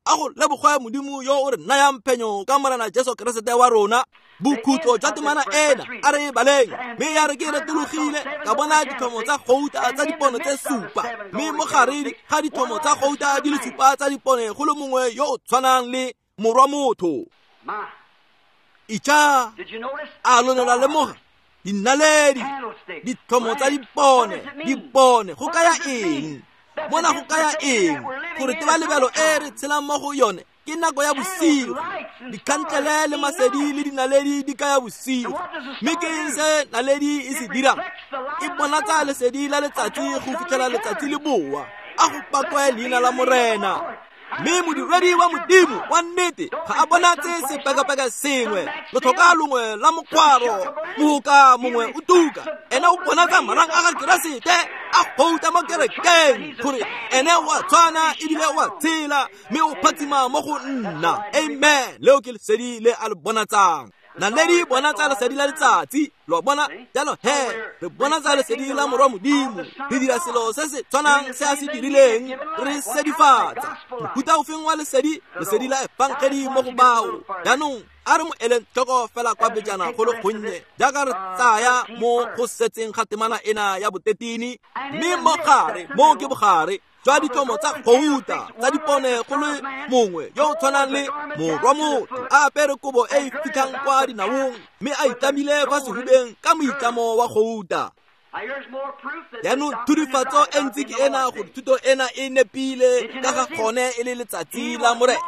a go lebogwe modimo yo o re nayang phenyo ka morena Jesu Kriste wa rona. Bokhutlo jwa temana ena a re baleng mme ya re ke retologile ka bona dithomo tsa gouta tsa dipono tse supa mme mo gare ga dithomo tsa gouta di le supa tsa dipone go le mongwe yo o tshwanang le morwa motho. Icha a lona le moga dinaledi dithomo tsa dipone go kaya eng mona go kaya eng gore teba lebelo e re tshelang mo go yone ke nako ya bosigo dikhantlele le masedi le dinaledi di kaya bosigo mme ke se naledi e se dirang e bona tsa lesedi la letsatsi go fitlhela letsatsi le boa a go pakwe leina la morena mme modiredi wa modimo wa nnete ga a bonatse sepekapeka sengwe lotlhoka longwe la mokwaro moka mongwe o tuka ene o bonatsa marang a ga keresete a gouta mo kerekeng gore ene wa tshwana ebile wa tshela mme o phatsima mo go nna. Amen. Leo ke lesedi le a le bonatsang naledi bona tsa lesedi la letsatsi lo bona jalo re bona tsa lesedi la morwa modimo re dira selo se se tshwanang se a se dirileng re sedifatsa mofuta o feng wa lesedi la epankedi mo go bao jaanong a re mo eleng tlhoko fela kwa bejana go le gonnye jaaka re tsaya mo go setseng ga temana ena ya botetini mme mo gare mo ke bogare jwa dithomo tsa gouta tsa dipone go le mongwe yo o tshwanang le morwa motho a apere kobo e fitlhang kwa dinaong mme a itamile fa sehubeng ka moitlamo wa gouta. Jaanong thudifatso e ntse ke ena gore thuto ena e nepile ka ga gone e le letsatsi la morena.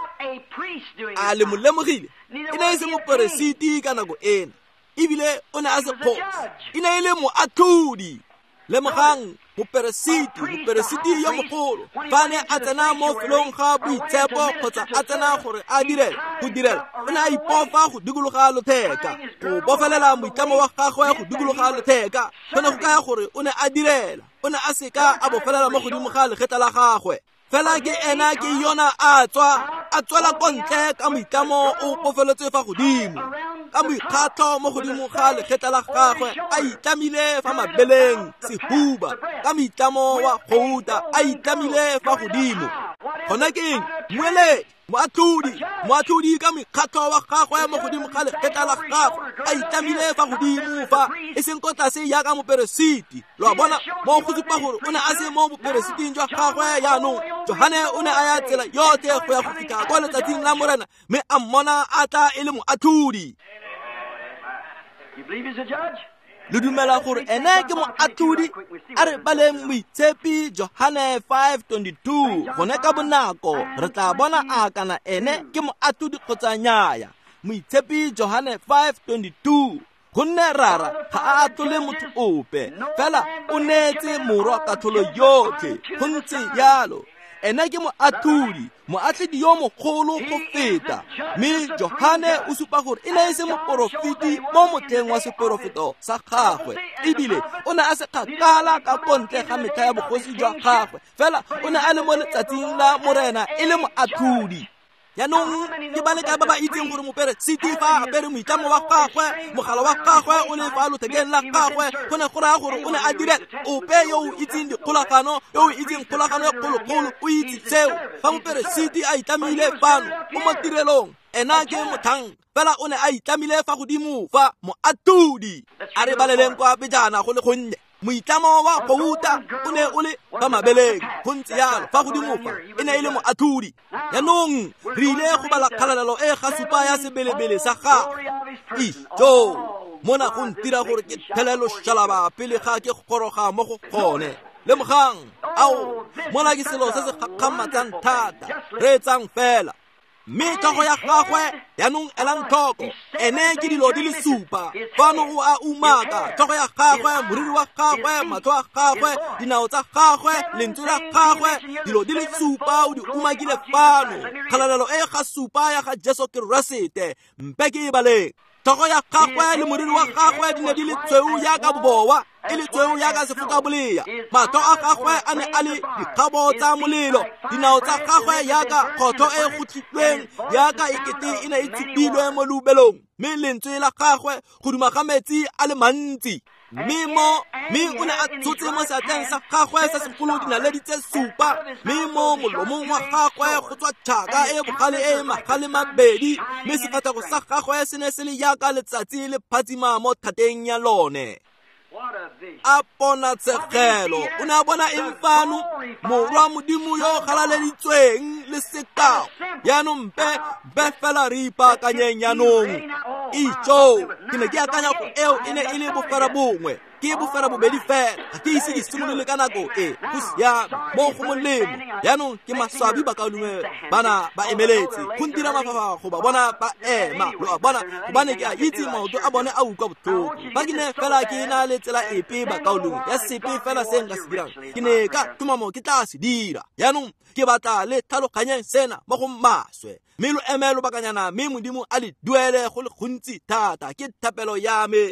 A le molemogile e ne e se moporesiti ka nako ena ebile o ne a se kgosi e ne e le moatlhodi lemogang moperesiti yo mogolo fa ne a tsena mo felong ga boitshepo kgotsa a tsena gore a go direla o ne a ipofa go dikologa lotheka go bofelela moitlamo wa gagwe go dikologa lotheka gone go kaya gore o ne a direla o ne a seka a bofelela mo godimo ga legetla la gagwe fela ke ena ke yona a tswela kontle ka moitlamo o pofeletswe fa godimo ka moikgatlo mo godimo ga legetla la gagwe a itlamile fa mabeleng sehuba ka moitlamo wa gouta a itlamile fa godimo gona ke eng moeledi moatlhodi ka moikgatlo wa gagwe mo godimo ga legetla la gagwe a itlamile fa godimo fa e seng ko tlase yaka moperesiti lo bona mo go supa gore o ne a se mo moperesiting jwa gagwe yaanong Johane o ne a ya tsela yotlhe go ya go fitlha kwa letsatsing la morena mme a mmona a tla e le moatlhodi. Le dumela gore ene ke moatlhodi a re baleng moitshepi Johane 5:22 gone ka bonako re tla bona a kana ene ke moatlhodi kgotsa nnyaya. Moitshepi Johane 5:22 gonne rara ga a atlole motho ope fela o neetse morwa katlholo yotlhe go ntse yalo ene ke moatlhodi yo mogolo go feta mme Johane o supa gore e ne e se moporofiti mo motleng wa seporofeto sa gagwe ebile o ne a se kgakala ka kontle ga metlha ya bogosi jwa gagwe fela o ne a le mo letsatsing la morena e le moatlhodi. Yaanong ke ba le ka ba ba itseng gore moperesiti fa apere moitlamo wa gagwe mogala wa gagwe o le fa lothekeng la gagwe go ne go raya gore o ne a direla ope yo o itseng dikgolagano yo o itseng kgolagano ya kgolokgolo o itse seo fa moperesiti a itlamile fano o mo tirelong ena ke mothang fela o ne a itlamile fa godimo fa moatlhodi a re baleleng kwa bejana go le gonne moitlamo wa gouta o ne o le ka mabeleng go ntse yalo fa godimo fa e ne e le moatlhodi. Yaanong re ile go bala kgalalelo e ga supa ya sebelebele sa gagwe mona go ntira gore ke thelelo shalaba pele ga ke goroga mo go gone lemogang ao mona ke selo se se gakgamatsang thata re etsang fela mme tlhogo ya gagwe yaanong elang tlhoko ene ke dilo di le supa fano o a umaka tlhogo ya gagwe moriri wa gagwe matlho a gagwe dinao tsa gagwe lentswe la gagwe dilo di le supa o di umakile fano kgalalelo e ga supa ya ga Jesu Keresete mpe ke e baleng tlhogo ya gagwe le moriri wa gagwe di ne di le tshweu yaka bobowa e le tshweu yaka sefoka bolea matlho a gagwe a ne a le dikgabo tsa molelo dinao tsa gagwe yaka kgotho e gotlhitlweng yaka ekete e ne e tsupilwe mo leubelong mme lentswe la gagwe go duma ga metsi a le mantsi mi o ne a tshotse mo seatleng sa gagwe sa segolo dinaledi tse supa, mme mo molomong wa gagwe go tswa tšhaka e bogale e magale mabedi, mme sefatlhego sa gagwe se ne se le yaka letsatsi le phatsima mo thateng ya lone. A bona tshegelo, o ne a bona eng fano? Morwa Modimo yo galaleditsweng le sekao. Yaanong be fela re ipaakanyeng yaanong. Itso ke ne ke akanya go eo e ne e le bofara bongwe, ke bofara bobedi fela. Ga ke ise ke simolole ka nako e go siame mo go molemo. Yaanong ke maswabi ba kaolongwe bana ba emeletse go ntira mafafa go ba bona ba ema lo a bona gobane ke a itse maoto a bone a utlwa botlhoko. Ba ke ne fela ke na le tsela epe ba kaolong ya sepe fela se nka se dirang, ke ne ka tumamo ke tla se dira. Yaanong ke batla le tlhaloganyeng sena mo go maswe, mme lo emelo bakanyana, mme Modimo a le duele go le gontsi thata. Ke thapelo ya me.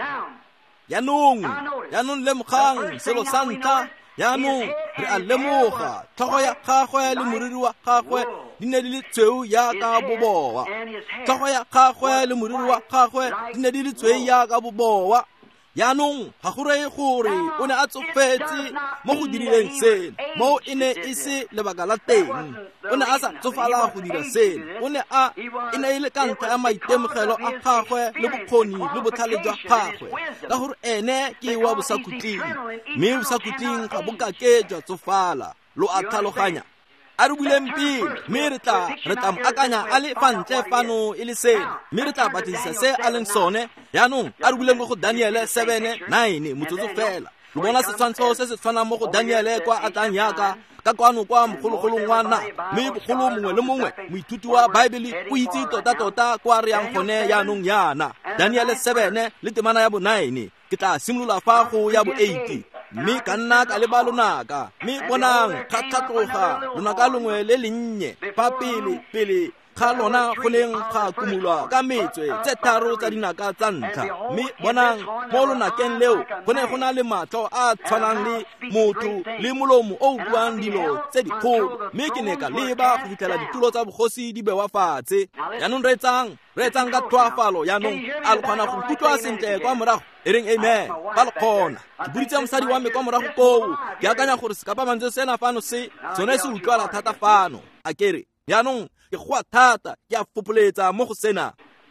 Yaanong lemogang selo sa ntlha, yaanong re a lemoga tlhogo ya gagwe le moriri wa gagwe di ne di le tshweu yaka bobowa. Tlhogo ya gagwe le moriri wa gagwe di ne di le tshweu yaka bobowa. Yaanong ga go reye gore o ne a tsofetse mo go dirileng seno, mo e ne e se lebaka la teng. O ne a sa tsofala go dira seno, e ne e le ka ntlha ya maitemogelo a gagwe le bokgoni le botlhale jwa gagwe, ka gore ene ke wa bosakhutleng, mme bosakhutleng ga bokake jwa tsofala. Lo a tlhaloganya? A re buleng pele, mme re tla mo akanya a le fa ntle fano e le seno, mme re tla batlisisa se a leng sone. Yaanong a re buleng go Daniele 7:9 motsotso fela. Lo bona setshwantsho se se tshwanang mo go Daniele kwa a tlang yaka ka kwano kwa mogologolong wa nna, mme bogolo mongwe le mongwe moithuti wa Baebele o itse tota kwa re yang gone yaanong yana. Daniele 7 le temana ya bo 9, ke tla simolola fa go ya bo 8. Mme ka nna ka leba lonaka, mme bonang ga tlhatloga lonaka longwe le lennye fa pele ga lona go leng ga kumulwa ka metswe tse tharo tsa dinaka tsa ntlha. Mme bonang mo lonakeng leo go ne go na le matlho a tshwanang le motho le molomo o buang dilo tse dikgolo, mme ke ne ka leba go fitlhela ditulo tsa bogosi di bewa fatshe. Yaanong re etsang ka tlhoafalo. Yaanong a le kgona go kutlwa sentle kwa morago? E reng amen? Ba le kgona. Ke buditse mosadi wa me kwa morago koo, ke akanya gore sekapamantse sena fano sone se utlwala thata fano. A kere yaanong ke goa thata, ke a fopoletsa mo go sena.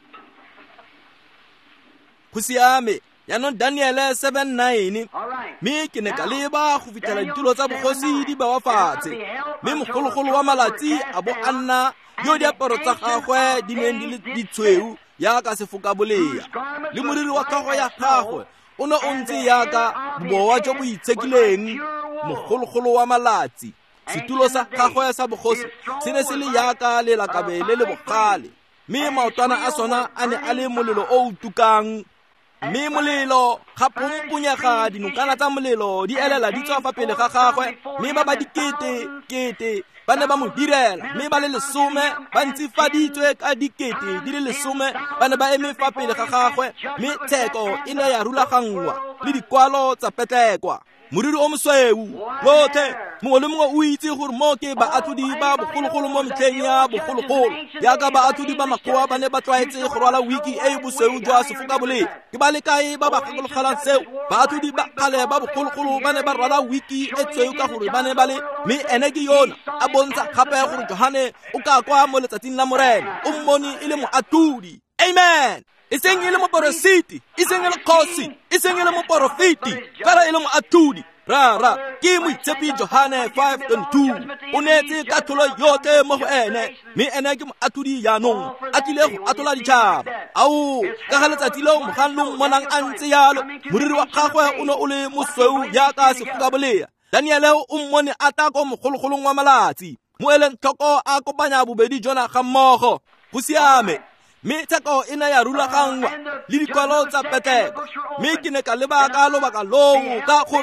Go siame. Yaanong Daniele 7:9, mme ke ne ka leba go fitlhela ditulo tsa bogosi di bewa fatshe, mme mogologolo wa malatsi a bo a nna yo diaparo tsa gagwe di neng di le ditshweu yaka sefoka boleya, le moriri wa tlhogo ya gagwe o ne o ntse yaka bobowa jo bo itshekileng. Mogologolo wa malatsi, setulo sa gagwe sa bogosi se ne se le yaka lelakabe le le bogale, mme maotwana a sona a ne a le molelo o utukang. Mme molelo ga pompunyega, dinokana tsa molelo di elela di tswa fa pele ga gagwe, mme ba dikete ba ne ba mo direla, mme ba le 10 ba ntsifaditswe ka dikete di le 10 ba ne ba eme fa pele ga gagwe, mme tsheko e ne ya rulagangwa le dikwalo tsa petlekwa. Moriri o mosweu lotlhe, mongwe le mongwe o itse gore mo ke baatlhodi ba bogologolo mo metlheng ya bogologolo, yaka baatlhodi ba makgowa ba ne ba tlwaetse go rwala wiki e bosweu jwa sefoka boleya. Ke ba le kae ba ba gakologelang seo? Baatlhodi ba kgale ba bogologolo ba ne ba rwala wiki e tshweu ka gore ba ne ba le, mme ene ke yona a bontsha gape gore Johane o ka kwa mo letsatsing la morena o mmone e le moatlhodi. Amen. E seng e le moporositi, e seng e le kgosi, e seng e le moporofiti, fela e le moatlhodi. Rara ke moitshepi Johane 5:22, o neetse katlholo yotlhe mo go ene, mme ene ke moatlhodi yaanong a tlile go atlola ditšhaba. Ao ka ga letsatsi leo moganlong monang a ntse yalo, moriri wa gagwe o ne o le mosweu yaka sefoka boleya. Daniele o mmone a tla ko mogologolong wa malatsi, mo eleng tlhoko a kopanya bobedi jona ga mmogo. Go siame. Mme tsheko e ne ya rulagangwa le dikwalo tsa petleko, mme ke ne ka leba ka lobaka loo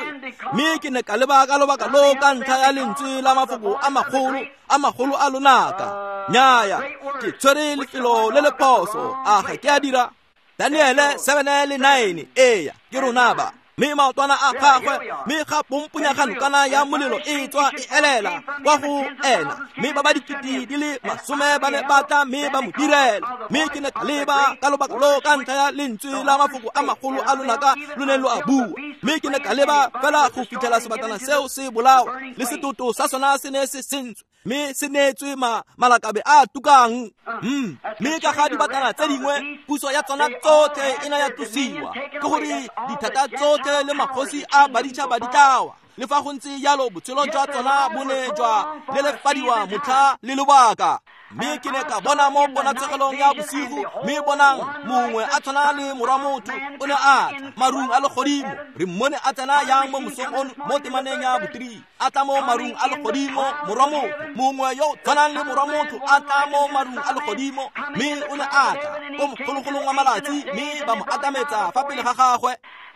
ka ntlha ya lentswe la mafoko a magolo a lonaka. Nnyaya, ke tshwere lefelo le le phoso, a ga ke a dira. Daniele 7:9, eya ke rona ba. mme maotwana a gagwe mme ga pompunya ga nokana ya molelo e tswa e elela kwa go ena mme ba dikete di le 10 ba ne batla mme ba mo direla mme ke ne ka leba ka lobaka lo ka ntlha ya lentswe la mafoko a magolo a lonaka lo ne lo a bua mme ke ne ka leba fela go fitlhela sebatana seo se bolawa le setoto sa sona se ne se sentswe mme se neetswe malakabe a tukang mme ka ga dibatana tse dingwe puso ya tsona tsotlhe e na ya tusiwa ke gore dithata tsotlhe le magosi a baditšhawa le fa go ntse yalo botshelo jwa tsona bo ne jwa lelefadiwa motlha le lobaka mme ke ne ka bona mo ponatsegelong ya bosigo mme bonang mongwe a tshwana le morwa motho o ne a marung a legodimo re mmone a tsena yang mo mosong ono mo temaneng ya botiri a tla mo marung a legodimo morwa motho mongwe yo tshwanang le morwa motho a tla mo marung a legodimo mme o ne a tla ko mogologolong wa malatsi mme ba mo atametsa fa pele ga gagwe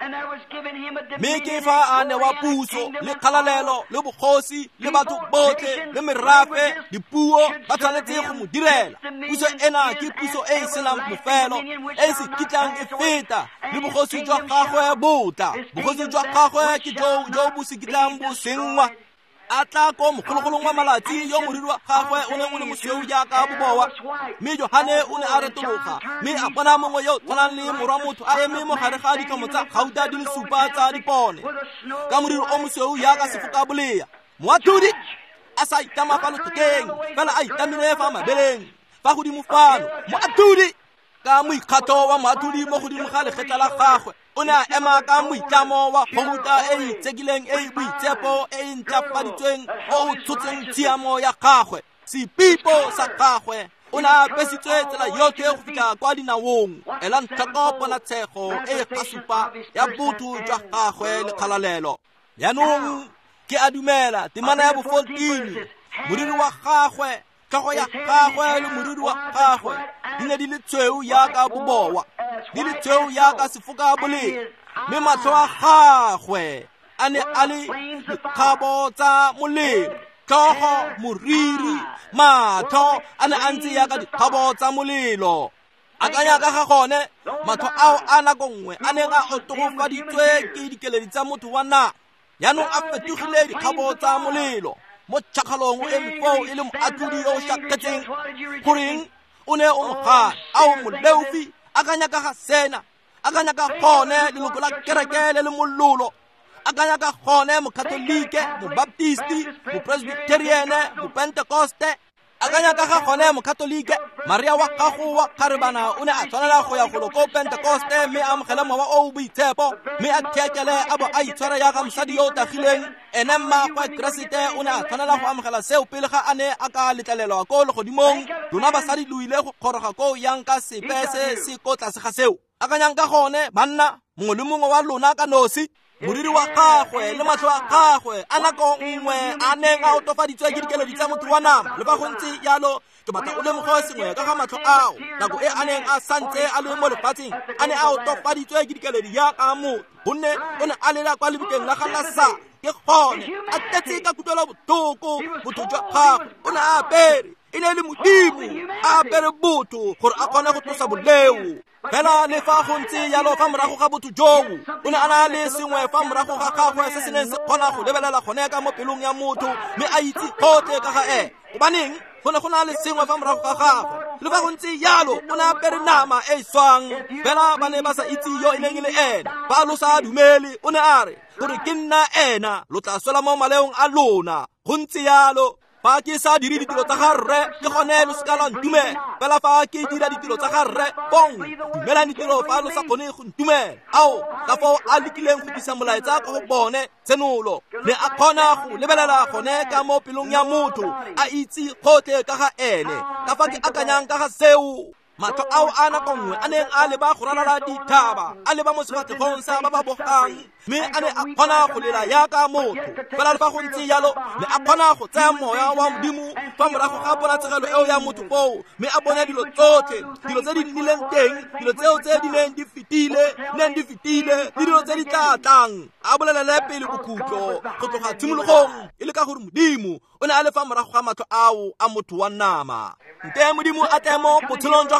mme ke fa a newa puso le kgalalelo le bogosi le batho botlhe le merafe dipuo ba tshwanetse go mo direla puso ena ke puso e senang mofelo e se kitlang e feta le bogosi jwa gagwe botla bogosi jwa gagwe ke jo bo se kitlang bo sengwa a tla ko mogologolong wa malatsi yo moriri wa gagwe o ne o le mosweu jaaka bobowa mme Johane o ne a retologa mme a bona mongwe yo tshwanang le morwa motho a eme mo gare ga ditlhomo tsa gauta di le 7 tsa dipone ka moriri o mosweu jaaka sefoka bolea moatlhodi a sa itama fa lothekeng fela a itamile fa mabeleng fa godimo fano moatlhodi ka moikgatho wa moatlhodi mo godimo ga legetla la gagwe o ne a ema ka moitlamo wa gauta e itsekileng e boitshepo e ntlafaditsweng o o tshotseng tshiamo ya gagwe sepipo sa gagwe o ne a pesitswe tsela yotlhe go fitlha kwa dinaong ela ntlhoko ponatshego e gasupa ya botho jwa gagwe le kgalalelo yaanong ke a dumela temana ya bo 14 moriri wa gagwe tlhogo ya gagwe le moriri wa gagwe di ne di le tshweu yaka bobowa di le tshweu yaka sefoka boleng mme matlho a gagwe a ne a le dikgabo tsa molelo tlhogo moriri matlho a ne a ntse yaka dikgabo tsa molelo akanya ka ga gone matlho ao a nako nngwe a neng a otogofaditswe ke dikeledi tsa motho wa naga yaanong a fetogile dikgabo tsa molelo mo tšhakalong o emfo e le moatlhodi yo o šaketseng goreng o ne o mogana ao moleufi a ka nyaka ga sena a ka nyaka gone leloko la kereke le le mollolo a ka nyaka gone mokatolike mobaptisti mopresbiteriene mopentekoste a ka nyaka ga gone mokatolike maria wa gago wa kgarebana o ne a tshwanela go ya go ko pentekoste mme a amogela mowa o boitshepo mme a theekele a bo a itshwara yaga mosadi yo o tagileng ene mmaagwe keresete o ne a tshwanela go amogela seo pele ga a ne a ka letlalelwa ko legodimong lona basadi lo ile go kgoroga ko yang ka sepe se se ko tlase ga seo a ka nyang ka gone banna mongwe le mongwe wa lona ka nosi moriri wa gagwe le matlho a gagwe a nako nngwe a neng a otofaditswe ke dikeledi tsa motho wa nama le fa go ntse yalo ke batla o lemoge sengwe ka ga matlho ao nako e a neng a santse a le mo lefatsheng a ne a otofaditswe ke dikeledi yaka motho gonne o ne a lela kwa lebukeng la ga lasa ke gone a tetse ka kutlwela botlhoko botho jwa gagwe o ne a apere e ne le modimo a apere botho gore a kgone go tlosa boleu fela le fa go ntse yalo fa morago ga botho joo o ne a na le sengwe fa morago ga gagwe se se neng se kgona go lebelela gone ka mo pelong ya motho mme a itse gotlhe ka ga gobaneng go ne go na le sengwe fa morago ga gagwe le fa go ntse yalo o ne a apere nama e swang fela ba ne ba sa itse yo e neng e le ena fa lo sa dumele o ne a re gore ke nna ena lo tla swela mo maleong a lona go ntse yalo fa ke sa dire ditiro tsa ga rre ke gone lo seka la ntumela fela fa ke dira ditiro tsa ga rre bong dumela ditiro fa lo sa kgone go ntumela ao ka fao a lekileng go tlisa molaetsa ka go bone tsenolo ne a kgona go lebelela gone ka mo pelong ya motho a itse gotlhe ka ga ene ka fa ke akanyang ka ga seo matlho ao a nako nngwe a neng a leba go ralala dithaba a leba mo sefatlhegong sa ba ba bogang mme a ne a kgona go lela yaka motho fela le fa go ntse yalo ne a kgona go tsaya moya wa modimo fa morago ga ponatsegelo eo ya motho foo mme a bone dilo tsotlhe dilo tse di nnileng teng dilo tseo tse di neng di fetile le dilo tse di tla tlang a bolelele pele bokhutlo go tloga tshimologong e le ka gore modimo o ne a le fa morago ga matlho ao a motho wa nama nte modimo a temo botshelong jwa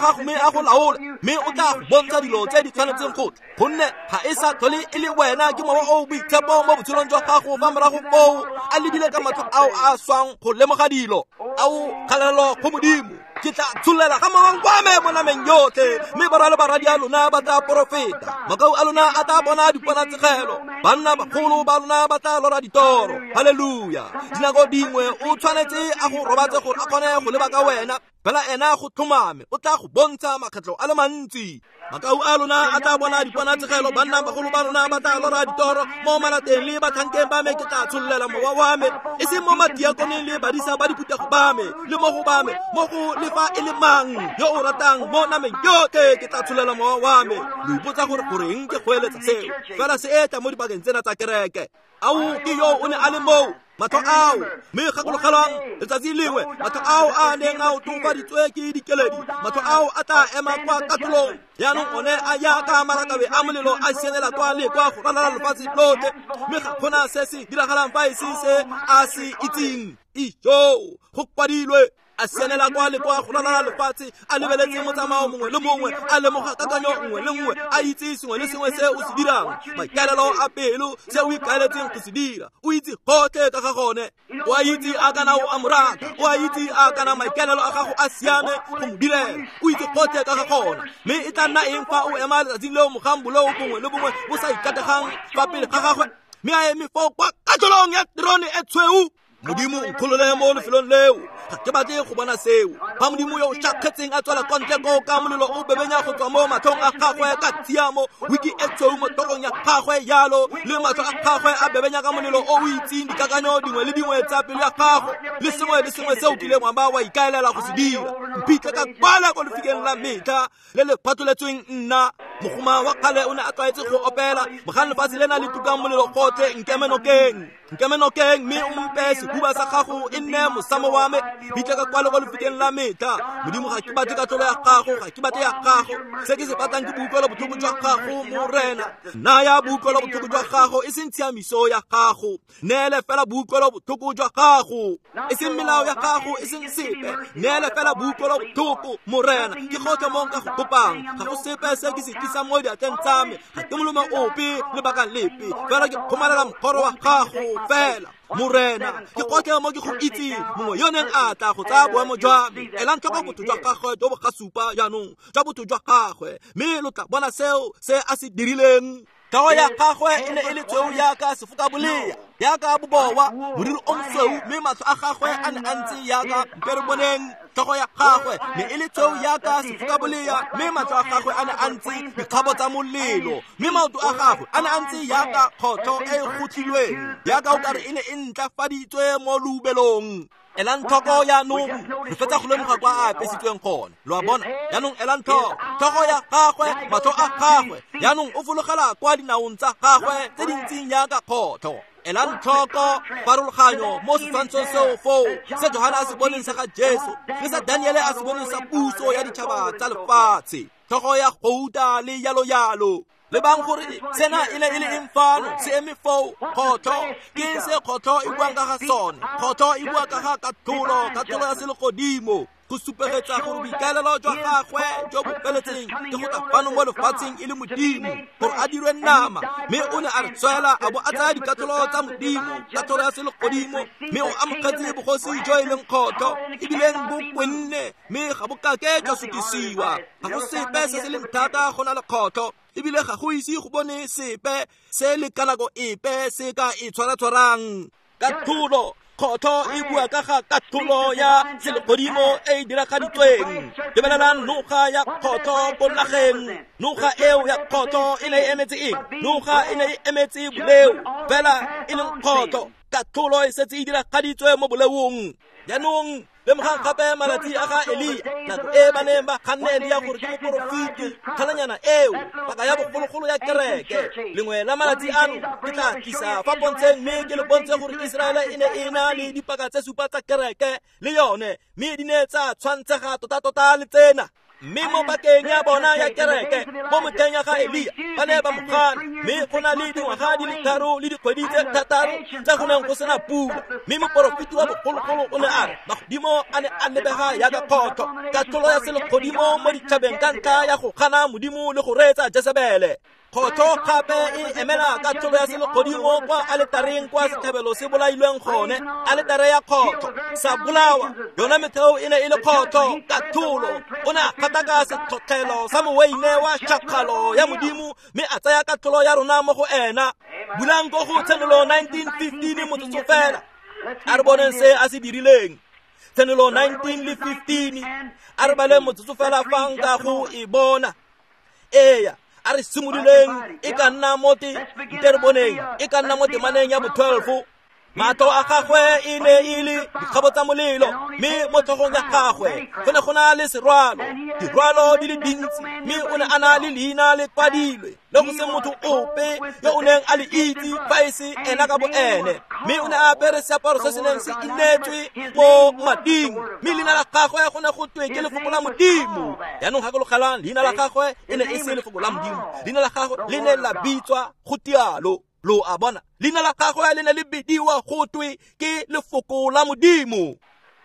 gago mme a go laola mme o tla go bontsha dilo tse di tshwanetseng go gonne ga e sa tlhole e le wena ke mowa o boitshepo mo botshelong jwa gago fa morago foo a lebile ka matlho ao a swang go lemoga dilo ao kgalelo go modimo ke tla tsholela ga mangwe wa me mo nameng yotlhe mme borale baradi a lona ba tla profeta makau a lona a tla bona diponatsegelo banna bagolo ba lona ba tla lora ditoro halleluja dinako dingwe o tshwanetse a go robatse gore a kgone go leba ka wena fela ena go tlhomame o tla go bontsha makgetlo a le mantsi makau a lona a tla bona diponatsegelo banna bagolo ba lona ba tla lora ditoro mo malateng le batlhankeng ba me ke tla tsholela mowa wa me e seng mo madiakoneng le badisa ba diputego ba me le mo go ba me mo go lefa e le mang yo o ratang mo nameng yotlhe ke tla tsholela mowa wa me lo ipotsa gore goreng ke go eletsa seo fela se eta mo dibakeng tsena tsa kereke ao ke yo o ne a le moo matho ao mme gakologelang letsatsi lengwe matho ao a neng a tofaditswe ke dikeledi matho ao a tla ema kwa katolong yaanong one a yaka marakabe a molelo a sienela kwa le kwa go ralala lefatshe lotlhe mme ga kgona se se diragalang fa e se se a se itseng ijo go kwadilwe a sienela kwa le kwa go ralala lefatshe a lebeletse motsamao mongwe le mongwe a lemoga kakanyo nngwe le nngwe a itse sengwe le sengwe se o se dirang maikaelelo a pelo se o ikaeletseng go se dira o itse gotlhe ka ga gone o a itse a kana o a morata o a itse a kana maikaelelo a gago a siame go mo direla o itse gotlhe ka ga gone mme e tla nna eng fa o ema letsatsing leo mogambo leo bongwe le bongwe bo sa ikategang fa pele ga gagwe mme a eme foo kwa katolong ya terone e tshweu modimo o kgolole mo lefelong leo ga ke batle go bona seo fa modimo yo o shakgetseng a tswela kwa ntle ko ka molelo o bebenya go tswa mo matlhong a gagwe ka tshiamo wiki e tshweu mo tokong ya gagwe yalo le matlho a gagwe a bebenya ka molelo o o itseng dikakanyo dingwe le dingwe tsa pelo ya gago le sengwe se o kileng wa ba wa ikaelela go se dira mphitlhe ka kwala ko lefikeng la metlha le le phatoletsweng nna mogoma wa kgale o ne a tlwaetse go opela mogang lefatshe le na le tukang molelo gotlhe nkemenokeng mme o mpe sekuba sa gago e nne mosamo wa me bitle ka kwalo go lefikeng la metlha modimo ga ke batle ka tlolo ya gago ga ke batle ya gago se ke se batlang ke boutlwela botlhoko jwa gago morena naya boutlwela botlhoko jwa gago e seng tshiamiso ya gago neele fela boutlwela botlhoko jwa gago e seng melao ya gago e seng sepe neele fela boutlwela botlhoko morena ke gotlhe mo nka go kopang ga go sepe se ke se tlisa mo diatleng tsa me ga ke molome ope lebaka lepe fela ke kgomalela mokgoro wa gago fela morena ke gotlhe mo ke go itse mongwe yo neng a tla go tsaya boemo jwa me ela ntlhoka botho jwa gagwe jo bo ga supa jaanong jwa botho jwa gagwe mme lo tla bona seo se a se dirileng tlhogo ya gagwe e ne e le tshweu yaka sefoka bolea yaka bobowa moriri o mosweu mme matlho a gagwe a ne a ntse yaka mpere boneng tlhogo ya gagwe ne e le tshweu yaka sefoka bolea mme matlho a gagwe a ne a ntse dikgabo tsa molelo mme maoto a gagwe a ne a ntse yaka kgotho e e gotlhilweng yaka o kare e ne e ntlafaditswe mo leubelong elang tlhoko yaanong re fetsa go lemoga kwa a apesitsweng gone lo a bona yaanong elang tlhogo ya gagwe matlho a gagwe yaanong o fologela kwa dinaong tsa gagwe tse dintseng yaka kgotho elang tlhoko farologanyo mo setshwantshong seo foo se Johana a se boneng sa ga Jesu le sa Daniele a se boneng sa puso ya ditšhaba tsa lefatshe tlhogo ya gouta le yalo le bang gore sena e ne e le eng fano se eme foo kgotho ke se kgotho e buang ka ga sone kgotho e bua ka ga katolo ya selegodimo go supegetsa gore boikaelelo jwa gagwe jo bo feletseng ke go tla fano mo lefatsheng e le modimo gore a dirwe nama mme o ne a re tswela a bo a tsaya dikatolo tsa modimo katolo ya selegodimo mme o amogetse bogosi jo e leng kgotho ebileng bo kwenne mme ga bo kake jwa sutisiwa ga go sepe se se leng thata go na le kgotho ebile ga go ise go bone sepe se le ka nako epe se ka e tshwaratshwarang katolo kgotho e bua ka ga katolo ya selegodimo e e diragaditsweng lebelelang noga ya kgotho ko nageng noga eo ya kgotho e ne e emetse eng noga e ne e emetse boleu fela e leng kgotho katolo e setse e diragaditswe mo boleong jaanong lemogang gape malatsi a ga Eliya nako e ba neng ba kgannele ya gore ke moporofiti kgalanyana eo paka ya bogologolo ya kereke lengwe la malatsi ano ke tla tlisa fa pontsheng mme ke le bontshe gore Iseraele e ne e na le dipaka tse supa tsa kereke le yone mme di ne tsa tshwantshega tota le tsena mme mo bakeng ya bona ya kereke mo moteng ya ga Elia ba ne ba mogana, mme go na le dingwaga di le 3 le dikgwedi tse 6 tsa go neng go sena pula, mme moporofeti wa bogologolo o ne a re magodimo a ne a lebega ya ka khotho katlolo ya selegodimo mo ditšhabeng ka ntlha ya go gana modimo le go reetsa Jezebele. Khotho gape e emela katlolo ya selegodimo kwa aletareng kwa sethabelo se bolailweng gone, aletare ya khotho sa bolawa, yona metheo e ne e le khotho katlolo. O ne a kgataka setlhotlhelo sa moweine wa tšhakgalo ya modimo, mme a tsaya katlolo ya rona mo go ena. Bulang ko go Tsenolo 19:15 motsotso fela a re boneng se a se dirileng. Tsenolo 19:15 a re bale motsotso fela fa nka go e bona. Eya, a re simololeng e ka nna mo nte re boneng e ka nna mo temaneng ya bo 12. Matlho a gagwe e ne e le dikgabo tsa molelo, mme mo tlhogong ya gagwe go ne go na le serwalo, dirwalo di le dintsi, mme o ne a na le leina le kwadilwe le go se motho ope yo o neng a le itse fa e se ena ka bo ene, mme o ne a apere seaparo se se neng se inetswe mo mading, mme leina la gagwe go ne go twe ke lefoko la modimo. Yaanong gakologelang leina la gagwe e ne e se lefoko la modimo, leina la gagwe le ne la bitswa go tialo. Lo a bona leina la gagwe le ne le bidiwa go twe ke lefoko la modimo.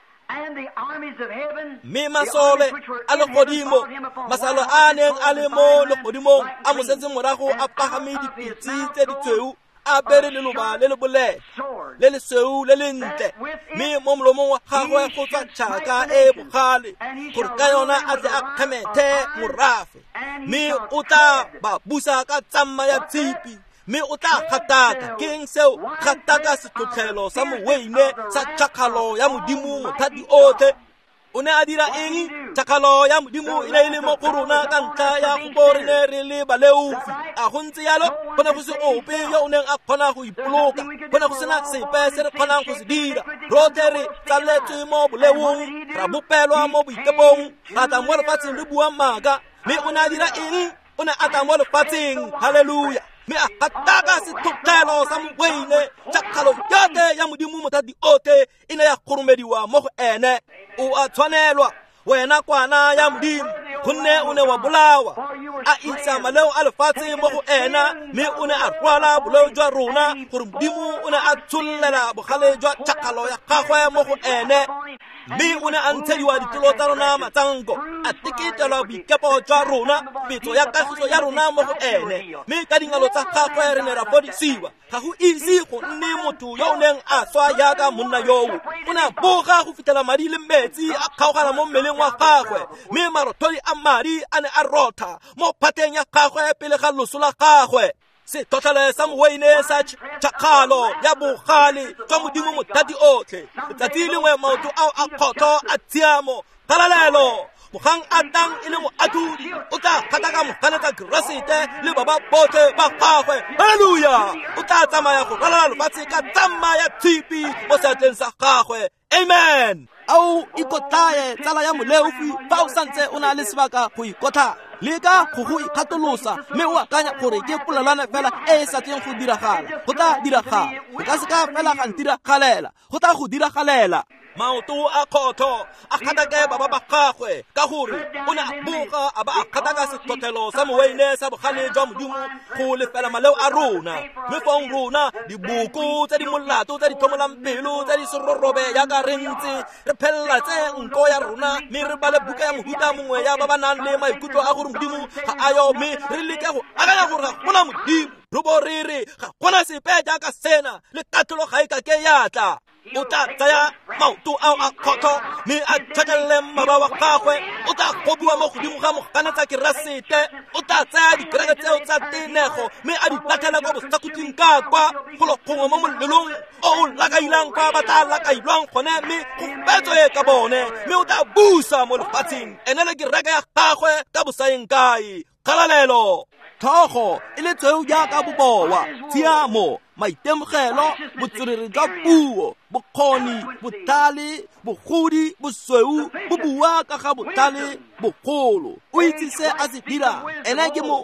Mme masole a legodimo, masalo a neng a le mo legodimong a mo setse morago a pagame dipitsi tse ditshweu, a bere leloba le le bolele le le sweu le le ntle, mme mo molomong wa gagwe go tswa tšhaka e bogale gore ka yona a tle a kgemethe morafe, mme o tla ba busa ka tsamma ya tshipi, mme o tla gataka keng seo gataka setlhotlhelo sa moweine sa tšhakgalo ya modimo mothati otlhe. O ne a dira eng? Tšhakgalo ya modimo e ne e le mo go rona ka ntlha ya go re ne re le baleufi. A go ntse yalo go ne go se ope yo o neng a kgona go ipoloka, go ne go sena sepe se re kgonang go se dira. Rotlhe re tsaletswe mo boleong, ra bopelwa mo boitepong, ra tla mo lefatsheng re bua maaka, mme o ne a dira eng? O ne a tla mo lefatsheng. Halleluja. Mme a gataka setlhotlhelo sa moweine, tšhakgalo yotlhe ya modimo mothati otlhe e ne ya goromediwa mo go ene. O a tshwanelwa wena kwana ya modimo, gonne o ne wa bolawa, a isa maleo a lefatshe mo go ena, mme o ne a rwala boleo jwa rona gore modimo o ne a tsholela bogale jwa tšhakgalo ya gagwe mo go ene, mme o ne a ntshediwa ditolo tsa rona matsanko, a teketelwa boikepo jwa rona, petso ya kagiso ya rona mo go ene, mme ka dingalo tsa gagwe re ne ra fodisiwa. Ga go ise go nne motho yo o neng a swa yaka monna yoo. O ne a boga go fitlhela madi le metsi a kgaogana mo mmeleng wa gagwe, mme marothodi a madi a ne a rotha mo phateng ya gagwe pele ga loso la gagwe. Setlhotlhelo sa moweine sa tšhakgalo ya bogale jwa modimo mothati otlhe. Letsatsi lengwe maoto ao a khotho a tshiamo, palalelo mogang a tang e le moatlhodi o tla gataka moganetsa keresete le ba botlhe ba gagwe. Halleluja. O tla tsamaya go ralala lefatshe ka tsamma ya tshipi mo seatleng sa gagwe. Amen. Ao ikotlaye tsala ya moleufi fa o santse o na le sebaka go ikotla, leka go ikgatolosa, mme o akanya gore ke polelwana fela e e sa tseng go diragala. Go tla diragala, o ka se ka fela ga ntiragalela, go tla go diragalela. Maoto a khotho a gatake ba gagwe ka gore o ne a boga a ba a gataka setlhotlhelo sa moweine sa bogale jwa modimo go lefela maleo a rona, mme fong rona diboko tse di molato tse di thomolang pelo tse di serorobe yaka re ntse re phelela tse nko ya rona, mme re bale buka ya mohuta mongwe ya ba ba nang le maikutlo a gore modimo ga ayo, mme re leke go akanya gore ga gona modimo, re bo re re ga gona sepe jaaka sena, le katlolo ga e ka ke yatla. O tla tsaya maoto ao a khotho mme a tšhakelele mmaba wa gagwe, o tla gobua mo godimo ga moganetsa keresete, o tla tsaya dikereke tseo tsa tenego mme a di latlhela kwa bosakuting ka kwa golo gongwe mo molelong o o lakailang kwa ba tla lakailwang gone, mme go fetswe ka bone, mme o tla busa mo lefatsheng ene le kereke ya gagwe ka bosaeng kae. Galalelo thogo e le tsweu jaaka bobowa, tshiamo, maitemogelo, botswerere jwa puo, bokgoni, botlhale, bogodi, bosweu, bo bua ka ga botlhale bogolo. O itse se a se dirang,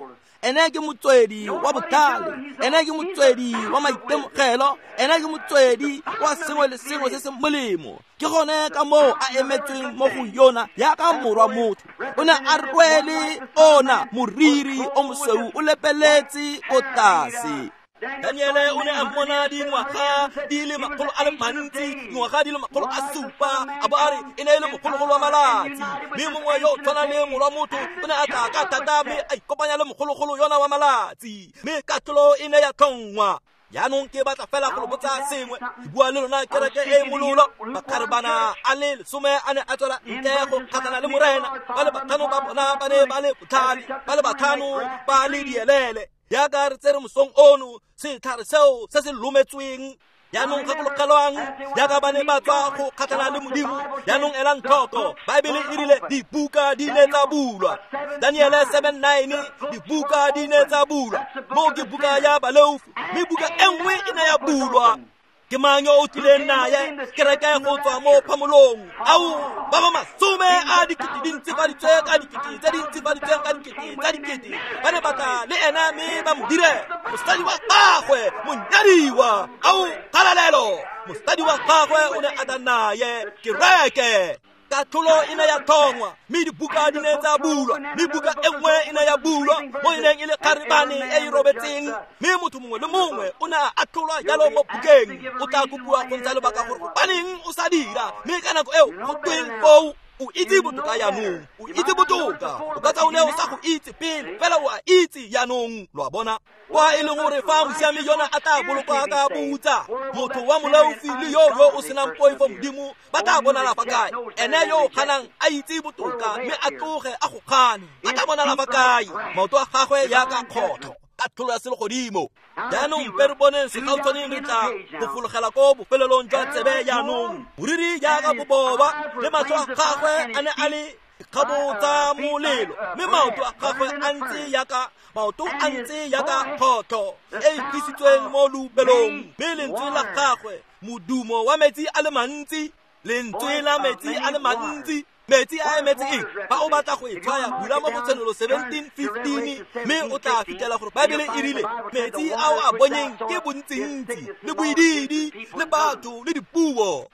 ene ke motswedi wa botlhale, ene ke motswedi wa maitemogelo, ene ke motswedi wa sengwe le sengwe se se molemo. Ke gone ka moo a emetsweng mo go yona yaka morwa motho. O ne a rwele ona moriri o mosweu o lepeletse ko tlase. Daniele o ne a mmona dingwaga di le makgolo a le mantsi, dingwaga di le makgolo a supa, a bo a re e ne e le mogologolo wa malatsi. Mme mongwe yo o tshwana le morwa motho o ne a tla ka thata mme a ikopanya le mogologolo yona wa malatsi, mme katlholo e ne ya tlhongwa. Yaanong ke batla fela go botsa sengwe, ke bua le lona kereke e mololo. Bakharebana a le 10 a ne a tswela ntle go kgatlhana le morena, ba le batlhano ba bona ba ne ba le botlhale, ba le batlhano ba le dielele. Yaka re tsere mosong ono setlhare seo se se lometsweng. Yaanong gakologelwang yaka ba ne ba tswa go kgatlhana le Modimo. Yaanong elang tlhoko, Baebele e rile dibuka di ne tsa bulwa. Daniele 7:9 dibuka di ne tsa bulwa. Mo ke buka ya Baleufi, mme buka e nngwe e ne ya bulwa. Ke mang yo o tlileng naye kereke go tswa mo phamolong? Au, ba ba 10 a dikete di ntshifaditswe ka dikete tse di ntshifaditsweng ka dikete tsa dikete. Ba ne batla le ena mme ba mo dire mosadi wa gagwe monyadiwa. Au, kalalelo, mosadi wa gagwe o ne a tla naye kereke. Katlholo e ne ya tlhongwa, mme dibuka di ne tsa bulwa, mme buka e nngwe e ne ya bulwa mo e neng e le kgarebane e e robetseng. Mme motho mongwe le mongwe o ne a atlholwa jalo mo bukeng. O tla kopiwa go ntsha lebaka gore baneng o sa dira, mme ka nako eo go tweng foo o itse botoka yaanong, o itse botoka. O ka tsa o ne o sa go itse pele, fela o a itse yaanong. Lo a bona kwa e leng gore fa mosiame yona a tla bolokwa ka botsa, motho wa Molaufi le yo o senang poifo Modimo ba tla bonala fa kae? Ene yo ganang a itse botoka mme a tloge a go kgane, ba tla bonala fa kae? Maoto a gagwe yaka kgotho ka tlholo ya selegodimo. Yaanong mpe re bone segautshwaneng re tla go fologela ko bofelelong jwa tsebe yaanong. Moriri yaka boboba le matlho a gagwe a ne a le dikgabo tsa molelo, mme maoto a gagwe a ntse yaka kgotho e ikisitsweng mo lupelong, mme lentswe la gagwe modumo wa metsi a le mantsi, lentswe la metsi a le mantsi. Metsi a emetse eng? Fa o batla go e tshwaya, bula mo go Tsenelo 17:15, mme o tla fitela gore Baebele e rile metsi ao a bonyeng ke bontsintsi le boididi le batho le dipuo.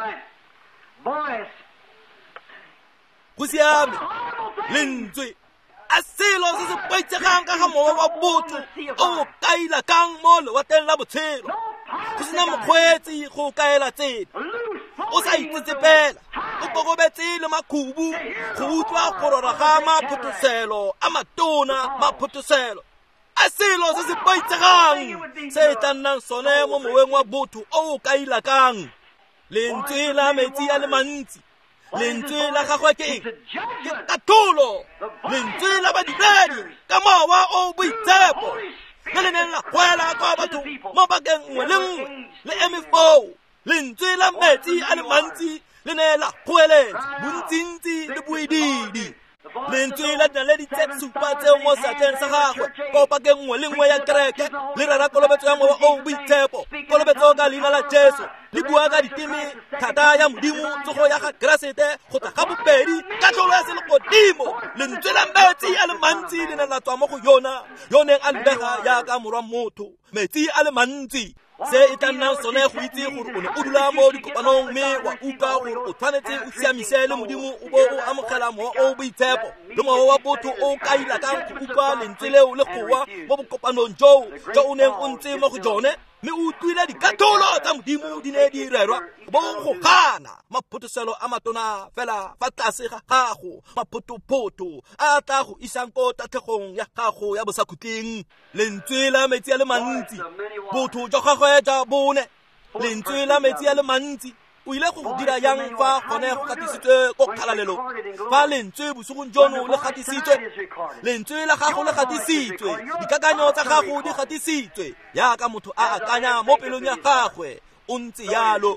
Go siame, lentswe a selo se se poitsegang ka ga mowa wa botho o kaila kang mo lewatleng la botshelo. Go sena mokgweetsi go kaela tsela, o sa itsetsepela, o kokobetse le makhubu go utlwa go rora ga maphothoselo a matona, maphothoselo a selo se se poitsegang se tla nnang sone mo moweng wa botho o kaila kang. Lentswe la metsi a le mantsi, lentswe la gagwe ke eng? Ke katlholo. Lentswe la badiredi ka mowa o boitshepo le le neng la gwela kwa batho mo bakeng nngwe le nngwe le eme foo. Lentswe la metsi a le mantsi le ne la goeletsa bontsintsi le boididi. Lentswe la dinaledi tse supa tseo mo seatleng sa gagwe ko pakeng nngwe le nngwe ya kereke le rera kolobetso ya mowa o boitshepo, kolobetso ka leina la Jesu. Le bua ka diteme thata ya Modimo, tsogo ya ga Keresete go tla ga bobedi ka tlholo ya selegodimo. Lentswe la metsi a le mantsi le ne la tswa mo go yona, yo neng a lebega yaka morwa motho. Metsi a le mantsi se e tla nnang sone go itse gore o ne o dula mo dikopanong mme wa uka gore o tshwanetse o siamise le Modimo, o bo o amogela mowa o boitshepo le mowa wa botho o kaila kang go utlwa lentswe leo le gowa mo bokopanong jo o neng o ntse mo go jone. Mme o utlwile dikatlholo tsa Modimo di ne di rerwa bo go gana maphothoselo a matona fela fa tlase ga gago, maphothophoto a tla go isang ko tatlhegong ya gago ya bosakhutleng. Lentswe la metsi a le mantsi, botho jwa gagwe jwa bone. Lentswe la metsi a le mantsi, o ile go dira yang fa gone go gatisitswe ko kgalalelo? Fa lentswe bosogong jono le gatisitswe, lentswe la gago le gatisitswe, dikakanyo tsa gago di gatisitswe, yaka motho a akanya mo pelong ya gagwe o ntse yalo.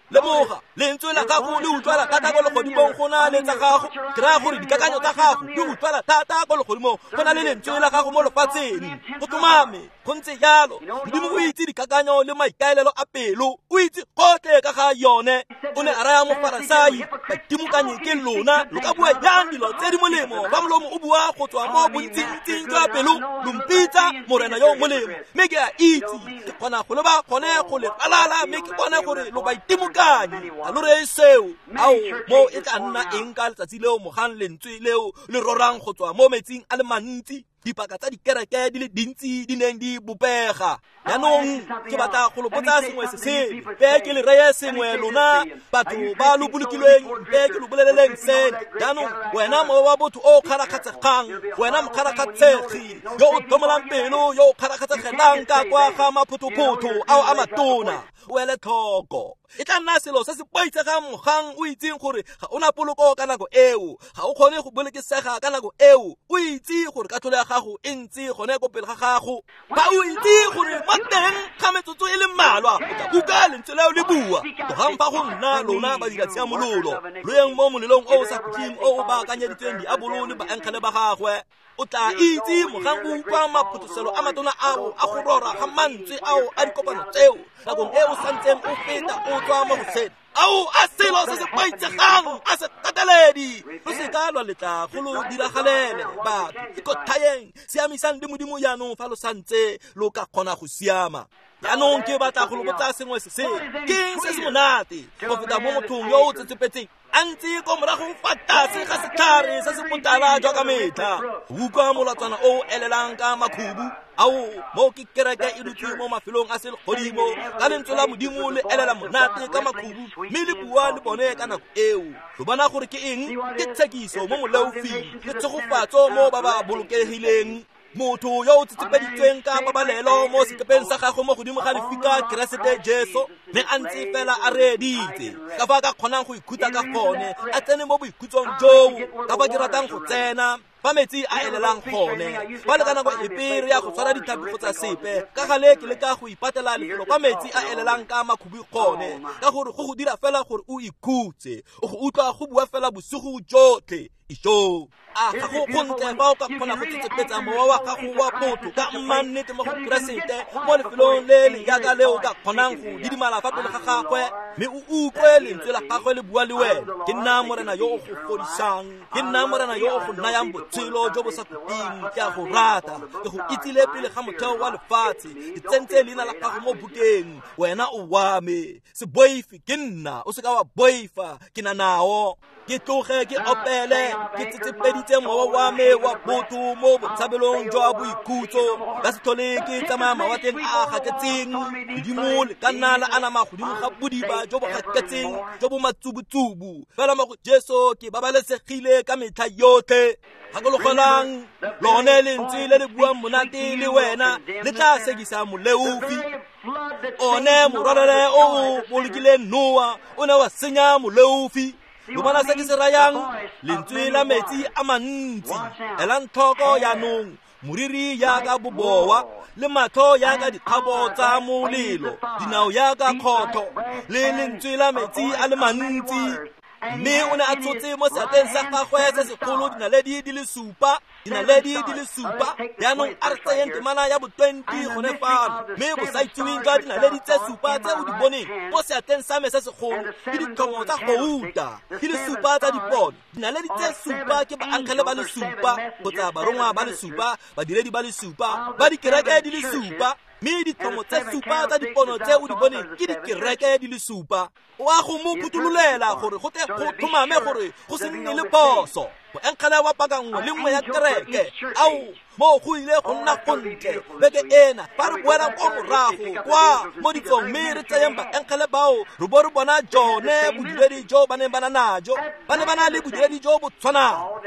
lemoga lentswe la gago le utlwala thata go le godimong go na le tsa gago ke raya gore dikakanyo tsa gago di utlwala thata go le godimong go na le lentswe la gago mo lefatsheng go tumame go ntse jalo modimo o itse dikakanyo le maikaelelo a pelo o itse gotlhe ka ga yone o ne a raya mofarisai badimo ka ke lona lo ka bua jang dilo tse di molemo fa molomo o bua go tswa mo bontsing jwa pelo lo mpitsa morena yo molemo mme ke a itse ke kgona go le ba kgone go le alala mme ke kgone gore lo ba itimokanye a lo re seo ao mo e tla nna eng ka letsatsi leo mogang lentswe leo le rorang go tswa mo metsing a le mantsi dipaka tsa dikereke di le dintsi di neng di bopega yaanong ke batla go lo botsa sengwe se sengwe pe ke le reye sengwe lona batho ba lo bolokilweng pe ke lo boleleleng sene yaanong wena mo wa botho o kgarakgatsegang wena mokgarakgatsegi yo o thomolang pelo yo o kgarakgatsegelang ka kwa ga maphotophotho ao a matona o ele tlhoko e tla nna selo se se poitsegang mogang o itseng gore ga o na poloko ka nako eo ga o kgone go bolokesega ka nako eo o itse gore ka tlhole ya gago e ntse gone ko pele ga gago ba o itse gore mo teng ga metsotso e le mmalwa o tla kuka lentswe leo le bua togang fa go nna lona ba dira tshiamololo lo yeng mo molelong o o sa kuking o o baakanyeditsweng diabolo le baenkgale ba gagwe o tla itse mogang o utlwa maphuthoselo a matona ao a go rora ga mantswe ao a dikopano tseo nakong e o santseng o feta o tswa mo goseng ao a selo se se paitsegang a se tateledi lo se ka lwa letla go lo diragalele batho ikothayeng siamisang le modimo yaanong fa lo santse lo ka kgona go siama yaanong ke batla go lo botsa sengwe se se keng se se monate go feta mo mothong yo o tsetsepetseng a ntse ko morago fa tlase ga setlhare se se botala jwa ka metlha utlwa molatswana o elelang ka makhubu ao mo ke kereke e dutse mo mafelong a selgodimo ka lentswe la modimo le elela monate ka makhubu mme le bua le bone ka nako eo lo bona gore ke eng ke tshekiso mo moleofing le tshegofatso mo ba ba bolokegileng motho yo o tsetsepeditsweng ka pabalelo mo sekepeng sa gago mo godimo ga lefika keresete jesu mme a ntse fela a reeditse ka fa ka kgonang go ikhutsa ka gone a tsene mo boikhutsong joo ka fa ke ratang go tsena fa metsi a elelang gone ba le ka nako epere ya go tshwara dithapi go tsa sepe ka gale ke le ka go ipatela lefelo kwa metsi a elelang ka makhubi gone ka gore go go dira fela gore o ikhutse o go utlwa go bua fela bosigo jotlhe isho ga go gontle fa o ka kgona go tsetsepetsa mowa wa gago wa botho ka mmannete mo go keresete mo lefelong le le yaka leo ka kgonang go didimala fa pele ga gagwe mme o utlwe lentswe la gagwe le bua le wena ke nna morena yo o go fodisang ke nna morena yo o go nayang botshelo jo bo sa kuting ke a go rata ke go itsile pele ga motheo wa lefatshe ke tsentse leina la gago mo bukeng wena o wa me se boifi ke nna o se ka wa boifa ke na nao ke tloge ke opele ke tsetsepeditse mowa wa me wa botho mo botshabelong jwa boikhutso ka se tlhole ke tsamaya mawateng a gaketseng modimo le ka nna la anama godimo ga bodiba jo bo gaketseng jo bo matsubutsubu fela mo go jesu ke babalesegile ka metlha yotlhe gakologelang lone lentswe le le buang monate le wena le tla segisa moleofi one morwarele o o bolokileng noa o ne wa senya moleofi lo bona se ke se rayang lentswe la metsi a mantsi elang tlhoko yaanong moriri yaka bobowa le matho yaka dikgabo tsa molelo dinao yaka kgotho le lentswe la metsi a le mantsi mme o ne a tsotse mo seateng sa gagwe se segolo dinaledi di le supa yaanong a re tseyeng temana ya bo 20 gone fano mme bo sa itseeng jwa dinaledi tse supa tse o di boneng mo seateng sa me se segolo ke dithomo tsa gouta ke le supa tsa dipono dinaledi tse supa ke baankgele ba le supa kgotsa barongwa ba le supa badiredi ba le supa ba dikereke di le supa mme dithomo tse supa tsa dipono tse o di boneng ke dikereke di le supa o a go mo phutololela gore go tle go thomame gore go se nne le phoso go enkgele wa paka nngwe le nngwe ya kereke ao mo go ile go nna gontle beke ena fa re boela kwa morago kwa mo ditsong mme re tseyeng baenkgele bao re bo re bona jone bodiredi jo ba ne ba na najo ba ne ba na le bodiredi jo bo tshwanang ka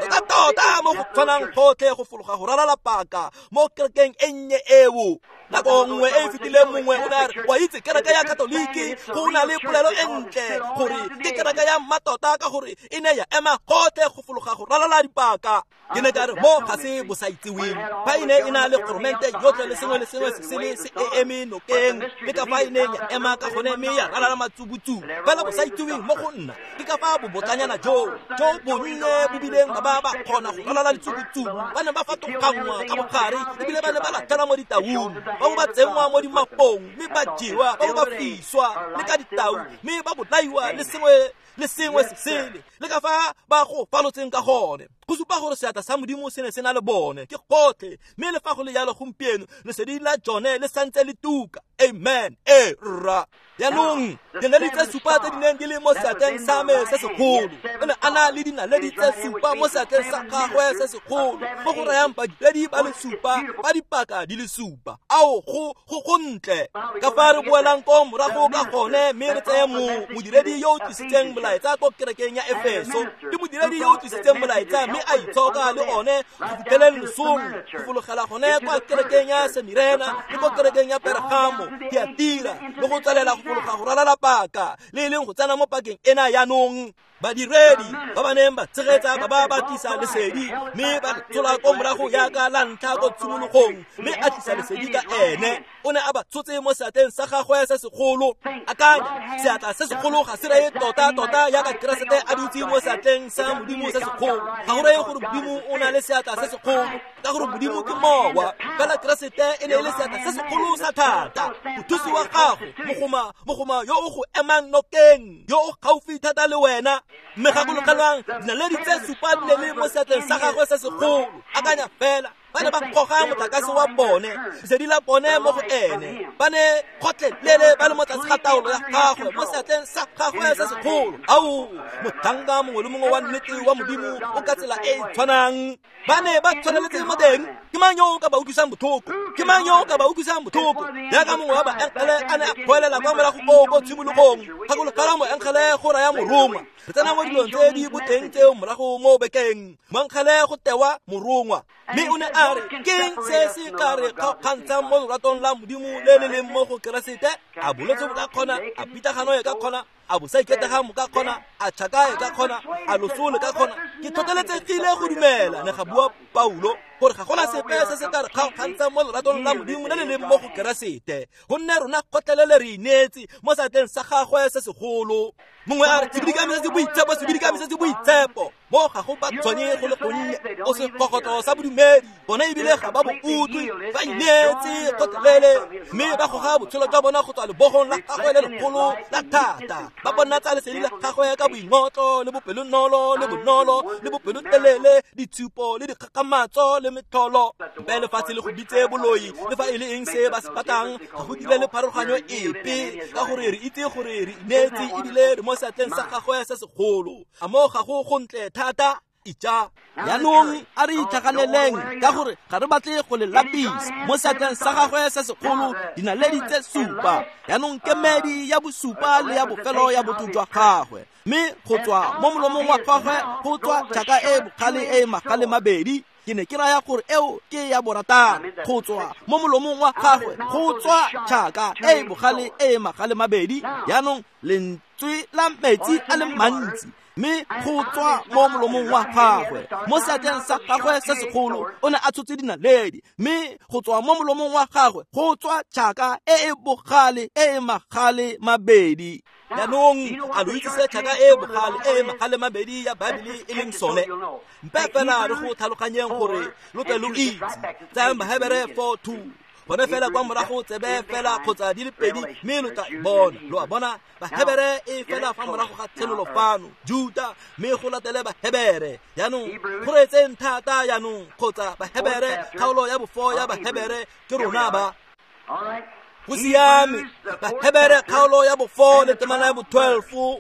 tota mo go tshwanang gotlhe go fologa go ralala paka mo kerekeng e nnye eo. Nako nngwe e fetileng mongwe o ne wa itse kereke ya katoliki go na le polelo e ntle gore ke kereke ya mmatota ka gore e ne ya ema gotlhe go fologa go ralala dipaka. Ke ne ka re mo ga se bo sa itseweng fa ine e na le goromente yotlhe le sengwe se eme nokeng le ka fa ine ya ema ka gone mme ya ralala matsubutsu fela bo sa itseweng mo go nna ke ka fa bo botlanyana jo bonne bo bileng ba kgona go ralala ditsubutsu ba ne ba fatogangwa ka bogare ebile ba ne ba latela mo ditaung ba ba tsenngwa mo dimapong mme ba jewa ba fiswa le ka ditau mme ba bolaiwa le sengwe se sele le ka fa ba go falotseng ka gone go supa gore seata sa modimo se ne se na le bone ke gotlhe mme le fa go le jalo gompieno le sedi la jone le santse le tuka. Amen. Ra yaanong dinaledi tse supa tse di neng di le mo seateng sa me se segolo o ne a na le dinaledi tse supa mo seateng sa gagwe se segolo mo go rayang badiledi ba le supa ba dipaka di le supa ao go ntle ka fa re boelang ko morago ka gone mme re tseye modiredi yo o tlisitseng molaetsa ko kerekeng ya Efeso ke modiredi yo o tlisitseng molaetsa mme a itshoka le one go fitlheleng lesong go fologela gone kwa kerekeng ya Semirena le ko kerekeng ya Pergamo Tiatira le go tswelela go fologa go ralala paka le leng go tsena mo pakeng ena yaanong. Badiredi ba ba neng ba tshegetsa ba batisa lesedi mme ba tsola ko morago yaka la ntlha ko tshimologong mme a tlisa lesedi ka ene o ne a ba tshotse mo seateng sa gagwe se segolo. Akanya seatla se segolo ga se reye tota yaka keresete a dutse mo seatleng sa modimo se segolo ga go reye gore modimo o na le seatla se segolo ka gore modimo ke mowa fela keresete e ne e le seatla se segolo sa thata. Mothusi wa gago mogoma yo o go emang nokeng yo o gaufi thata le wena mme gakologelwang dinaledi tse supa di ne le mo seatleng sa gagwe se segolo. Akanya fela ba ne ba goga motlakase wa bone lesedi la bone mo go ene ba ne kgotlhelele ba le mo tlase ga taolo ya gagwe mo seatleng sa gagwe se segolo. Ao motlhanka mongwe le mongwe wa nnete wa modimo o ka tsela e tshwanang ba ne ba tshwaneletse mo teng. Ke mang yo o ka ba utlwisang botlhoko? Ke mang yo o ka ba utlwisang botlhoko? Jaaka mongwe wa baenkele a ne a boelela kwa morago ko tshimologong gakologelwa moenkele go raya morongwa re tsena mo dilong tse di boteng tseo morago mo bekeng moenkele go tewa morongwa mme o ne a re keng se se ka re kgaogantshang mo loratong la modimo le le leng mo go keresete? A bolwetse bo ka kgona, a pitagano e ka kgona, a bosa iketega mo ka kgona, a tšhaka e ka kgona, a losole ka kgona. Ke tlhotlheletsegile go dumela ne ga bua Paulo gore ga gona sepe se se ka re kgaogantshang mo loratong la modimo le le leng mo go keresete gonne rona kgotlhelele re inetse mo seatleng sa gagwe se segolo. Mongwe a re sebidikamisetse boitshepo mo ga go ba tshwane go le gonnye o se kgokgotlo sa bodumedi bona ebile ga ba bo utlwe ba inetse kgotlhelele mme ba goga botshelo jwa bona go tswa lebogong la gagwe le legolo la thata ba bona tsa lesedi la gagwe ka boingotlo le bopelonolo le bonolo le bopelotelele ditshupo le dikgakamatso le metlholo mpe lefatshe le go bitse boloi le fa e le eng se ba se batang ga go dile le pharoganyo epe ka gore re itse gore re inetse ebile re mo seatleng sa gagwe se segolo a mo ga go gontle thata ija yaanong a re itlhaganeleng ka gore ga re batle go le lapisa mo seatleng sa gagwe se segolo dinaledi tse supa yaanong kemedi ya bosupa le ya bofelo ya botho jwa gagwe mme go tswa mo molomong wa gagwe go tswa jaaka e bogale e magale mabedi. Ke ne ke raya gore eo ke ya borataro go tswa mo molomong wa gagwe go tswa jaaka e bogale e magale mabedi yaanong lentswe la metsi a le mantsi mme go tswa mo molomong wa gagwe mo seatleng sa gagwe se segolo o ne a tshotse dinaledi mme go tswa mo molomong wa gagwe go tswa jaaka e bogale e magale mabedi. Yaanong a lo itsise jaaka e bogale e magale mabedi ya Babele e leng sone mpe fela re go tlhaloganyeng gore lo tle lo itse tsa Mahebere 4:2 bone fela kwa morago tsebe fela kgotsa di le pedi mme lo tla bona lo a bona Bahebere e fela fa morago ga tsenolo fano Juda mme go latele Bahebere yaanong go reetseng thata yaanong kgotsa Bahebere kgaolo ya bofo ya Bahebere ke rona ba go siame Bahebere kgaolo ya bofo le temana ya bo 12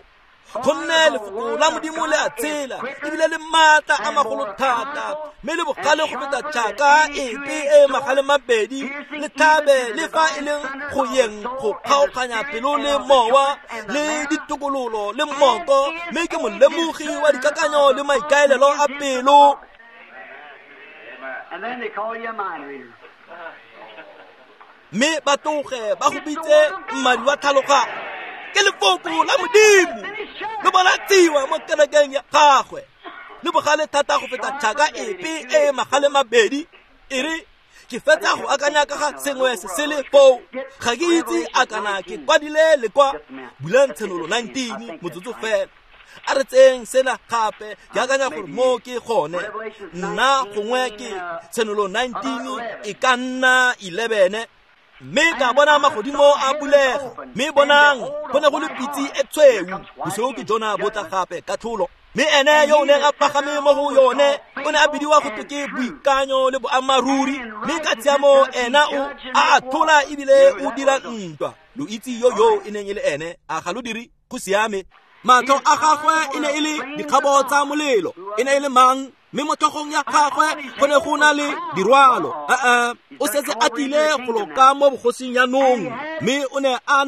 gonne lefoko la modimo le a tshela ebile le maatla a magolo thata mme le bogale go feta jaaka epe e magale mabedi le thabe le fa e leng go yeng go kgaoganya pelo le mowa le ditokololo le mmoko mme ke molemogi wa dikakanyo le maikaelelo a pelo. And then they call you a mind reader. Mme ba toge ba go bitse mmadi wa tlhaloga ke lefoko la modimo le bona tsiwa mo kerekeng ya gagwe le bogale thata go feta jaaka epe e magale mabedi e re ke fetsa go akanya ka ga sengwe se se le foo ga ke itse a kana ke kwadile le kwa Bulang Tshenolo 19 motsotso fela a re tseng sena gape ke akanya gore mo ke gone nna gongwe ke Tshenolo 19 e ka nna 11 mme ka bona magodimo a bulega mme bonang go ne go le pitsi e tshweu boseo ke Jona botla gape ka tlholo mme ene yo o neng a pagame mo go yone o ne a bidiwa go ke boikanyo le boammaruri mme ka tshiamo ena o a thola ebile o dira ntwa lo itse yo e neng e le ene a ga lo dire go siame matlho a gagwe e ne e le dikgabo tsa molelo e ne e le mang mme mo tlhogong ya gagwe go ne go na le dirwalo o setse a tlile go loka mo bogosing ya nong mme o ne a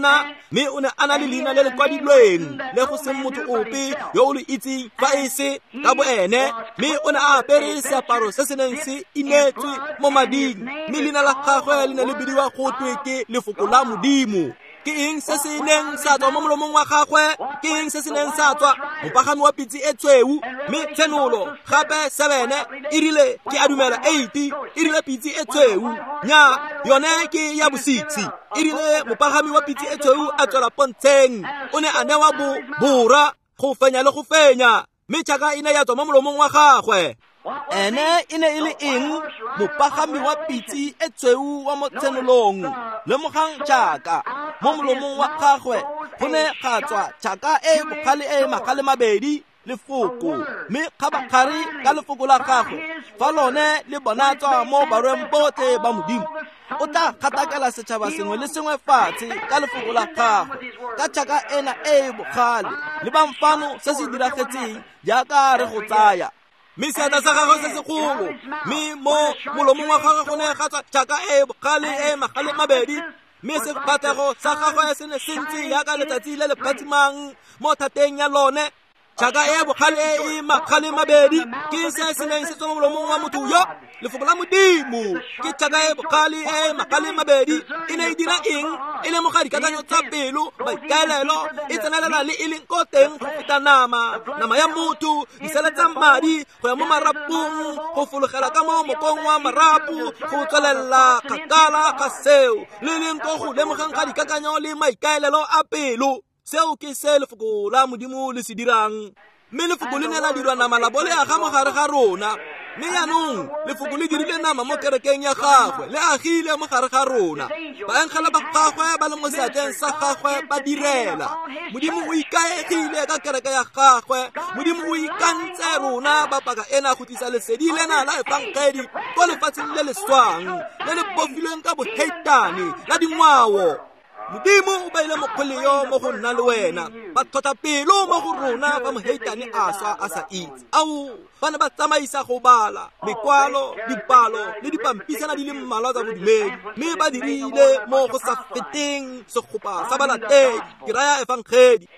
na le leina le le kwadilweng le go seng motho ope yo o le itseng fa e se ka bo ene mme o ne a apere seaparo se se neng se inetswe mo mading mme leina la gagwe le ne le bidiwa go twe ke lefoko la modimo. Ke eng se se neng sa tswa mo molomong wa gagwe ke eng se se neng sa tswa mopagami wa pitsi e tshweu mme Tshenolo gape 7 e rile ke a dumela 8 e rile pitsi e tshweu nya yone ke ya bo 6 e rile mopagami wa pitsi e tshweu a tswela pontsheng o ne a newa bora go fenya le go fenya mme jaaka ine ya tswa mo molomong wa gagwe ene e ne e le eng mopagami wa pitsi e tshweu wa mo Tshenolong le mogang jaaka mo molomong wa gagwe go ne ga tswa jaaka e bogale e magale mabedi lefoko mme kgabakgare ka lefoko la gagwe fa lone le bonatswa mo barweng botlhe ba modimo o tla kgatakela setšhaba sengwe le sengwe fatshe ka lefoko la gagwe ka jaaka ena e bogale le bamfano se se diragetseng jaaka re go tsaya mme seatla sa gagwe se segolo mme mo molomong wa gagwe go ne ga tswa jaaka e bogale e magale mabedi mme sefatlhego sa gagwe se ne se ntse yaka letsatsi le le phatsimang mo thateng ya lone jaaka e bogale e magale mabedi ke se se neng se tswa mo molomong wa motho yo lefoko la modimo ke jaaka e bogale e magale mabedi e ne e dira eng e le mogadi kakanyo tsa pelo maikaelelo e tsenelela le e leng ko teng go feta nama ya motho disele tsa madi go ya mo marapong go fologela ka mo mokong wa marapo go tswelela kgakala ka seo le leng ko go lemogang ga dikakanyo le maikaelelo a pelo seo ke se lefoko la modimo le se dirang mme lefoko le ne la dirwa nama la bole aga mogare ga rona mme yaanong lefoko le dirile nama mo kerekeng ya gagwe le agile mo gare ga rona baenkgela ba gagwe ba le mo seatleng sa gagwe ba direla modimo o ikaegile ka kereke ya gagwe modimo o ikantse rona ba paka ena go tlisa lesedi lena la efangedi ko lefatsheng le le swang le le bofilweng ka boheitane la dingwao modimo o baile mokgwele yo mo go nna le wena ba thota pelo mo go rona fa moheitane a swa a sa itse au ba ne ba tsamaisa go bala mekwalo dipalo le dipampisana di le mmalwa tsa bodumedi mme ba dirile mo go sa feteng sekgopa sa balatedi ke raya efangedi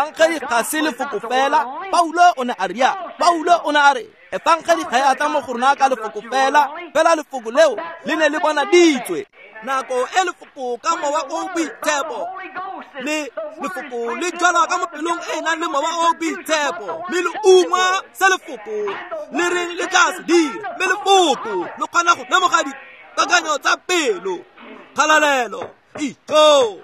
ga se lefoko fela Paulo o ne a re efangedi ga e atla mo go rona ka lefoko fela lefoko leo le ne le bona ditswe nako e lefoko ka mowa o boitshepo le lefoko le jwala ka mo pelong e nang le mowa o boitshepo mme le ungwa sa lefoko le reng le tla se dira mme lefoko le kgona go lemoga dikakanyo tsa pelo kgalalelo ito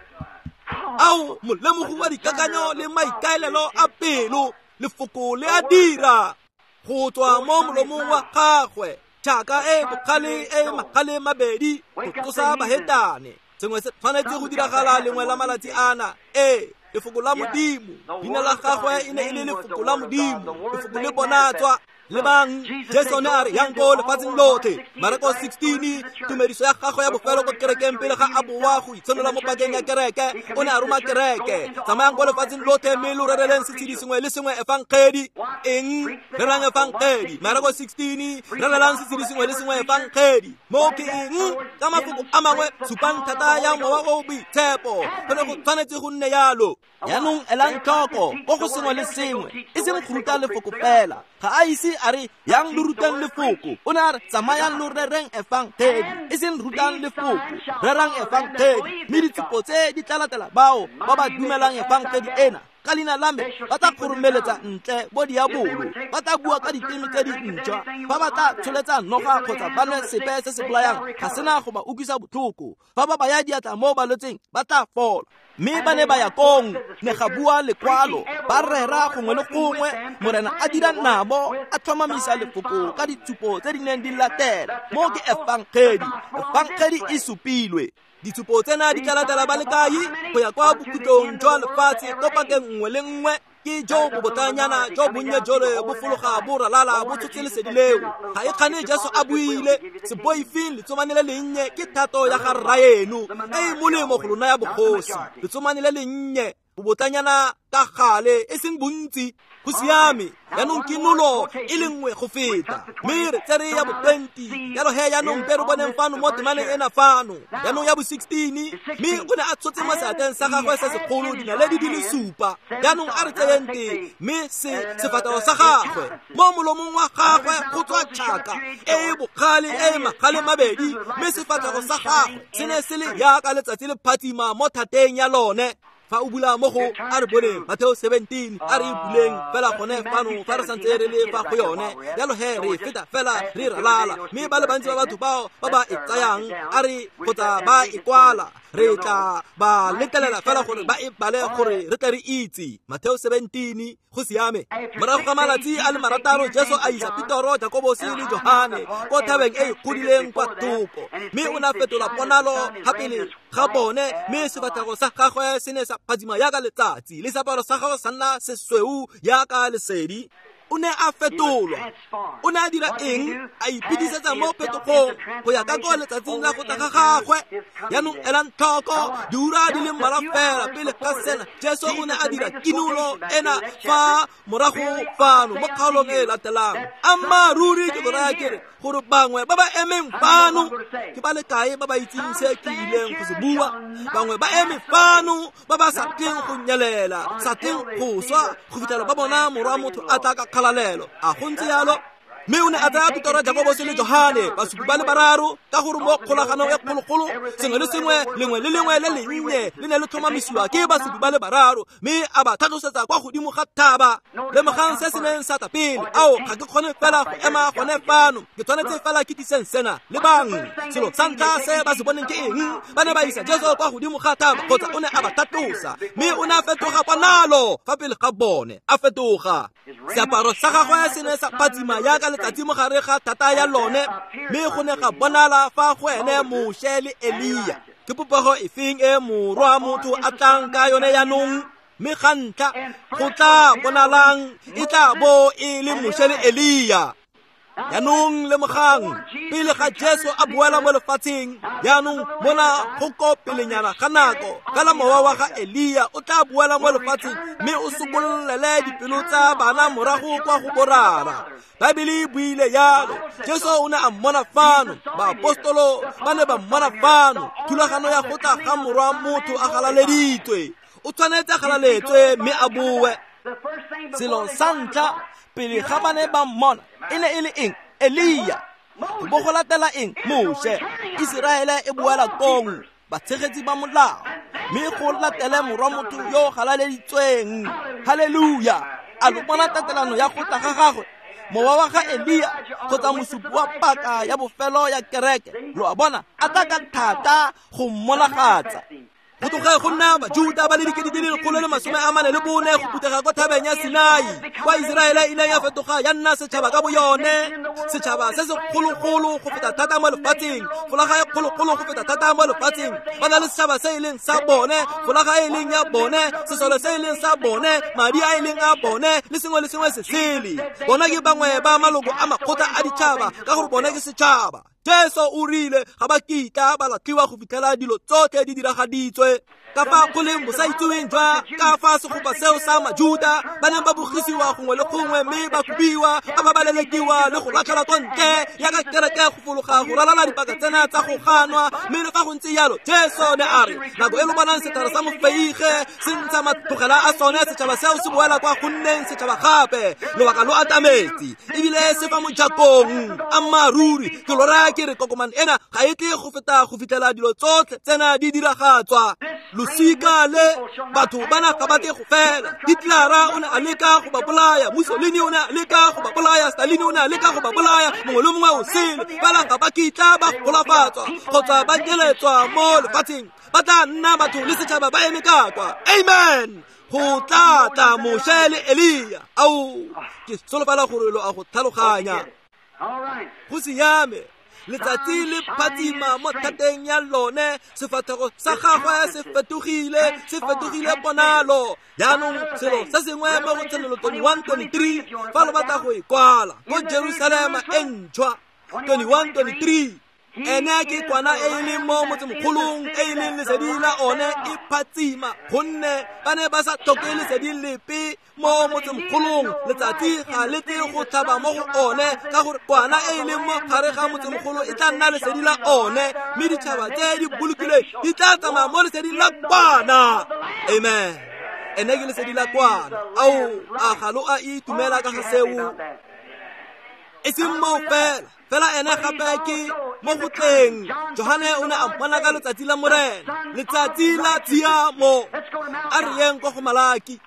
au molemogi wa dikakanyo le maikaelelo a pelo lefoko le a dira go tswa mo molomong wa gagwe jaaka e bogale e magale mabedi go tlosa bahetane sengwe se tshwanetse go diragala lengwe la malatsi ana lefoko la modimo leina la gagwe e ne e le lefoko la modimo lefoko le bonatswa le bang Jesu ne a re yang go lefatsheng lotlhe. Marako 16 tumediso ya gagwe ya bofelo go kerekeng pele ga a boa go itshonola mo pakeng ya kereke. O ne a roma kereke tsamayang go lefatsheng lotlhe mme lo rereleng setshedi sengwe le sengwe evangeli. Eng relang evangeli. Marako 16 relang setshedi sengwe le sengwe evangeli. Mo ke eng ka mafoko a mangwe supang thata ya mowa o boitshepo pele go tshwanetse go nne yalo. Yaanong elang tlhoko go go sengwe le sengwe e seng go ruta lefoko fela. Ga a ise a re yang lo rutang lefoko. O ne a re tsamayang lo rereng evangeli e seng rutang lefoko, rerang evangeli. Mme ditshupo tse di tlalatela bao ba ba dumelang evangeli ena ka leina la me ba tla kgoromeletsa ntle bo diabolo, ba tla bua ka ditemi tse dintšhwa, ba ba tla tsholetsa noga kgotsa ba nwe sepe se se bolayang ga sena go ba utlwisa botlhoko, ba ba baya diatla mo balwetseng ba tla fola. Mme ba ne ba ya kong ne ga bua lekwalo ba rera gongwe le gongwe. Morena a dira nabo a tlhomamisa lefoko ka ditshupo tse di neng di latela. Mo ke evangeli, evangeli e supilwe. Ditshupo tsena di tlalatela ba le kae go ya kwa bokhutlong jwa lefatshe ka pakeng nngwe le nngwe ke jo bo botanyana jo bonnye jole bo fologa bo ralala bo tshotse lesedi leo. Ga e kgane Jesu a buile seboifing letsomane le lennye ke thato ya ga rra eno e e molemo go lona ya bogosi. Letsomane le lennye bo botanyana ka gale e seng bontsi go siame. Yaanong ke nolo e le nngwe go feta mme re tsere ya bo 20 yalo he yaanong pe re boneng fano mo temaneng ena fano yaanong ya bo 16 mme o ne a tshotse mo seateng sa gagwe se segolo dinaledi di le supa. Yaanong a re tseyeng teng mme sefatelo sa gagwe mo molomong wa gagwe go tswa tšhaka e e bogale e e magale mabedi mme sefatelo sa gagwe se ne se le yaka letsatsi le phatsima mo thateng ya lone. Fa o bula mo go a re boneng Mateo 17 a re buleng fela gone fano fa re santse re le fa go yone. Yalo he re feta fela re ralala mme ba le bantsi ba batho bao ba ba e tsayang a re kgotsa ba e kwala re tla ba letelela fela gore ba e bale gore re tle re itse. Mateo 17 go siame. Morago ga malatsi a le marataro Jesu a isa Petero, Jakobosi le Johane ko thabeng e godileng kwa toko mme o ne a fetola ponalo ga pele ga bone mme sefatlhego sa gagwe se ne sa phatsima yaka letsatsi le seaparo sa gagwe sa nna sesweu yaka lesedi. O ne a fetolwa. O ne a dira eng? A ipitisetsa mo phetogong go ya ka ko letsatsing la go tla ga gagwe. Yaanong elang tlhoko diura di le mmalwa fela pele ga sena Jesu o ne a dira kinulo ena fa morago fano mo kgaolong e latelang. Ammaruri ke go raya kere gore bangwe ba ba emeng fano ke ba le kae ba ba itseng se ke ileng go se bua. Bangwe ba eme fano ba ba sa teng go nyelela, sa teng go swa go fitlhela ba bona morwa motho a tla ka kgalalelo. A go ntse yalo mme o ne a tsaya Petero, Jakobosi le Johane basupi ba le bararo ka gore mo kgolaganong e kgologolo sengwe le sengwe lengwe le lengwe le lennye le ne le tlhomamisiwa ke basupi ba le bararo mme a ba tlhatlosetsa kwa godimo ga thaba. Lemogang se se neng sa ta pele ao ga ke kgone fela go ema gone fano ke tshwanetse fela ke tiseng sena le bang selo sa ntlha se ba se boneng ke eng. Ba ne ba isa Jesu kwa godimo ga thaba kgotsa o ne a ba tlhatlosa mme o ne a fetoga ponalo fa pele ga bone a fetoga. Seaparo sa gagwe se ne sa phatsima yaka letsatsi mo gare ga thata ya lone mme go ne ga bonala fa go ene Moshe le Eliya. Ke popego e feng e morwa motho a tlang ka yone yaanong? Mme ga ntlha go tla bonalang e tla bo e le Moshe le Eliya. Yaanong lemogang pele ga Jesu a boela mo lefatsheng yaanong mona go ko pelenyana ga nako fela mowa wa ga Eliya o tla boela mo lefatsheng mme o sokololele dipelo tsa bana morago kwa go borara. Baebele e buile yalo. Jesu o ne a mmona fano, baapostolo ba ne ba mmona fano. Thulagano ya go tla ga morwa motho a galaleditswe. O tshwanetse a galaletswe mme a boe. Selo sa ntlha pele ga ba ne ba mmona e ne e le eng? Eliya. Bo go latela eng? Moshe. Israele e boela kong batshegetsi ba molao mme go latele morwa motho yo galaleditsweng. Haleluya. A lo bona tatelano ya go tla ga gagwe mowa wa ga Eliya kgotsa mosupi wa paka ya bofelo ya kereke lo a bona a tla ka thata go mmolagatsa. go tloge go nna bajuda ba le dikete di le 144 go putega kwa thabeng ya Sinai kwa Israele ile ya fetoga ya nna setšhaba ka boyone, setšhaba se se kgologolo go feta thata mo lefatsheng, folaga e kgologolo go feta thata mo lefatsheng. Ba na le setšhaba se e leng sa bone, folaga e leng ya bone, sesole se e leng sa bone, madi a e leng a bone, le sengwe se sele. Bona ke bangwe ba maloko a makgotla a ditšhaba ka gore bone ke setšhaba. Jesu o rile ga ba kitla ba latlhiwa go fitlhela dilo tsotlhe di diragaditswe. Ka fa go leng bosaitsweng jwa ka fa segopa seo sa Majuda ba neng ba bogisiwa gongwe le gongwe, mme ba kobiwa ba babalelekiwa le go latlhelwa ko ntle ya ka kereke go fologa go ralala dipaka tsena tsa go ganwa. Mme le fa go ntse yalo Jesu ne a re nako e lo bonang setara sa mofeige se ntsha matlogela a sone, setšhaba seo se boela kwa go nneng setšhaba gape. Lobaka lo atametsi ebile se fa mo jakong a maruri. Ke lo raya ke re kokomane ena ga e tle go feta go fitlhela dilo tsotlhe tsena di diragatswa. Losika le batho ba naga ba tle go fela. Hitler o ne a leka go ba bolaya, Mussolini o ne a leka go ba bolaya, Stalin o ne a leka go ba bolaya, mongwe le mongwe o sele fela ga ba kitla ba golafatswa kgotsa ba keletswa mo lefatsheng. Ba tla nna batho le setšhaba ba eme ka kwa. Amen. Go tla Moshe le Elia. Au ke solofela gore lo a go tlhaloganya. Go siame. Letsatsi le phatsima mo thateng ya lone, sefatlhego sa gagwe se fetogile bonalo. Jaanong selo se sengwe mo go tsenelo 21:23 fa lo batla go e kwala go Jerusalema e ntšhwa 21:23. Ene ke kwana e e leng mo motsemogolong e e leng lesedi la one e phatsima, gonne ba ne ba sa tlhoke lesedi lepe mo motsemogolong. Letsatsi ga le tle go tlhaba mo go one ka gore kwana e e leng mo gare ga motsemogolo e tla nna lesedi la one, mme ditšhaba tse di bolokileng di tla tsamaya mo leseding la kwana. Amen. Ene ke lesedi la kwana. Ao a galo a itumela ka ga seo. E seng mo fela ene gape ke mo go tleng. Johane o ne a mpona ka letsatsi la Morena, letsatsi la tshiamo. A re yeng go Malaki,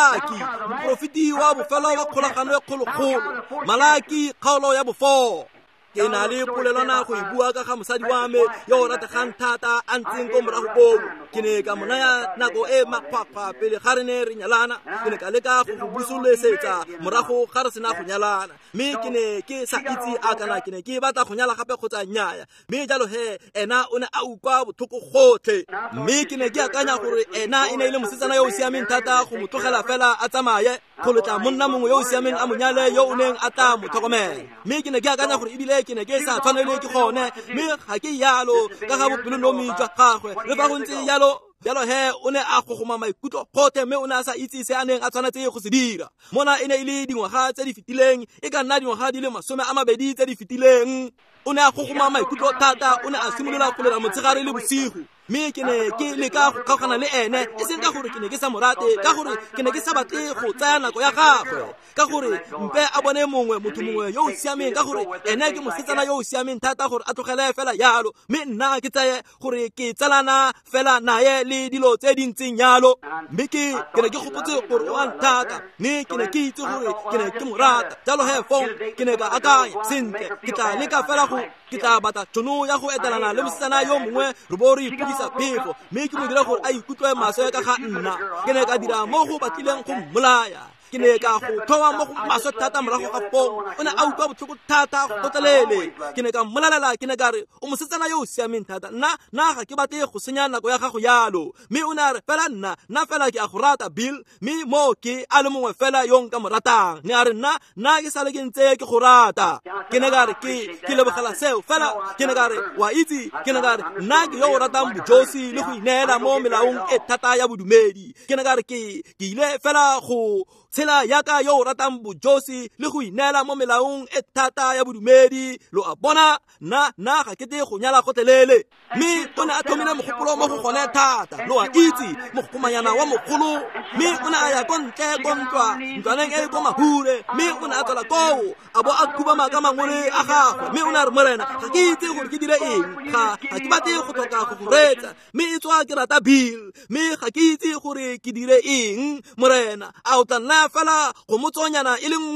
moprofeti wa bofelo wa kgolagano e kgologolo. Malaki kgaolo ya bo4. Ke na le polelwana go e bua ka ga mosadi wa me yo o rategang thata a ntseng ko morago boo. Ke ne ka monaya nako e makgwakgwa pele ga re ne re nyalana. Ke ne ka leka go busolesetsa morago ga re sena go nyalana, mme ke ne ke sa itse a kana ke ne ke batla go nyala gape kgotsa nnyaya. Mme jalo he ena o ne a ukwa botlhoko gotlhe, mme ke ne ke akanya gore ena e ne e le mosetsana yo o siameng thata go mo tlogela fela a tsamaye go letla monna mongwe yo o siameng a monyale yo o neng a tla mo tlhokomela. Mme ke ne ke akanya gore ebile ke ne ke sa tshwanele ke gone, mme ga ke yalo ka ga bopelonomi jwa gagwe. Le fa go ntse yalo he o ne a gogoma maikutlo gotlhe, mme o ne a sa itse se a neng a tshwanetse go se dira. Mona e ne e le dingwaga tse di fetileng, e ka nna dingwaga di le 20 tse di fetileng. O ne a gogoma maikutlo thata, o ne a simolola go lera motshegare le bosigo. Mme ke ne ke leka go kgaogana le ene, e seng ka gore ke ne ke sa morate, ka gore ke ne ke sa batle go tsaya nako ya gagwe, ka gore mpe a bone motho mongwe yo o siameng, ka gore ene ke mosetsana yo o siameng thata gore a tlogele fela yalo, mme nna ke tsaye gore ke tsalana fela naye le dilo tse di ntseng yalo. Mme ke ne ke gopotse gore o a nthata, mme ke ne ke itse gore ke ne ke morata. Jalo he fong ke ne ka akanya sentle, ke tla leka fela ke tla batla tšhono ya go etelana le mosetsana yo mongwe re bo re ipodisa phefo, mme ke mo dira gore a ikutlwe maswe ka ga nna. Ke ne ka dira mo go batlileng go mmolaya. Ke ne ka go thoba mo go maswe thata morago ga foo. O ne a utlwa botlhoko thata go totlelele. Ke ne ka mmolalela, ke ne ka re o mosetsana yo o siameng thata, nna ga ke batle go senya nako ya gago yalo. Mme o ne a re fela nna fela ke a go rata Bill, mme mo ke a le mongwe fela yo nka mo ratang. Ne a re nna ke sale ke ntse ke go rata. Ke ne ka re ke lebogela seo fela. Ke ne ka re wa itse, ke ne ka re nna ke yo o ratang bojosi le go ineela mo melaong e thata ya bodumedi. Ke ne ka re ke ile fela go tshela yaka yo o ratang bojosi le go ineela mo melaong e thata ya bodumedi. Lo a bona nna ga ke te go nyala gotlhelele. Mme o ne a thomile mogopolo mo go gone thata. Lo a itse mogokomanyana wa mogolo, mme o ne a ya ko ntle ko ntlwaneng e ko mahure, mme o ne a tswela koo a bo a khubama ka mangole a gagwe. Mme o ne a re Morena ga ke itse gore ke dire eng, ga ke batle go tlhoka go go retsa, mme e tswa ke rata Bill, mme ga ke itse gore ke dire eng. Morena a o tla nna fela go motsonyana e le nngwe.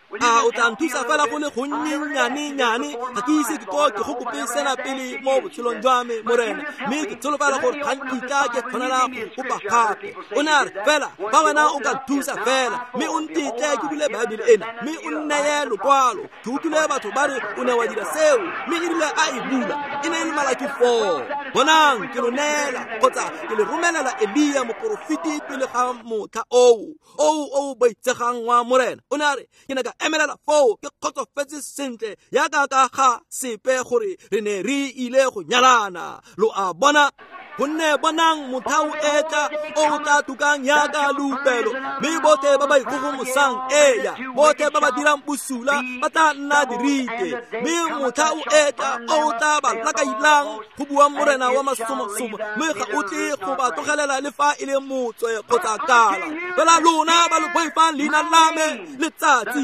a o tla nthusa fela go le gonnyane ga ke ise ke ko ke go kopesela pele mo botshelong jwa me morena mme ke tsholofela gore ga nkitla ke kgonela go kopa gape o ne a re fela fa wena o ka thusa fela mme o ntitle ke bule baebele ena mme o nneye lokwalo ke utlwile batho ba re o ne wa dira seo mme ebile a e bula e ne e le malaki 4 bonang ke lo neela kgotsa ke le romelela Elia moporofiti pele ga motha o ba itsegang wa morena o ne a re ke ne ka emelela foo ke kgotsofetse sentle yaka ka ga sepe gore re ne re ile go nyalana lo a bona gonne bonang motha o etla o tla tukang yaka lupelo mme bote ba ba ikgogomosang eya bote ba ba dirang bosula ba tla nna dirite mme motha o etla o tla ba lakailang go bua morena wa masomosomo mme ga o tle go ba tlogelela le fa e le motswe kgotsa kala fela lona ba lo boifang leina la me letsatsi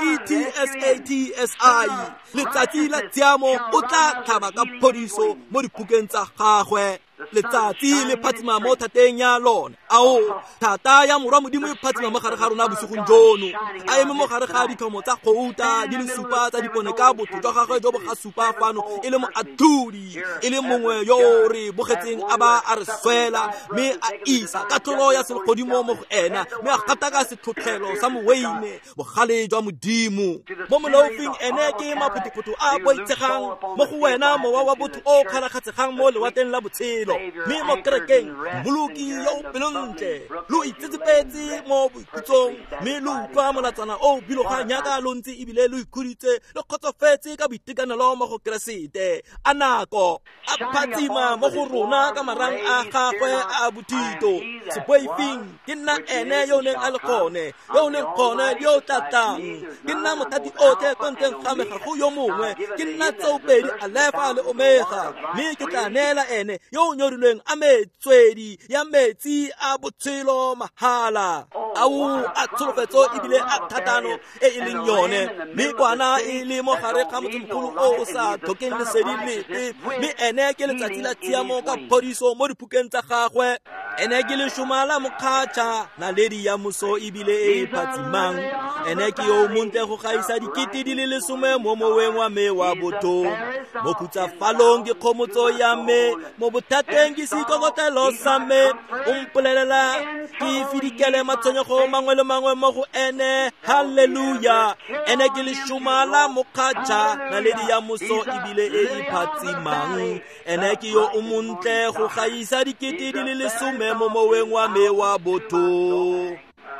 LETSATSI letsatsi la tshiamo o tla tlhaba ka phodiso mo dipukeng tsa gagwe letsatsi le phatsima mo thateng ya lona ao thata ya morwa modimo e phatsima mo gare ga rona bosigong jono a eme mo gare ga dithomo tsa kgouta di le supa tsa dipone ka botho jwa gagwe jo bo ga supa fano e le mo athudi e le mongwe yo re bogetseng a ba a re swela mme a isa ka tholo ya selgodimo mo go ena mme a gata ka sethotlhelo sa moweine bogale jwa modimo mo molaofing ene ke maphuthuphutu a boitshegang mo go wena mowa wa botho o kgaragatsegang mo lewateng la botshelo mme mo kerekeng moloki yo pelontle lo itsetsepetse mo boikutsong mme lo utlwa molatsana o bilogang yaka lo ntse ebile lo ikhuditse lo kgotsofetse ka boitekanelo mo go keresete a nako a phatsima mo go rona ka marang a gagwe a bothito sepoifing ke nna ene yo neng a le gone yo neng gone yo tlatang ke nna mothati otlhe konteng ga me ga go yo mongwe ke nna tseopedi alefa le omega mme ke tla neela ene yo nyorilweng a metswedi ya metsi a botshelo mahala au a tsholofetso ebile a thatano e e leng yone mme kwana e le mo gare ga motsomogolo o sa tlhokeng lesedi lepe mme ene ke letsatsi la tshiamo ka phodiso mo diphukeng tsa gagwe ene ke lešoma la mokgatšha naledi ya moso ebile e phatsimang ene ke yo montle go gaisa dikete di le 10 mo moweng wa me wa botho mo khutsafalong ke kgomotso ya me mo bothateng ke sekokotelo sa me o mpolelela ke fidikele matshwenyego mangwe le mangwe mo go ene halleluja ene ke lešoma la mokgatšha naledi ya moso ebile e e phatsimang ene ke yo o montle go gaisa dikete di le 10 mo moweng wa me wa botho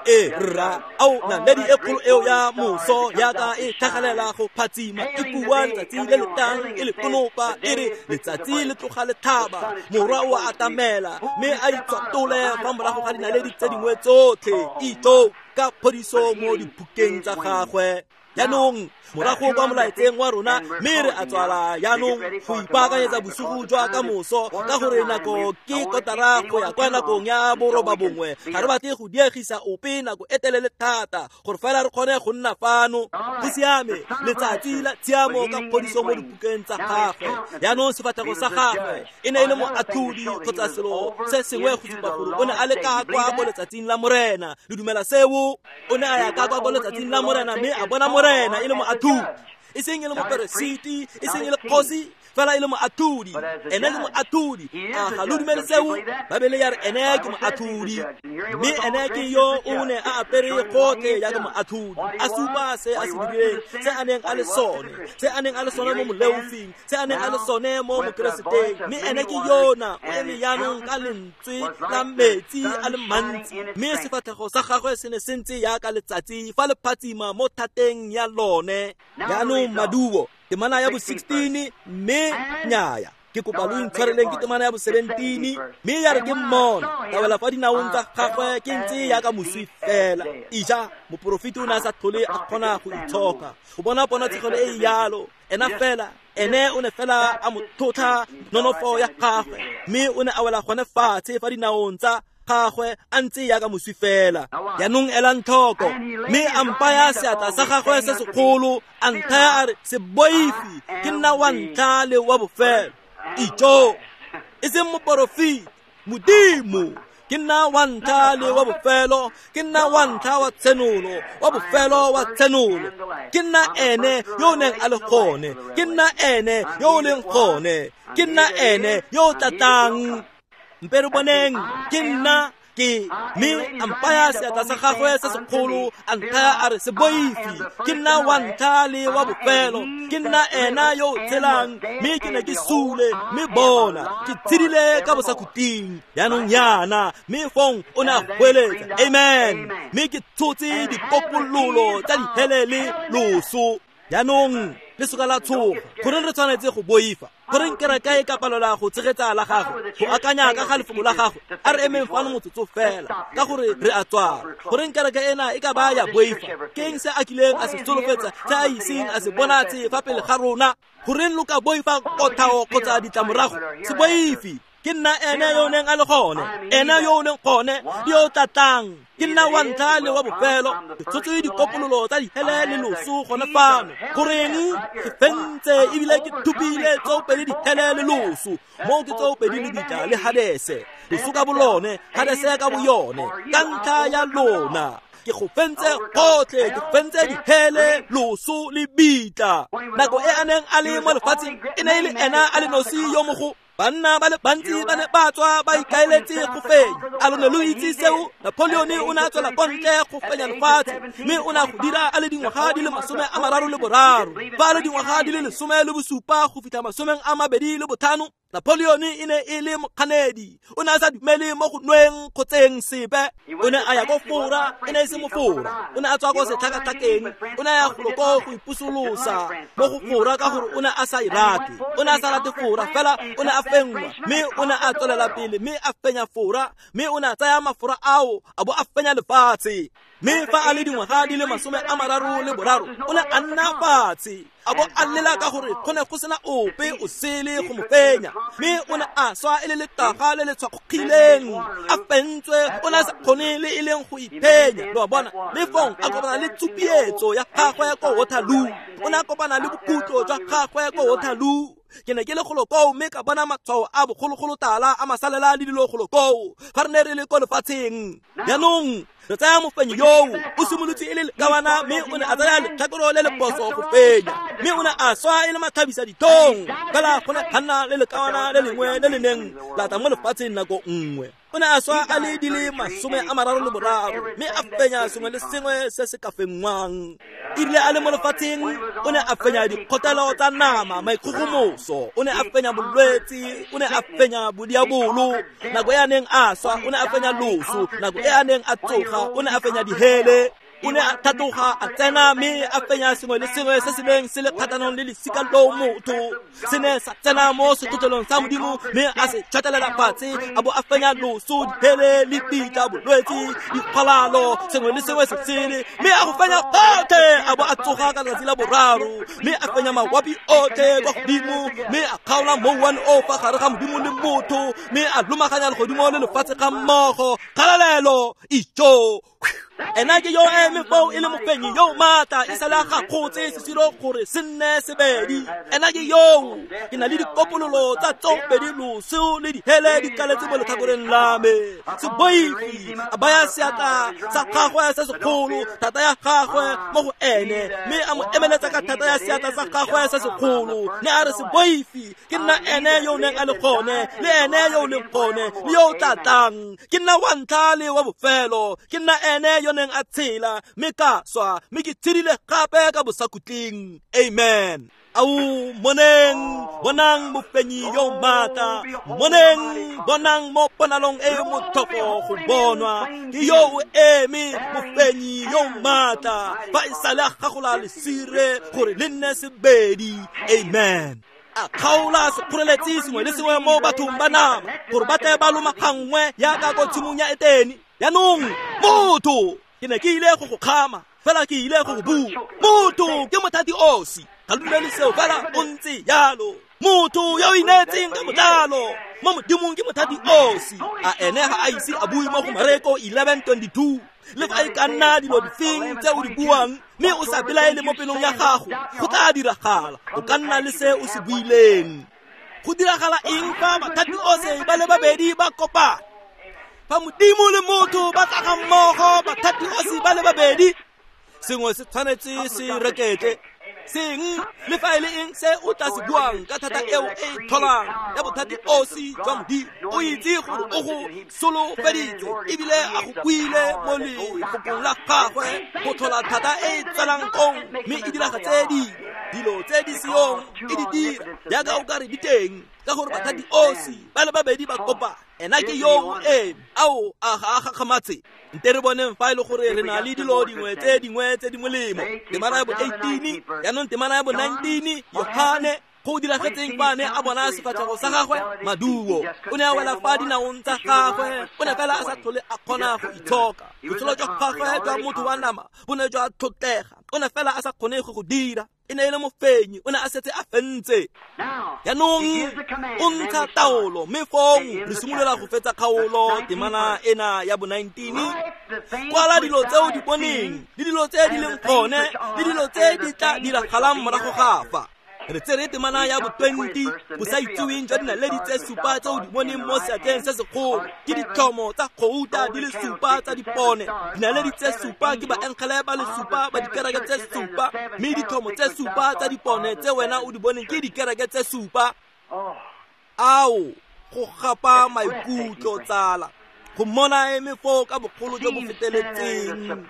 ra au naledi e kgolo eo ya moso yaka e tlhagelela go phatsima e bua letsatsi le letang e le konopa e re letsatsi le tloga le thaba morwa o a atamela mme a itswatole fa morago ga dinaledi tse dingwe tsotlhe itlo ka phodiso mo diphukeng tsa gagwe yaanong morago kwa molaetseng wa rona mme re a tswala yaanong go ipaakanyetsa bosigo jwa ka moso ka gore nako ke kotara go ya kwa nakong ya boroba bongwe ga re batle go diegisa ope nako e telele thata gore fela re kgone go nna fano go siame letsatsi la tshiamo ka phodiso mo dipukeng tsa gagwe yaanong sefatlhego sa gagwe e ne e le mo athudi kgotsa selo se sengwe go supa gore o ne a le ka kwa mo letsatsing la morena le dumela seo o ne a ya ka kwa mo letsatsing la morena mme a bona morena e le mo athudi e seng e le moperesiti e seng e le kgosi fela e le mo athudi ene ke mo athudi a ga lo dumele seo babele ya re ene ke mo athudi mme ene ke yo o ne a apere gotlhe ya ke mo athudi a supa se a se dirileng se a neng a le sone mo moleofing se a neng a le sone mo mokereseteng mme ene ke yona o eme yaanong ka lentswe la metsi a le mantsi mme sefatlhego sa gagwe se ne se ntse yaka letsatsi fa le phatsima mo thateng ya lone yaanong maduo temana ya bo 16 mme nyaya ke kopa lo intshwareleng ke temana ya bo 17 mme ya re ke mmona ka wela fa dinaong tsa gagwe ke ntse ya ka moswi fela ija moporofiti o ne a sa tlhole a kgona go itshoka go bona ponatshegelo e yalo ena fela ene o ne fela a mothotha nonofo ya gagwe mme o ne a wela gone fatshe fa dinaong tsa gagwe a ntse ya ka moswi fela yaanong ela ntlhoko mme a mpaya seatla sa gagwe se segolo a nthaya a re seboifi ke nna wa ntlha le wa bofelo itso e seng moporofiti modimo ke nna wa ntlha le wa bofelo, ke nna wa ntlha wa tsenolo, wa bofelo wa tsenolo, ke nna ene yo o neng a le gone, ke nna ene yo o leng gone, ke nna ene yo o tlatang. Mpe re boneng ke nna ke mme a mpaya seatla sa gagwe se segolo a nthaya a re se boifi, ke nna wa ntlha le wa bofelo, ke nna ena yo o tshelang mme ke ne ke sule mme bona ke tshedile ka bosakuting yaanong yana mme fong o ne a hweletsa. Amen. Mme ke tshotse dikopololo tsa dihele le loso. Yaanong le soka la tshoga gore re tshwanetse go boifa, gore kereka e ka palola go tshegetsa la gago, go akanya ka ga lefoko la gago, a re emeng fano motsotso fela ka gore re a tswala. Gore kereka ena e ka ba ya boifa, ke eng se a kileng a se solofetsa se a iseng a se bonatse fa pele ga rona? Goreng lo ka boifa kothao kgotsa ditlamorago? Se boifi. Ke nna ene yo neng a le gone, ene yo o leng gone yo tlatang, ke nna wa ntlha le wa bofelo, ke tshotse dikopololo tsa dihele le loso gone fano. Goreng ke fentse ebile ke thupile tsoopedi dihele le loso, mo ke tsoopedi le bitla le Hadese, loso ka bolone, Hadese ka boyone, ka ntlha ya lona. Ke go fentse gotlhe, ke fentse dihele, loso le bitla. Nako e a neng a le mo lefatsheng e ne e le ena a le nosi yo mogo. Banna ba le bantsi ba ne ba tswa ba ikaeletse go fenya. A lone lo itse seo, Napoleon o ne a tswela kwa ntle go fenya lefatshe, mme o ne a go dira a le dingwaga di le 33, fa a le dingwaga di le 17 go fitlha 25. Napoleon e ne e le mokganedi, o ne a sa dumele mo go nweng kgotseng sepe. O ne a ya go fora, e ne e se mofora, o ne a tswa go setlhakatlhakeng, o ne a ya go ipusolosa mo go fora ka gore o ne a sa irate, o ne a sa rate fora fela, o ne a fengwa, mme o ne a tswelela pele mme a fenya fora, mme o ne a tsaya mafora ao a bo a fenya lefatshe. Mme fa a le dingwaga di le 33 o ne a nna fatshe, a bo a lela ka gore go ne go sena ope o sele go mo fenya, mme o ne a swa e le letaga le le tshwakgileng, a fentswe, o ne a sa kgone le e leng go iphenya. Lo a bona, mme fong a kopana le tsupietso ya gagwe ko Waterloo, o ne a kopana le bokutlo jwa gagwe ko Waterloo. Ke ne ke le goloko mme ka bona matshwao a bogologolo tala a masalela le dilo goloko fa re ne re le ko lefatsheng. Yaanong re tsaya mofenyi yoo o simolotse e le lekawana, mme o ne a tsaya letlhakolo le le poso go fenya, mme o ne a swa e le mathabisa dithong fela go ne kganna le lekawana le lengwe le le neng la tla mo lefatsheng nako nngwe. O ne a swa a le di le 33 mme a fenya sengwe le sengwe se se ka fengwang. Ebile a le mo lefatsheng o ne a fenya dikgotelo tsa nama, maikgogomoso, o ne a fenya bolwetse, o ne a fenya bodiabolo. Nako e a neng a swa o ne a fenya loso, nako e a neng a tsoga o ne a fenya dihele, o ne a thatoga a tsena mme a fenya sengwe le sengwe se se neng se le kgatlhanong le lesika loo motho. Se ne sa tsena mo setlotlelong sa Modimo mme a se tšhatelela fatshe, a bo a fenya loso, dihele le pitla, bolwetse, dikgolalo, sengwe le sengwe se sele, mme a go fenya gotlhe. A bo a tsoga ka letsatsi la boraro mme a fenya mawapi otlhe kwa godimo, mme a kgaola mouane o fa gare ga Modimo le motho, mme a lomaganya legodimo le lefatshe ga mmogo. Kgalalelo ijo. Ena ke yo eme fao e le mofenyi yo mata e sala ga khotse se siro gore se nne sebedi. Ena ke yo ke na le dikopololo tsa tsoopedi loso le dihele di kaletse mo letlhakoreng la me. Se boifi a baya seatla sa gagwe se segolo, thata ya gagwe mo go ene, mme a mo emeletsa ka thata ya seatla sa gagwe se segolo. Ne a re se boifi ke nna ene yo neng a le gone, le ene yo leng gone le yo tlatang, ke nna wa ntlha le wa bofelo, ke nna ene yo neng a tshela mme ka swa mme ke tshedile gape ka bosakutleng. Amen. Au moneng bonang mofenyi yo mata, moneng bonang mo ponalong e mothoko go bonwa ke yo o eme mofenyi yo mata fa e sale a gagola lesire gore le nne sebedi. Amen. A kgaola sekgoreletsi sengwe le sengwe mo bathong ba nama gore ba tle ba loma gangwe yaka ko tshimong ya Eteni. Yaanong motho ke ne ke ile go go kgama fela ke ile go go bua, motho ke mothati osi ka lumele seo fela o ntse yalo. Motho yo inetseng ka botlalo mo Modimong ke mothati osi. A ene ga a ise a bue mo go Mareko 11:22. Le fa e ka nna dilo difeng tse o di buang mme o sa belaele mo pelong ya gago, go tla diragala. O ka nna le se o se buileng. Go diragala eng fa bathati ose ba le babedi ba kopana? fa modimo le motho ba tla ga mmogo bathati osi ba le babedi sengwe se tshwanetse se rekete seng le fa ile eng se o tla se buang ka thata eo e tholang ya bothati osi jwa modimo o itse gore o go solofeditse ebile a go kwile mo legopong la gagwe go tlhola thata e tswelang kong mme e diragatse dilo tse di seyong e di dira jaaka o ka re di teng ka gore bathati osi ba le babedi ba kopa ena ke yo ao a gagamatse nte re boneng fa ile gore re na le dilo dingwe tse di molemo temana ya bo 18 yaanong temana ya bo 19 Yohane go diragetseng bane a bona sefatsago sa gagwe maduo o ne a wela fa dinaong tsa gagwe o ne fela a sa tlhole a kgona go itshoka botshelo jwa gagwe jwa motho wa nama bo ne jwa tlhotlega o ne fela a sa kgonege go dira e ne le mofenyi o ne a setse a fentse yaanong o ntsha taolo mme fong re simolola go fetsa kgaolo temana ena ya bo 19 kwala dilo tse o di boneng le dilo tse di leng gone le dilo tse di tla diragalang morago gafa re tsere temana ya bo 20 bo sa itsuweng jwa dinaledi tse supa tse o di boneng mo seatleng se segolo ke ditlhomo tsa kgouta di le supa tsa dipone dinaledi tse supa ke baenkgele ba le supa ba dikereke tse supa mme ditlhomo tse supa tsa dipone tse wena o di boneng ke dikereke tse supa ao go gapa maikutlo tsala go mona emefo ka bogolo jo bo feteletseng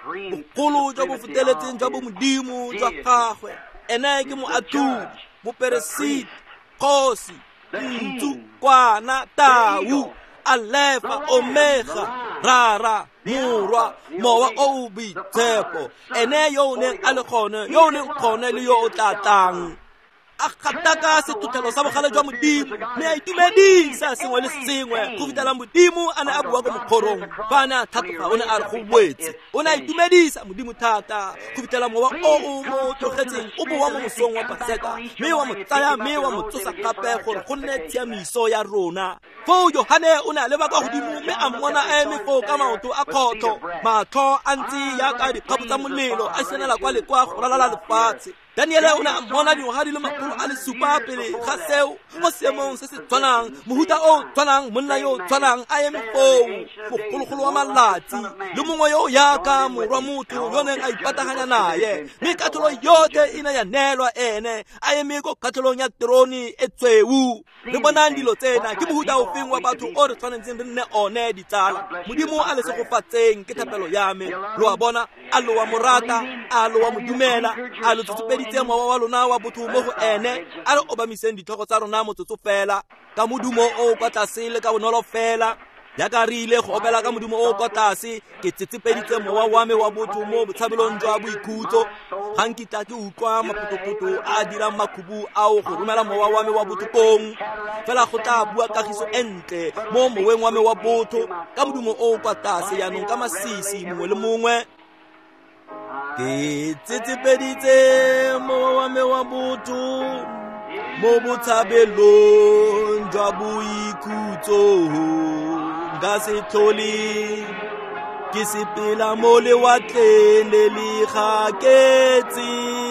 jwa bo modimo jwa gagwe ene ke moatlhodi moperesiti kgosi ntsu kwana tau alefa omega rara morwa mowa o boitshepo ene yo o neng a le gone le yo o tla tlang a gataka sethutlhelo sa bogale jwa modimo mme a itumedisa sengwe le sengwe go fitela modimo a ne a bua ko mokgorong fa a ne a thatoga o ne a re go boetse o ne a itumedisa modimo thata go fitela mowa o o mo tlogetseng o boa mo mosong wa paseka mme wa mo tsaya mme wa mo tsosa gape gore go nne tshiamiso ya rona foo Yohane o ne a leba kwa godimo mme a mmona a eme foo ka maoto a kgotlho matlho a ntse yaka dikgapo tsa molelo a senela kwa le kwa go ralala lefatshe Daniele o ne a mmona dingwaga di le makgolo a le supa pele ga seo mo seemong se se tshwanang mohuta o tshwanang monna yo o tshwanang a eme foo mogologolo wa malatsi le mongwe yo yaka morwa motho yo neng a ipataganya naye mme katlholo yotlhe e ne ya neelwa ene a eme ko katlholong ya terone e tshweu re bonang dilo tsena ke mohuta ofeng wa batho o re tshwanetseng re nne one ditsala modimo a le segofatseng ke thapelo ya me lo a bona a lo wa morata a lo wa modumela a lo tsupeditse mowa wa lona wa botho mo go ene a re obamiseng ditlhogo tsa rona motsotso fela ka modumo o kwa tlase le ka bonolo fela yaka re ile go opela ka modumo o kwa tlase ke tsetsepeditse mowa wa me wa botho mo botshabelong jwa boikhutso ga nkitla ke utlwa mapotopoto a dirang makhubu ao go romela mowa wa me wa botho kong fela go tla bua kagiso entle mo moweng wa me wa botho ka modumo o kwa tlase yaanong ka masisi mongwe le mongwe ke tsetsepeditse mowa wa me wa botho mo botshabelong jwa boikhutso nka se tlhole ke sepela mo lewatleng le le gaketse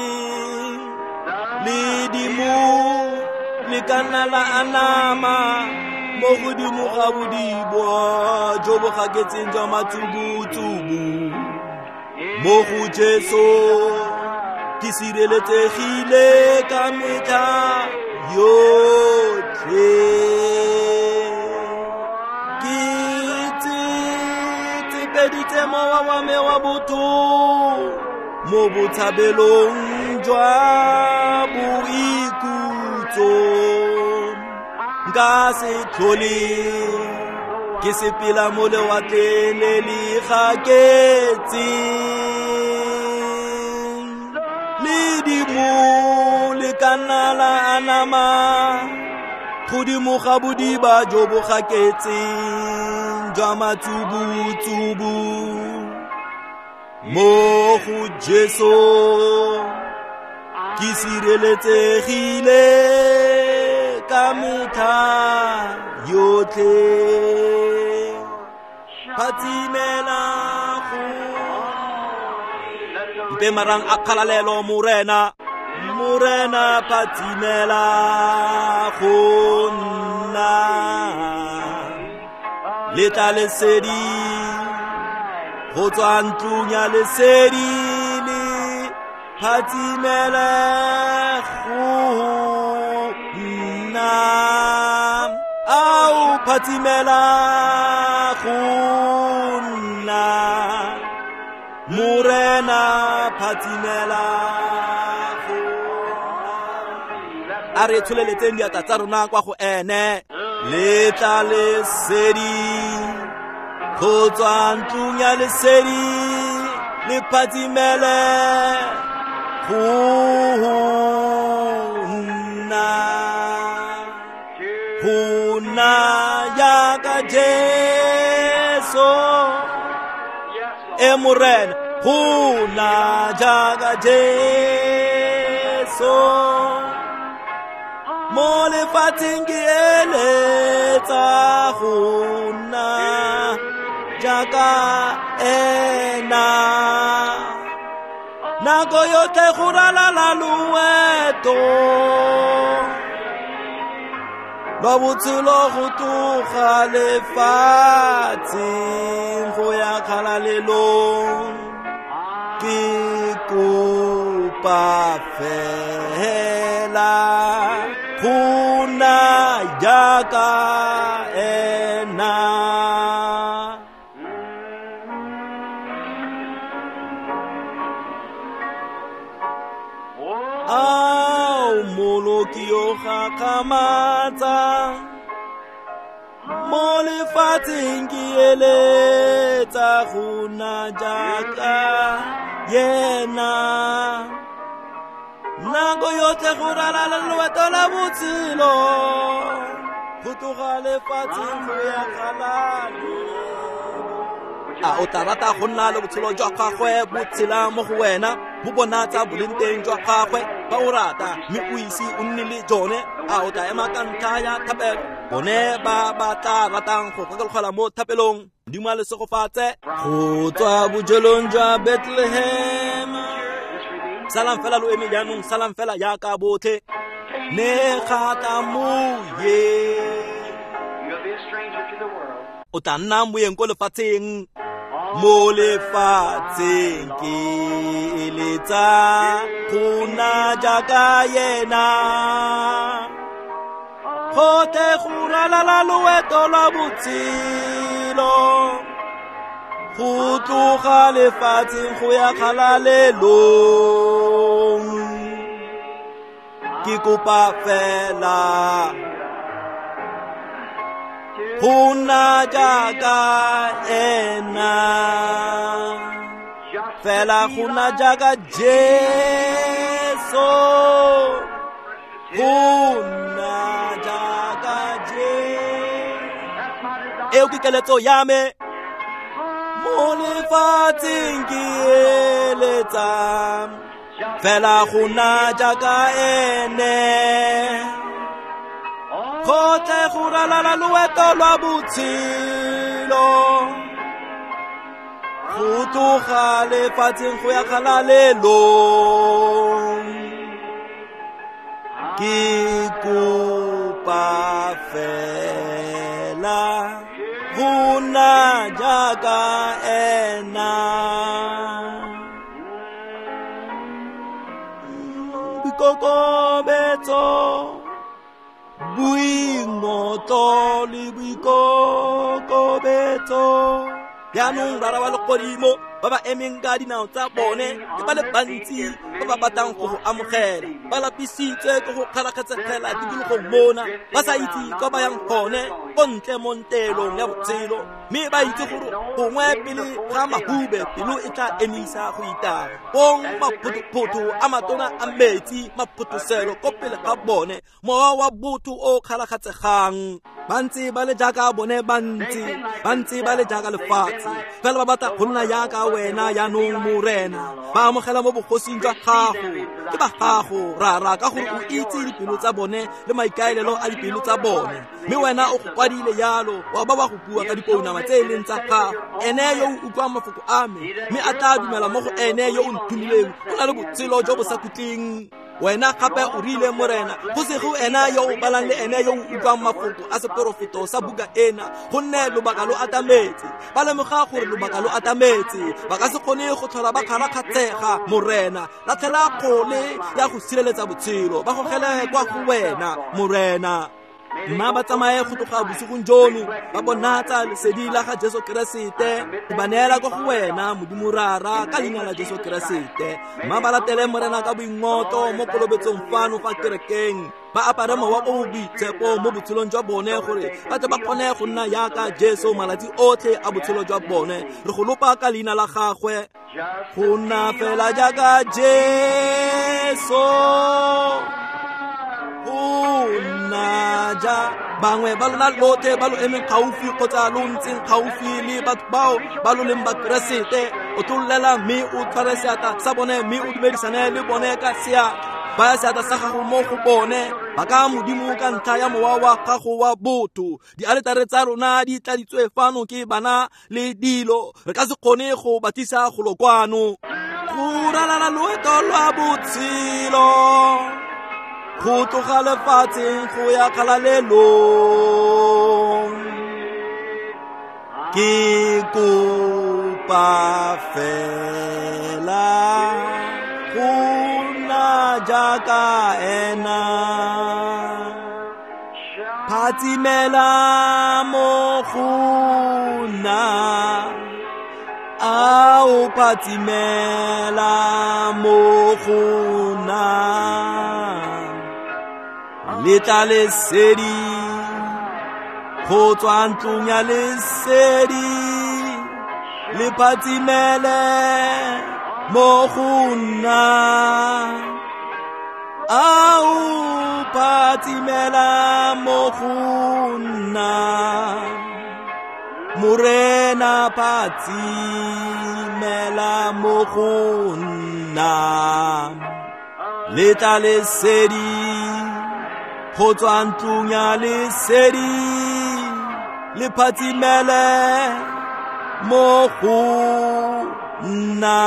ledimo le ka nna la anama mo godimo ga bodibwa jo bo gaketseng jwa matsubutsubu mo go Jesu ke sireletsegile ka metlha yotlhe ke tsetsepeditse mowa wa me wa botho mo botshabelong jwa boikhutso nka se tlhole ke sepela mo lewatleng le le gaketseng ledimo le ka nna la anama godimo ga bodiba jo bo gaketseng jwa matsubutsubu mo go Jesu ke sireletsegile ka metlha yotlhe phatsimela go mpe marang a kgalalelo morena phatsimela go nna le tla lesedi go tswa ntlong ya lesedi le phatimele go nna au phatimela go nna morena phatimela go nna a re tsholeletseng diatla tsa rona kwa go ene le tla lesedi go tswa ntlong ya lesedi le phatimele go nna yaka Jesu e morena go nna jaaka Jesu mo lefatsheng ke eletsa go nna jaaka ena nako yotlhe go ralala loeto lwa botshelo go tloga lefatsheng go ya kgalalelong ke kopa fela go nna jaaka ena yo gakamatsa mo lefatsheng ke eletsa go nna jaaka yena nako yotlhe go ralala loeto la botshelo go tloga lefatsheng go ya kgalalelong o tla rata go nna le botshelo jwa gagwe bo tshela mo go wena bo bonatsa bolenteng jwa gagwe ba o rata mme o ise o nne le jone o tla ema ka ntlha ya thapelo bone ba tla ratang go gakologelwa mo thapelong modimo a lesegofatse go tswa bojelong jwa Bethlehem salang fela lo eme jaanong salang fela yaka botlhe ne gata moye o tla nna moyeng ko lefatsheng mo lefatsheng ke eletsa go nna jaaka yena gotlhe go ralala loeto la botshelo go tloga lefatsheng go ya kgalalelong ke kopa fela go nna jaaka ena fela go nna jaaka Jesu go nna jaaka Jesu eo ke keletso ya me mo lefatsheng ke eletsa fela go nna jaaka ene gotlhe go ralala loeto lwa botshelo go tloga lefatsheng go ya kgalalelong ke kopa fela go nna jaaka ena boikokobetso boingotlo le boikokobetso jaanong rara wa legodimo ba ba emeng ka dinao tsa bone ke ba le bantsi ba ba batang go go amogela ba lapisitswe ke go kgalakgatsegela tikologong mona ba sa itse kwa ba yang gone ko ntle mo ntelong ya botshelo mme ba itse gore gongwe pele ga mahube pelo e tla emisa go itara bong maphotophoto a matona a metsi maphothoselo ko pele ga bone mowa wa botho o kgalakgatsegang bantsi ba le jaaka bone bantsi ba le jaaka lefatshe fela ba batla go nna yaka wena yaanong morena ba amogela mo bogosing jwa gago ke ba gago rara ka gore o itse dipelo tsa bone le maikaelelo a dipelo tsa bone mme wena o go kwadile yalo wa ba go bua ka dipounama tse e leng tsa gago ene yo o utlwang mafoko a me mme a tla dumela mo go ene yo o nthumileng o na le botshelo jo bo sa kutleng wena gape o rile morena go se go ena yo o balang le ene yo o utlwang mafoko a seporofeto sa buka ena gonne lobaka lo atametse ba lemoga gore lobaka lo atametse ba ka se kgone go tlhola ba kgarakgatsega morena latlhela kgole ya go sireletsa botshelo ba gogele kwa go wena morena mma ba tsamaye go tloga bosigong jono ba bonatsa lesedi la ga Jesu Keresete ba neela go go wena modimo rara ka leina la Jesu Keresete mma ba latele morena ka boingotlo mo kolobetsong fano fa kerekeng ba apare mowa o boitshepo mo botshelong jwa bone gore ba tle ba kgone go nna yaka Jesu malatsi otlhe a botshelo jwa bone re go lopa ka leina la gagwe go nna fela jaaka Jesu ja bangwe ba lona lotlhe ba lo emeng gaufi kgotsa lo ntseng gaufi le batho bao ba lo leng ba Keresete o tlolela mme o tshware seatla sa bone mme o dumedisane le bone ka seatla ba seatla sa gago mo go bone ba ka modimo ka ntlha ya mowa wa gago wa botho dialetare tsa rona di tladitswe fano ke bana le dilo re ka se kgone go batisa go lokwano go ralala loeto lwa botshelo go tloga lefatsheng go ya kgalalelong ke kopa fela go nna jaaka ena phatsimela mo go nna ao phatsimela mo go nna Leta lesedi go tswa ntlong ya lesedi le phatsimele mo go nna ao phatsimela mo go nna morena phatsimela mo go nna leta lesedi go tswa ntlong ya lesedi le phatsimele mo go nna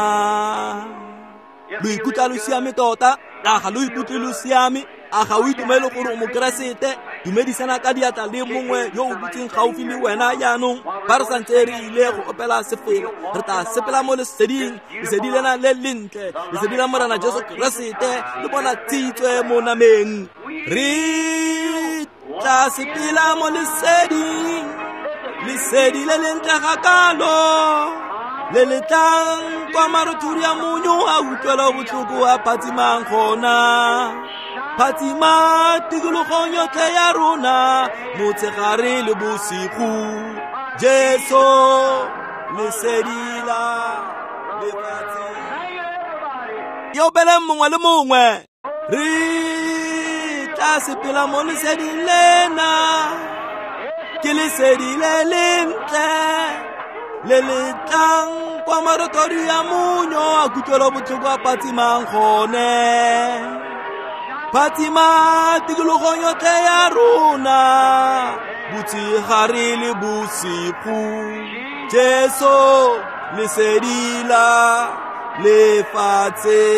lo ikutlwa lo siame tota aga lo ikutlwe lo siame aga o itumele gore o mokeresete dumedisana ka diatla le mongwe yo o butseng gaufi le wena yaanong ba re santse re ile go opela sefelo re tla sepela mo leseding lesedi lena le lentle lesedi la morena Jesu Keresete le bona tshitswe mo nameng re tla sepela mo leseding lesedi le lentle ga kalo le letlang kwa marothodi a monyo a utlwela botlhoko a phatsimang gona phatsima tikologong yotlhe ya rona motshegare le bosigo Jesu lesedi la lefatshe yo bele mongwe le mongwe re tla sepela mo leseding lena ke lesedi le lentle le letlang kwa marothodi a monyo a kutlwela botlhoko a phatsimang gone phatsima tikologong yotlhe ya rona botshegare le bosigo Jesu lesedi la lefatshe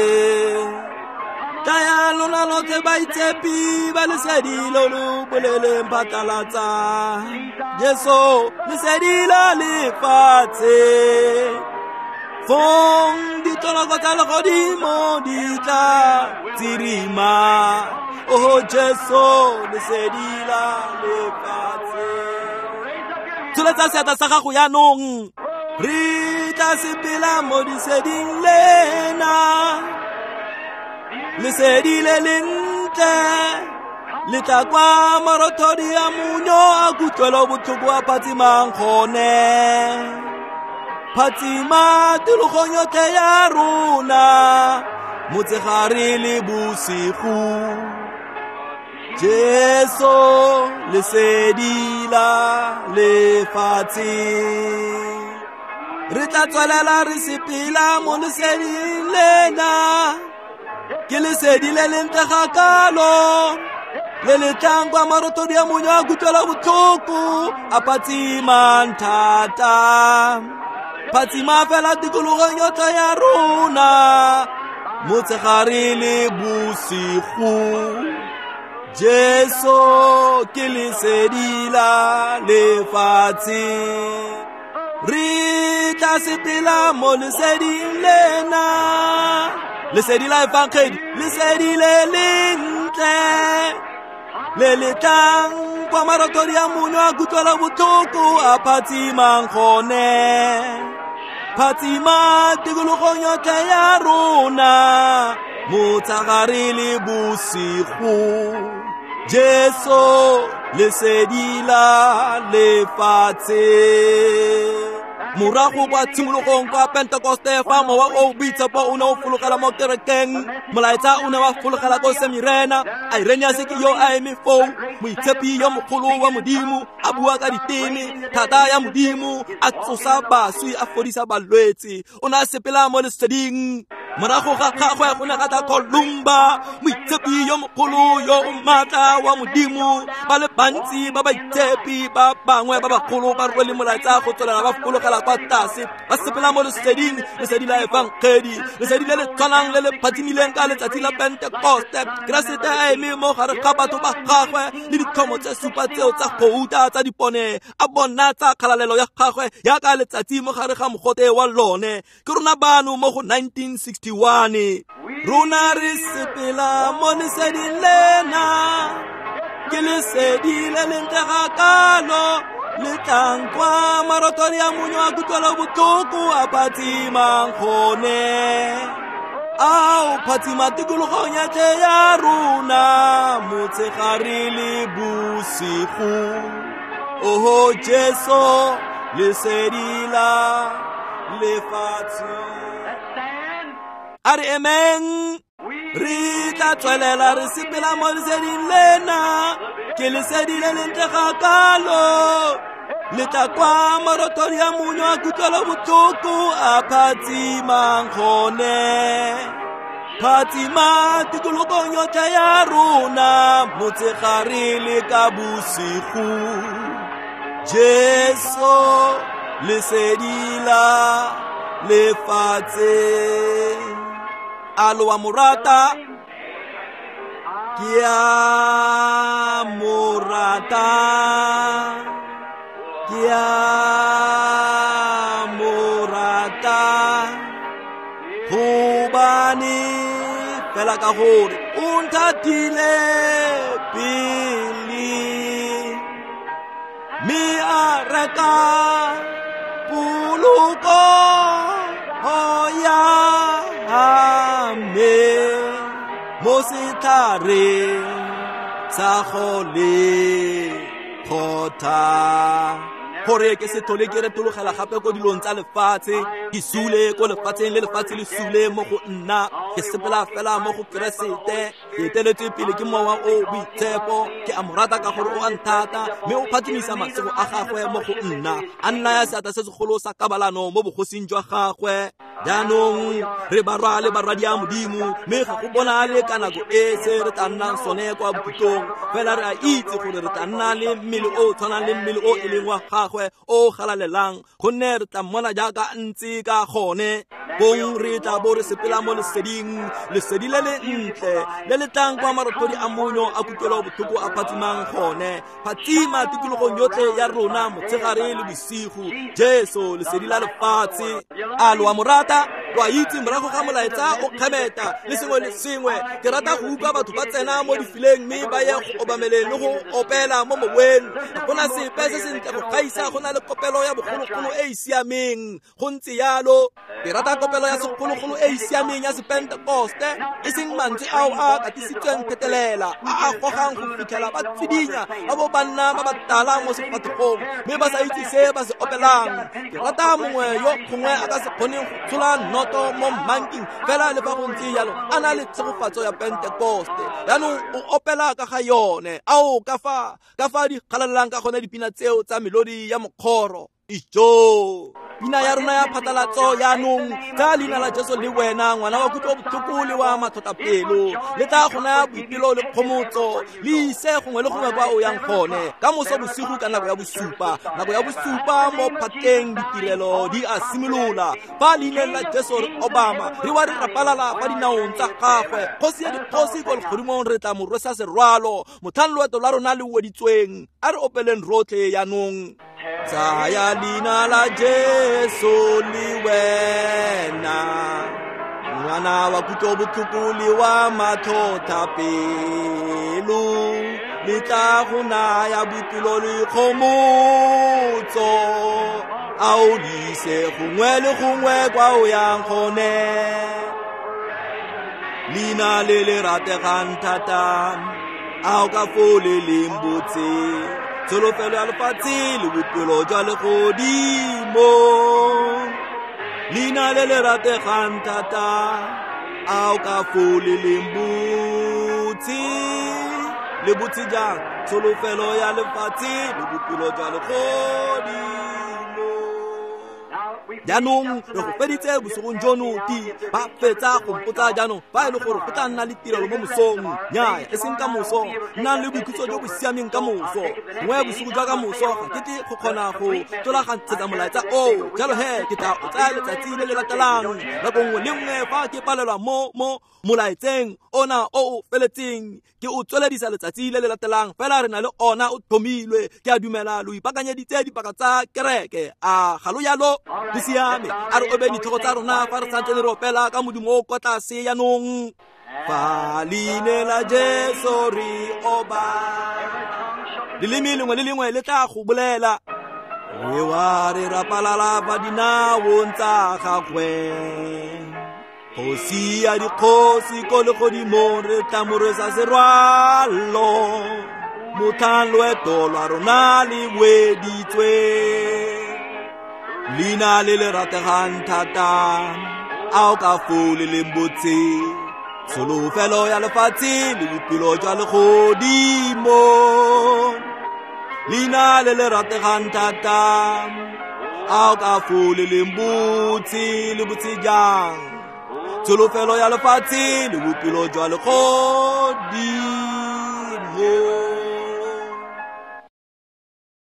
taya lona lotlhe baitshepi ba lesedi lo lo boleleng phatlalatsa Jesu lesedi la lefatshe fong ditoloko tsa legodimo di tla tsirima oh Jesu lesedi la lefatshe tsholetsa seatla sa gago yaanong re tla sepela mo leseding lena lesedi le lentle le tla kwa marothodi a monyo a kutlwela botlhoko a phatsimang gone phatsima tikologong yotlhe ya rona motshegare le bosigo Jesu lesedi la lefatshe re tla tswelela re sepela mo leseding lena ke lesedi le lentle ga kalo le letlang kwa marothodi a monyo a kutlwela botlhoko a phatsimang thata phatsima fela tikologong yotlhe ya rona motshegare le bosigo. Jesu ke lesedi la lefatshe, re tla sepela mo leseding lena, lesedi la evangeli, lesedi le lentle le letlang kwa maratori a monyo a kutlwela botlhoko a phatsimang gone, phatsima tikologong yotlhe ya rona, motshegare le bosigo. Jesu lesedi la lefatshe. Morago kwa tshimologong kwa Pentecoste fa mowa o boitshepo o ne o fologela mo kerekeng, molaetsa o ne wa fologela ko Semirena. Irenaeus ke yo a eme foo, moitshepi yo mogolo wa Modimo a bua ka diteme, thata ya Modimo a tsosa baswi a fodisa balwetse. O ne a sepela mo leseding. Morago ga gagwe go ne ga tla Kolumba, moitshepi yo mogolo yo o maatla wa Modimo. Ba le bantsi ba baitshepi ba bangwe ba bagolo ba rwele molaetsa go tswelela ba fologela kwa tlase, ba sepela mo leseding, lesedi la evangeli, lesedi le le tshwanang le le phatimileng ka letsatsi la Pentecoste. Keresete a eme mo gare ga batho ba gagwe le ditlhomo tse supa tseo tsa gouta tsa dipone a bona tsa kgalalelo ya gagwe yaka letsatsi mo gare ga mogote wa lone. Ke rona bano mo go 1961 rona re sepela mo leseding lena, ke lesedi le lentle ga kalo letlang kwa maratori a monyo a kutlwela botlhoko a phatsimang gone, ao phatsima tikologong yotlhe ya rona, motshegare le bosigo. Oho Jesu lesedi la lefatshe. A re emeng, re tla tswelela re sepela mo leseding lena, ke lesedi le lentle ga kalo letla kwa maratori a monyo a kutlwela botlhoko a phatsimang gone, phatsima tikologong yotlhe ya rona, motshegare le ka bosigo. Jesu lesedi la lefatshe. Alo wa morata, ke a morata, ke a morata, gobane fela ka gore o nthatile pele, me a reka poloko ya mo setlhareng sa gole kgotha, gore ke se tlhole ke retologela gape ko dilong tsa lefatshe, ke sule ko lefatsheng le lefatshe le sule mo go nna, ke sepela fela mo go Keresete, ke eteletswe pele ke mowa o boitshepo, ke a morata ka gore o a nthata mme o phatimisa masego a gagwe mo go nna, a nna ya seata se segolo sa kabalano mo bogosing jwa gagwe. Jaanong re barwa le barwadi a Modimo, mme ga go bona le ka nako e se re tla nnang sone kwa bokhutong, fela re a itse gore re tla nna le mmele o tshwanang le mmele o e leng wa gagwe o galalelang, gonne re tla mmona jaaka ntse ka gone. Bong re tla bo re sepela mo leseding, lesedi le le ntle le le tlang kwa maratori a monyo a kutlwela botlhoko a phatsimang gone, phatsima tikologong yotlhe ya rona, motshegare le bosigo. Jesu lesedi la lefatshe. Alo wa morata, wa itse morago ga molaetsa o kgemeta le sengwe le sengwe, ke rata go utlwa batho ba tsena mo difileng mme ba ye go obameleng le go opela mo moweng. Go na sepe se sentle go gaisa, go na le kopelo ya bogologolo e e siameng, go ntse yalo. Ke rata kopelo ya segologolo e e siameng ya sepentekoste, e seng mantswe ao a katisitsweng phetelela, a gogang go fitlhela ba tsidinya ba bo banna ba ba tala mo sefathogong mme ba sa itse se ba se opelang. Ke rata mongwe yo gongwe a ka se kgoneng go tshola noto mo manking, fela le fa go ntse yalo a na le tshegofatso ya Pentekoste, yaanong o opela ka ga yone. Ao ka fa di galalelang ka gone dipina tseo tsa melodi ya mokgoro. ijo pina ya rona ya phatlalatso yaanong tsa leina la Jesu le wena ngwana wa kutlobotlhoko le wa mathotapelo le tla gona ya boipelo le kgomotso le ise gongwe le gongwe kwa o yang gone ka moso bosigo ka nako ya bosupa mo phateng ditirelo di a simolola fa leineng la Jesu re obama re wa re rapalala fa dinaong tsa gagwe kgosi ya dikgosi ko legodimong re tla mo rwesa serwalo motlhang loeto la rona le weditsweng a re opeleng rotlhe yaanong tsaya leina la Jesu le wena ngwana wa kutlobotlhoko le wa mathotapelo le tla go naya boipelo le kgomotso a o lise gongwe le gongwe kwa o yang gone leina le le rategang thata a o ka fo le leng botse tsholofelo ya lefatshe le boipelo jwa legodimo leina le le rategang thata a o ka fo le leng botse le botse jang tsholofelo ya lefatshe le boipelo jwa legodimo jaanong re go feditse bosogong jono ti ba fetsa go mpotsa jaanong fa e le gore go tla nna le tirelo mo mosong nnyaya e seng ka moso nnang le boikhutso jo bo siameng ka moso ngwe bosigo jwa ka moso ga kete go kgona go tolagantshetsa molaetsa o jalo he ke tla o tsaya letsatsi le le latelang nako nngwe le nngwe fa ke palelwa mo molaetseng ona o o feletseng ke o tsweledisa letsatsi le le latelang fela re na le ona o thomilwe ke a dumela lo ipakanyeditse dipaka tsa kereke a ga lo yalo le siame a re obe ditlhogo tsa rona fa re santse re opela ka modimo o kwa tlase yaanong fa leina la Jesu re oba leleme lengwe le lengwe le tla go bolela re wa re rapalala fa dinaong tsa gagwe kgosi ya dikgosi ko legodimong re tla mo rwesa serwalo motlhang loeto lwa rona le weditswe leina le le rategang thata a o ka fo le leng botse tsholofelo ya lefatshe le boipelo jwa legodimo leina le le rategang thata a o ka fo le leng botse le botse jang tsholofelo ya lefatshe le boipelo jwa legodimo